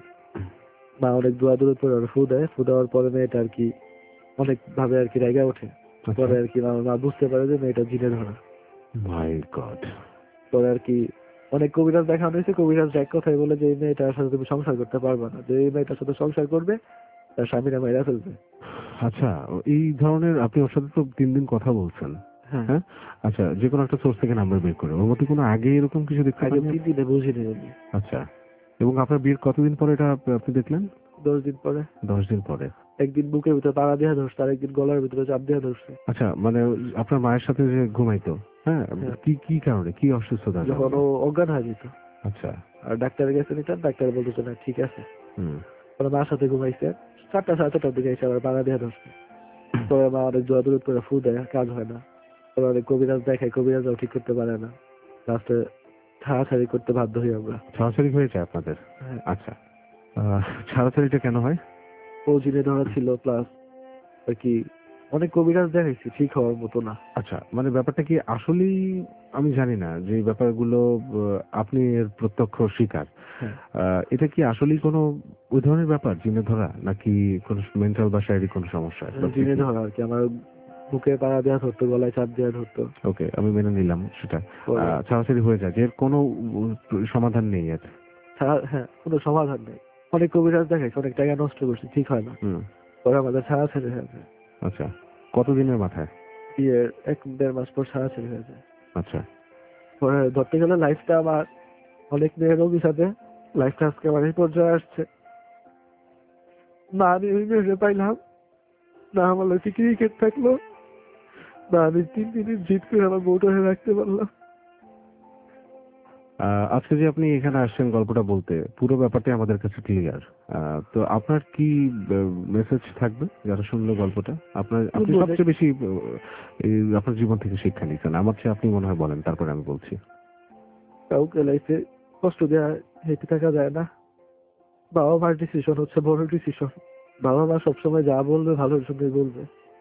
মা অনেক দোয়া দূর করে ওর ফু দেয়। ফু দেওয়ার পরে মেয়েটা আর কি অনেক ভাবে আর কি রেগে ওঠে। পরে আর কি আমার মা বুঝতে পারে যে মেয়েটা জিনে ধরা। My god. পরে আর কি অনেক কবিরাজ দেখানো হয়েছে। কবিরাজ এক কথাই বলে যে এই মেয়েটার সাথে তুমি সংসার করতে পারবে না, যে এই মেয়েটার সাথে সংসার করবে তার স্বামীরা মেয়েরা ফেলবে। আচ্ছা, এই ধরনের আপনি ওর সাথে তো তিন দিন কথা বলছেন। হ্যাঁ, হ্যাঁ। আচ্ছা, যে কোনো একটা সোর্স থেকে নাম্বার বের করে ওর মধ্যে কোনো আগে এরকম কিছু দেখতে আগে পারেন? তিন দিনে বুঝিনি আমি। আচ্ছা, এবং আপনার বিয়ের কতদিন পরে এটা আপ- আপনি দেখলেন? দশ দিন পরে দশ দিন পরে। একদিন বুকের ভিতরে পাড়া দেওয়া ধরছে, আর একদিন গলার ভিতরে চাপ দেওয়া ধরছে। আচ্ছা, মানে আপনার মায়ের সাথে যে ঘুমাইতো, হ্যাঁ, হ্যাঁ। কি কি কারণে, কি অসুস্থতা? যখন ও অজ্ঞান হয়ে যেত আচ্ছা। আর ডাক্তারের কাছে নিতাম, ডাক্তার বলতেছে না ঠিক আছে। হুম। পরে মার সাথে ঘুমাইছে। চারটা সাড়ে চারটার দিকে এসে আবার পাড়া দেওয়া ধরছে। পরে মা অনেক দোয়া দূর করে ফু দেয়, কাজ হয় না। পরে অনেক কবিরাজ দেখায়, কবিরাজও ঠিক করতে পারে না। লাস্টে ছাড়াছাড়ি করতে বাধ্য হই আমরা। ছাড়াছাড়ি হয়েছে আপনাদের? হ্যাঁ। আচ্ছা, আহ, ছাড়াছাড়িটা কেন হয়? ও জিনে ধরা ছিল, প্লাস আর কি অনেক কবিরাজ দেখাইছি, ঠিক হওয়ার মতো না। আচ্ছা, মানে ব্যাপারটা কি আসলেই আমি জানি না যে এই ব্যাপারগুলো, আহ, আপনি এর প্রত্যক্ষ শিকার। হ্যাঁ। আহ, এটা কি আসলেই কোনো ওই ধরনের ব্যাপার, জিনে ধরা, নাকি কোনো মেন্টাল বা শারীরিক কোনো সমস্যা? জিনে ধরা আর কি আমার বুকে পাড়া দেওয়া ধরতো, গলায় চাপ দেওয়া ধরতো। ওকে, আমি মেনে নিলাম সেটা। পরে আহ, ছাড়াছাড়ি হয়ে যায়, যে এর কোনো উম, সমাধান নেই এর? ছাড়া, হ্যাঁ, কোনো সমাধান নেই। অনেক কবিরাজ দেখাইছে, অনেক টাকা নষ্ট করছে, ঠিক হয় না। হুম। পরে আমাদের ছাড়াছাড়ি হয়ে যায়। আচ্ছা, কতদিনের মাথায়? বিয়ের এক দেড় মাস পর ছাড়াছাড়ি হয়ে যায়। আচ্ছা। পরে ধরতে গেলে লাইফটা আমার অনেক মেয়ের অভিশাপে লাইফটা আজকে আমার এই পর্যায়ে আসছে। না আমি ওই মেয়েকে পাইলাম, না আমার লাইফে ক্রিকেট থাকলো, না আমি তিন দিনের জিত করে আমার বউটা হয়ে রাখতে পারলাম। আহ, আজকে যে আপনি এখানে আসছেন গল্পটা বলতে, পুরো ব্যাপারটাই আমাদের কাছে ক্লিয়ার। তো আপনার কি মেসেজ থাকবে যারা শুনলো গল্পটা? আপনার আপনি বলে- সবচেয়ে বেশি আহ, এই আপনার জীবন থেকে শিক্ষা নিচ্ছেন, আমার চেয়ে আপনি মনে হয় বলেন, তারপরে আমি বলছি। কাউকে লাইফে কষ্ট দেওয়া হেঁটে থাকা যায় না। বাবা মার ডিসিশন হচ্ছে বড় ডিসিশন। বাবা মা সবসময় যা বলবে ভালোর জন্যই বলবে।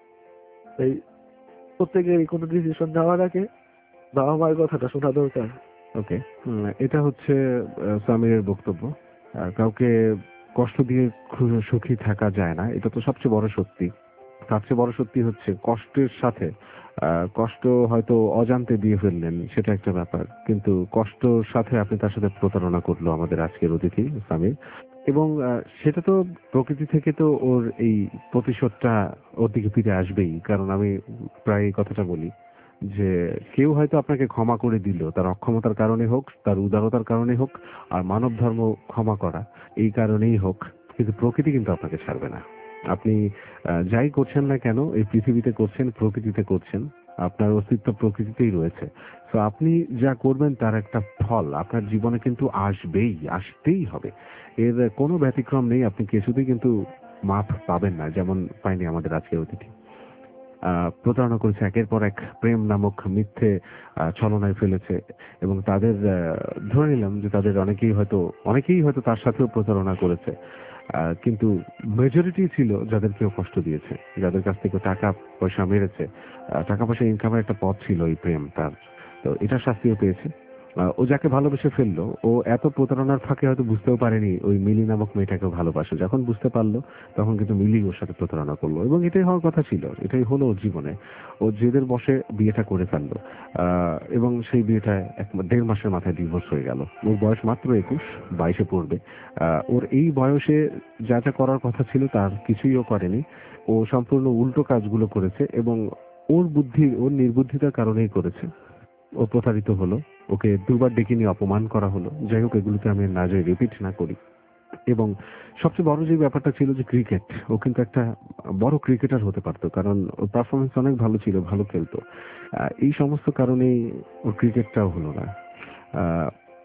এই প্রত্যেকেরই কোনো ডিসিশন নেওয়ার আগে বাবা মার কথাটা শোনা দরকার। ওকে, এটা হচ্ছে আহ, সামিরের বক্তব্য। আর কাউকে কষ্ট দিয়ে খু- সুখী থাকা যায় না, এটা তো সবচেয়ে বড় সত্যি। তার চেয়ে বড় সত্যি হচ্ছে কষ্টের সাথে আহ, কষ্ট হয়তো অজান্তে দিয়ে ফেললেন, সেটা একটা ব্যাপার, কিন্তু কষ্টর সাথে আপনি তার সাথে প্রতারণা করলো আমাদের আজকের অতিথি সামির। এবং আহ, সেটা তো প্রকৃতি থেকে তো ওর এই প্রতিশোধটা ওর দিকে ফিরে আসবেই, কারণ আমি প্রায় এই কথাটা বলি যে কেউ হয়তো আপনাকে ক্ষমা করে দিল, তার অক্ষমতার কারণে হোক, তার উদারতার কারণে হোক, আর মানব ধর্ম ক্ষমা করা এই কারণেই হোক, কিন্তু প্রকৃতি কিন্তু আপনাকে ছাড়বে না। আপনি আহ, যাই করছেন না কেন, এই পৃথিবীতে করছেন, প্রকৃতিতে করছেন, আপনার অস্তিত্ব প্রকৃতিতেই রয়েছে। তো আপনি যা করবেন তার একটা ফল আপনার জীবনে কিন্তু আসবেই, আসতেই হবে। এর কোনো ব্যতিক্রম নেই, আপনি কিছুতেই কিন্তু মাফ পাবেন না, যেমন পাইনি আমাদের আজকের অতিথি। আহ, প্রতারণা করেছে, একের পর এক প্রেম নামক মিথ্যে আহ, ছলনায় ফেলেছে, এবং তাদের আহ, ধরে নিলাম যে তাদের অনেকেই হয়তো অনেকেই হয়তো তার সাথেও প্রতারণা করেছে, আহ, কিন্তু মেজরিটি ছিল যাদেরকেও কষ্ট দিয়েছে, যাদের কাছ থেকে টাকা পয়সা মেরেছে। আহ, টাকা পয়সা ইনকামের একটা পথ ছিল এই প্রেম তার, তো এটা শাস্তিও পেয়েছে। আহ, ও যাকে ভালোবেসে ফেললো, ও এত প্রতারণার ফাঁকে হয়তো বুঝতেও পারেনি ওই মিলি নামক মেয়েটাকে ভালোবাসে। যখন বুঝতে পারলো তখন কিন্তু মিলি ওর সাথে প্রতারণা করলো, এবং এটাই হওয়ার কথা ছিল, এটাই হলো ওর জীবনে। ও জেদের বসে বিয়েটা করে ফেললো, আহ, এবং সেই বিয়েটা এক দেড় মাসের মাথায় ডিভোর্স হয়ে গেল। ওর বয়স মাত্র একুশ, বাইশে পড়বে। আহ, ওর এই বয়সে যা যা করার কথা ছিল তার কিছুই ও করেনি। ও সম্পূর্ণ উল্টো কাজগুলো করেছে, এবং ওর বুদ্ধি, ওর নির্বুদ্ধিতার কারণেই করেছে। ও প্রতারিত হলো, ওকে দুবার ডেকে নিয়ে অপমান করা হলো। যাই হোক, এগুলোতে আমি না যাই, রিপিট না করি। এবং সবচেয়ে বড় যে ব্যাপারটা ছিল যে ক্রিকেট, ও কিন্তু একটা বড় ক্রিকেটার হতে পারতো, কারণ ওর পারফরমেন্স অনেক ভালো ছিল, ভালো খেলতো। আহ, এই সমস্ত কারণেই ওর ক্রিকেটটাও হলো না। আহ,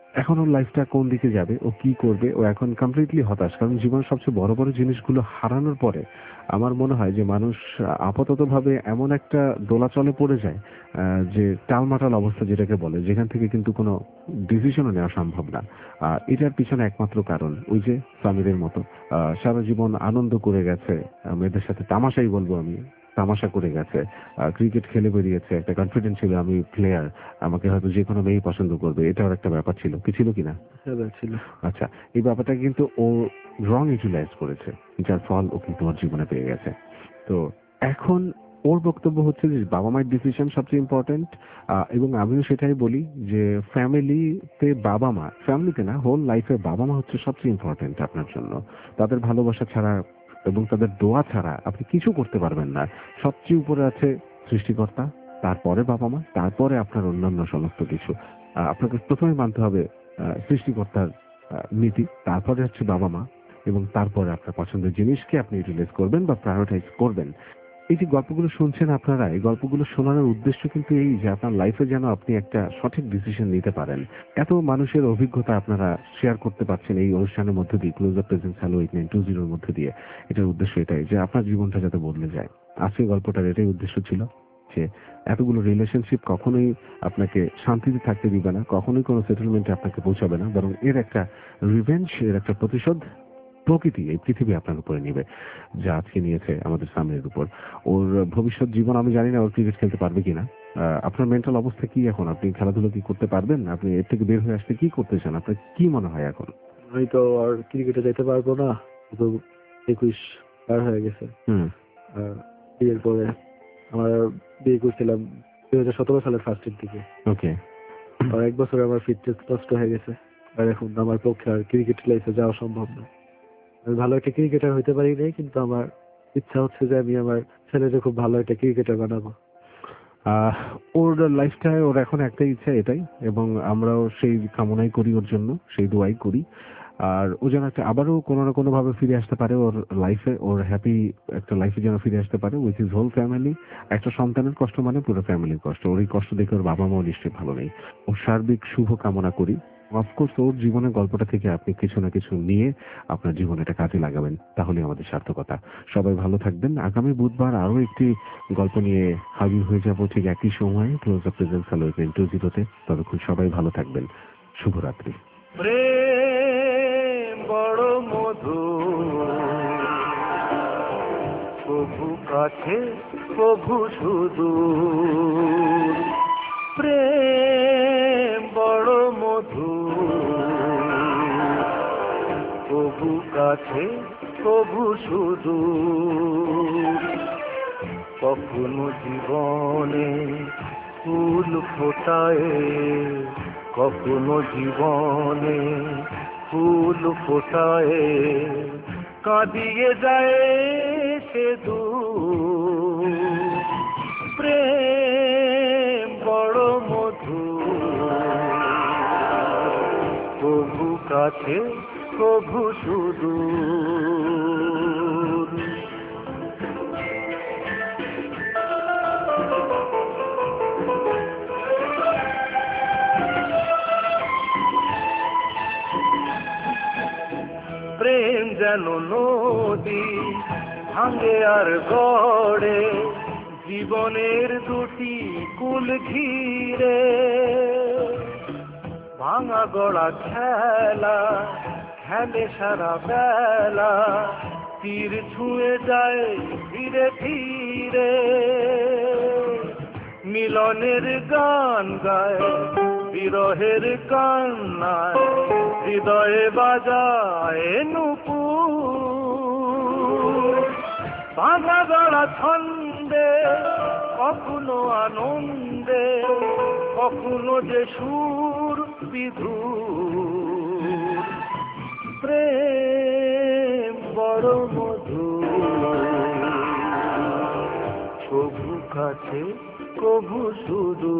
এখন ওর লাইফটা কোন দিকে যাবে, ও কি করবে, ও এখন কমপ্লিটলি হতাশ। কারণ জীবনের সবচেয়ে বড় বড় জিনিসগুলো হারানোর পরে আমার মনে হয় যে মানুষ আপাতত ভাবে এমন একটা দোলাচলে পড়ে যায় আহ, যে টালমাটাল অবস্থা যেটাকে বলে, যেখান থেকে কিন্তু কোনো ডিসিশনও নেওয়া সম্ভব না। আহ, এটার পিছনে একমাত্র কারণ ওই যে সামিরের মতো আহ, সারা জীবন আনন্দ করে গেছে, আহ, মেয়েদের সাথে তামাশাই বলবো আমি, তামাশা করে গেছে, ক্রিকেট খেলে বেরিয়েছে, একটা কনফিডেন্স ছিল আমি প্লেয়ার, আমাকে হয়তো যে কোনো মেয়েই পছন্দ করবে, এটাও একটা ব্যাপার ছিল, কি ছিল কিনা? ছিল। আচ্ছা, এই ব্যাপারটা কিন্তু ও রং ইউটিলাইজ করেছে, যার ফল ও কিন্তু ওর জীবনে পেয়ে গেছে। তো এখন ওর বক্তব্য হচ্ছে যে বাবা মায়ের ডিসিশন সবচেয়ে ইম্পর্টেন্ট, এবং আমিও সেটাই বলি যে ফ্যামিলিতে বাবা মা, ফ্যামিলিতে না হোল লাইফে বাবা মা হচ্ছে সবচেয়ে ইম্পর্টেন্ট আপনার জন্য। তাদের ভালোবাসা ছাড়া এবং তাদের দোয়া ছাড়া আপনি কিছু করতে পারবেন না। সবচেয়ে উপরে আছে সৃষ্টিকর্তা, তারপরে বাবা মা, তারপরে আপনার অন্যান্য সমস্ত কিছু। আহ, আপনাকে প্রথমে মানতে হবে আহ, সৃষ্টিকর্তার আহ, নীতি, তারপরে হচ্ছে বাবা মা, এবং তারপরে আপনার পছন্দের জিনিসকে আপনি ইউটিলাইজ করবেন বা প্রায়োরিটাইজ করবেন। এই যে গল্পগুলো শুনছেন আপনারা, এই গল্পগুলো শোনানোর উদ্দেশ্য কিন্তু এই যে আপনার লাইফে যেন আপনি একটা সঠিক ডিসিশন নিতে পারেন। এত মানুষের অভিজ্ঞতা আপনারা শেয়ার করতে পারছেন এই অনুষ্ঠানের মধ্যে দিয়ে, close up presence hello eight nine two জিরোর মধ্যে দিয়ে। এটার উদ্দেশ্য এটাই যে আপনার জীবনটা যাতে বদলে যায়। আজকে গল্পটার এটাই উদ্দেশ্য ছিল যে এতগুলো রিলেশনশিপ কখনোই আপনাকে শান্তিতে থাকতে দিবে না, কখনোই কোনো সেটেলমেন্টে আপনাকে পৌঁছাবে না, বরং এর একটা রিভেঞ্জ, এর একটা প্রতিশোধ প্রকৃতি, এই পৃথিবী আপনার উপরে নিবে, যা আজকে নিয়েছে আমাদের সামনের উপর। ওর ভবিষ্যৎ জীবন আমি জানি না ওর ক্রিকেট খেলতে পারবে কিনা। আহ, আপনার মেন্টাল অবস্থা কি এখন? আপনি খেলাধুলো কি করতে পারবেন? আপনি এর থেকে বের হয়ে আসতে কি করতে চান? আপনার কি মনে হয় এখন? আমি তো আর ক্রিকেটে যেতে পারবো না, তো একুশ পার হয়ে গেছে। হুম। আর বিয়ের পরে আমার বিয়ে করছিলাম দুই হাজার সতেরো সালের ফার্স্টের দিকে। ওকে। আর এক বছরে আমার ফিটনেস নষ্ট হয়ে গেছে, আর এখন আমার পক্ষে আর ক্রিকেট লাইফে যাওয়া সম্ভব না। আমি ভালো একটা ক্রিকেটার হইতে পারি নাই, কিন্তু আমার ইচ্ছা হচ্ছে যে আমি আমার ছেলেকে খুব ভালো একটা ক্রিকেটার বানাবো। আহ, ওর লাইফটায় ওর এখন একটাই ইচ্ছা, এটাই, এবং আমরাও সেই কামনাই করি ওর জন্য, সেই দোয়াই করি। আর ও যেন একটা আবারও কোনো না কোনো ভাবে ফিরে আসতে পারে ওর লাইফে, ওর হ্যাপি একটা লাইফে যেন ফিরে আসতে পারে উইথ হিজ হোল ফ্যামিলি। একটা সন্তানের কষ্ট মানে পুরো ফ্যামিলির কষ্ট, ওর এই কষ্ট দেখে ওর বাবা মাও নিশ্চয়ই ভালো নেই। ওর সার্বিক শুভ কামনা করি। অফকোর্স ওর জীবনের গল্পটা থেকে আপনি কিছু না কিছু নিয়ে আপনার জীবনে এটা কাজে লাগাবেন, তাহলে আমাদের সার্থকতা। সবাই ভালো থাকবেন। আগামী বুধবার আরো একটি গল্প নিয়ে হাজির হয়ে যাব ঠিক একই সময়ে close up presence hello eight nine two জিরোতে। ততক্ষণ সবাই ভালো থাকবেন। শুভরাত্রি। প্রেম বড় মধু, প্রভু কাছে প্রভু শুধু। প্রেম বড় মধু, প্রভু কাছে প্রভু শুধু। কখনো জীবনে ফুল ফোটায়, কখনো জীবনে ফুল ফোটায়, কাঁদিয়ে যায় সে দূর। প্রেম বড় মধু, প্রভু কাছে প্রভু শুধু। প্রেম যেন নদী ভাঙে আর গড়ে, জীবনের দুটি কুল ঘিরে। ভাঙা গড়া খেলা খেলে সারা বেলা, তীর ছুঁয়ে যায় ধীরে ধীরে। মিলনের গান গায় বিরহের কান্নায়, হৃদয়ে বাজায় নূপুর। ভাঙা গড়া ছন্দে কখনো আনন্দে, কখনো যে সুর বিধুর। প্রেম বড় মধু, প্রভু কাছে প্রভু শুধু।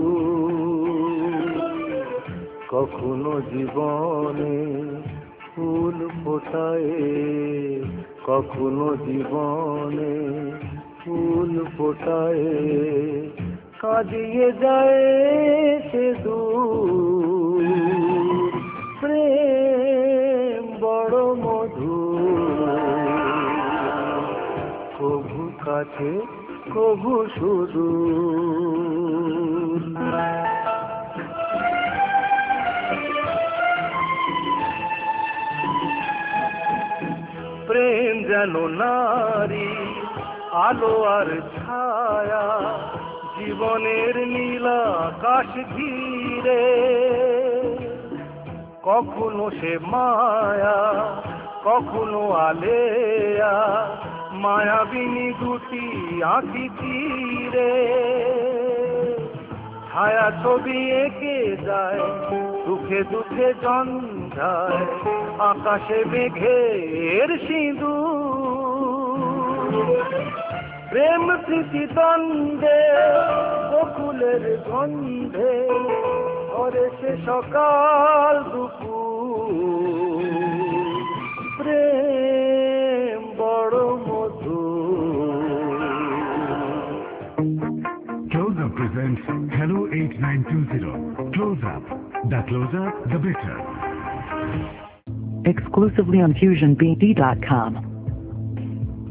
কখনো জীবনে ফুল ফোটায়, কখনো জীবনে ফুল ফোটায়, কাঁদিয়ে যায় সে দূর। প্রেম বড় মধুর, কভু কাছে কভু সুদূর। প্রেম যেন নারী আলো আর ছায়া, জীবনের নীলা আকাশ ঘিরে। কখনো সে মায়া কখনো আলেয়া, মায়াবিনী দুটি আঁখি তীরে। ছায়া ছবি এঁকে যায় সুখে দুঃখে জঞ্জায়, আকাশে মেঘের সিঁদুর। প্রেম প্রীতি দ্বন্দ্বে বকুলের গন্ধে করে সে সকাল দুপুর। প্রেম বড় মধুর। Close Up presents Hello eight nine two zero. Close Up. The closer, the better. Exclusively on fusion b d dot com.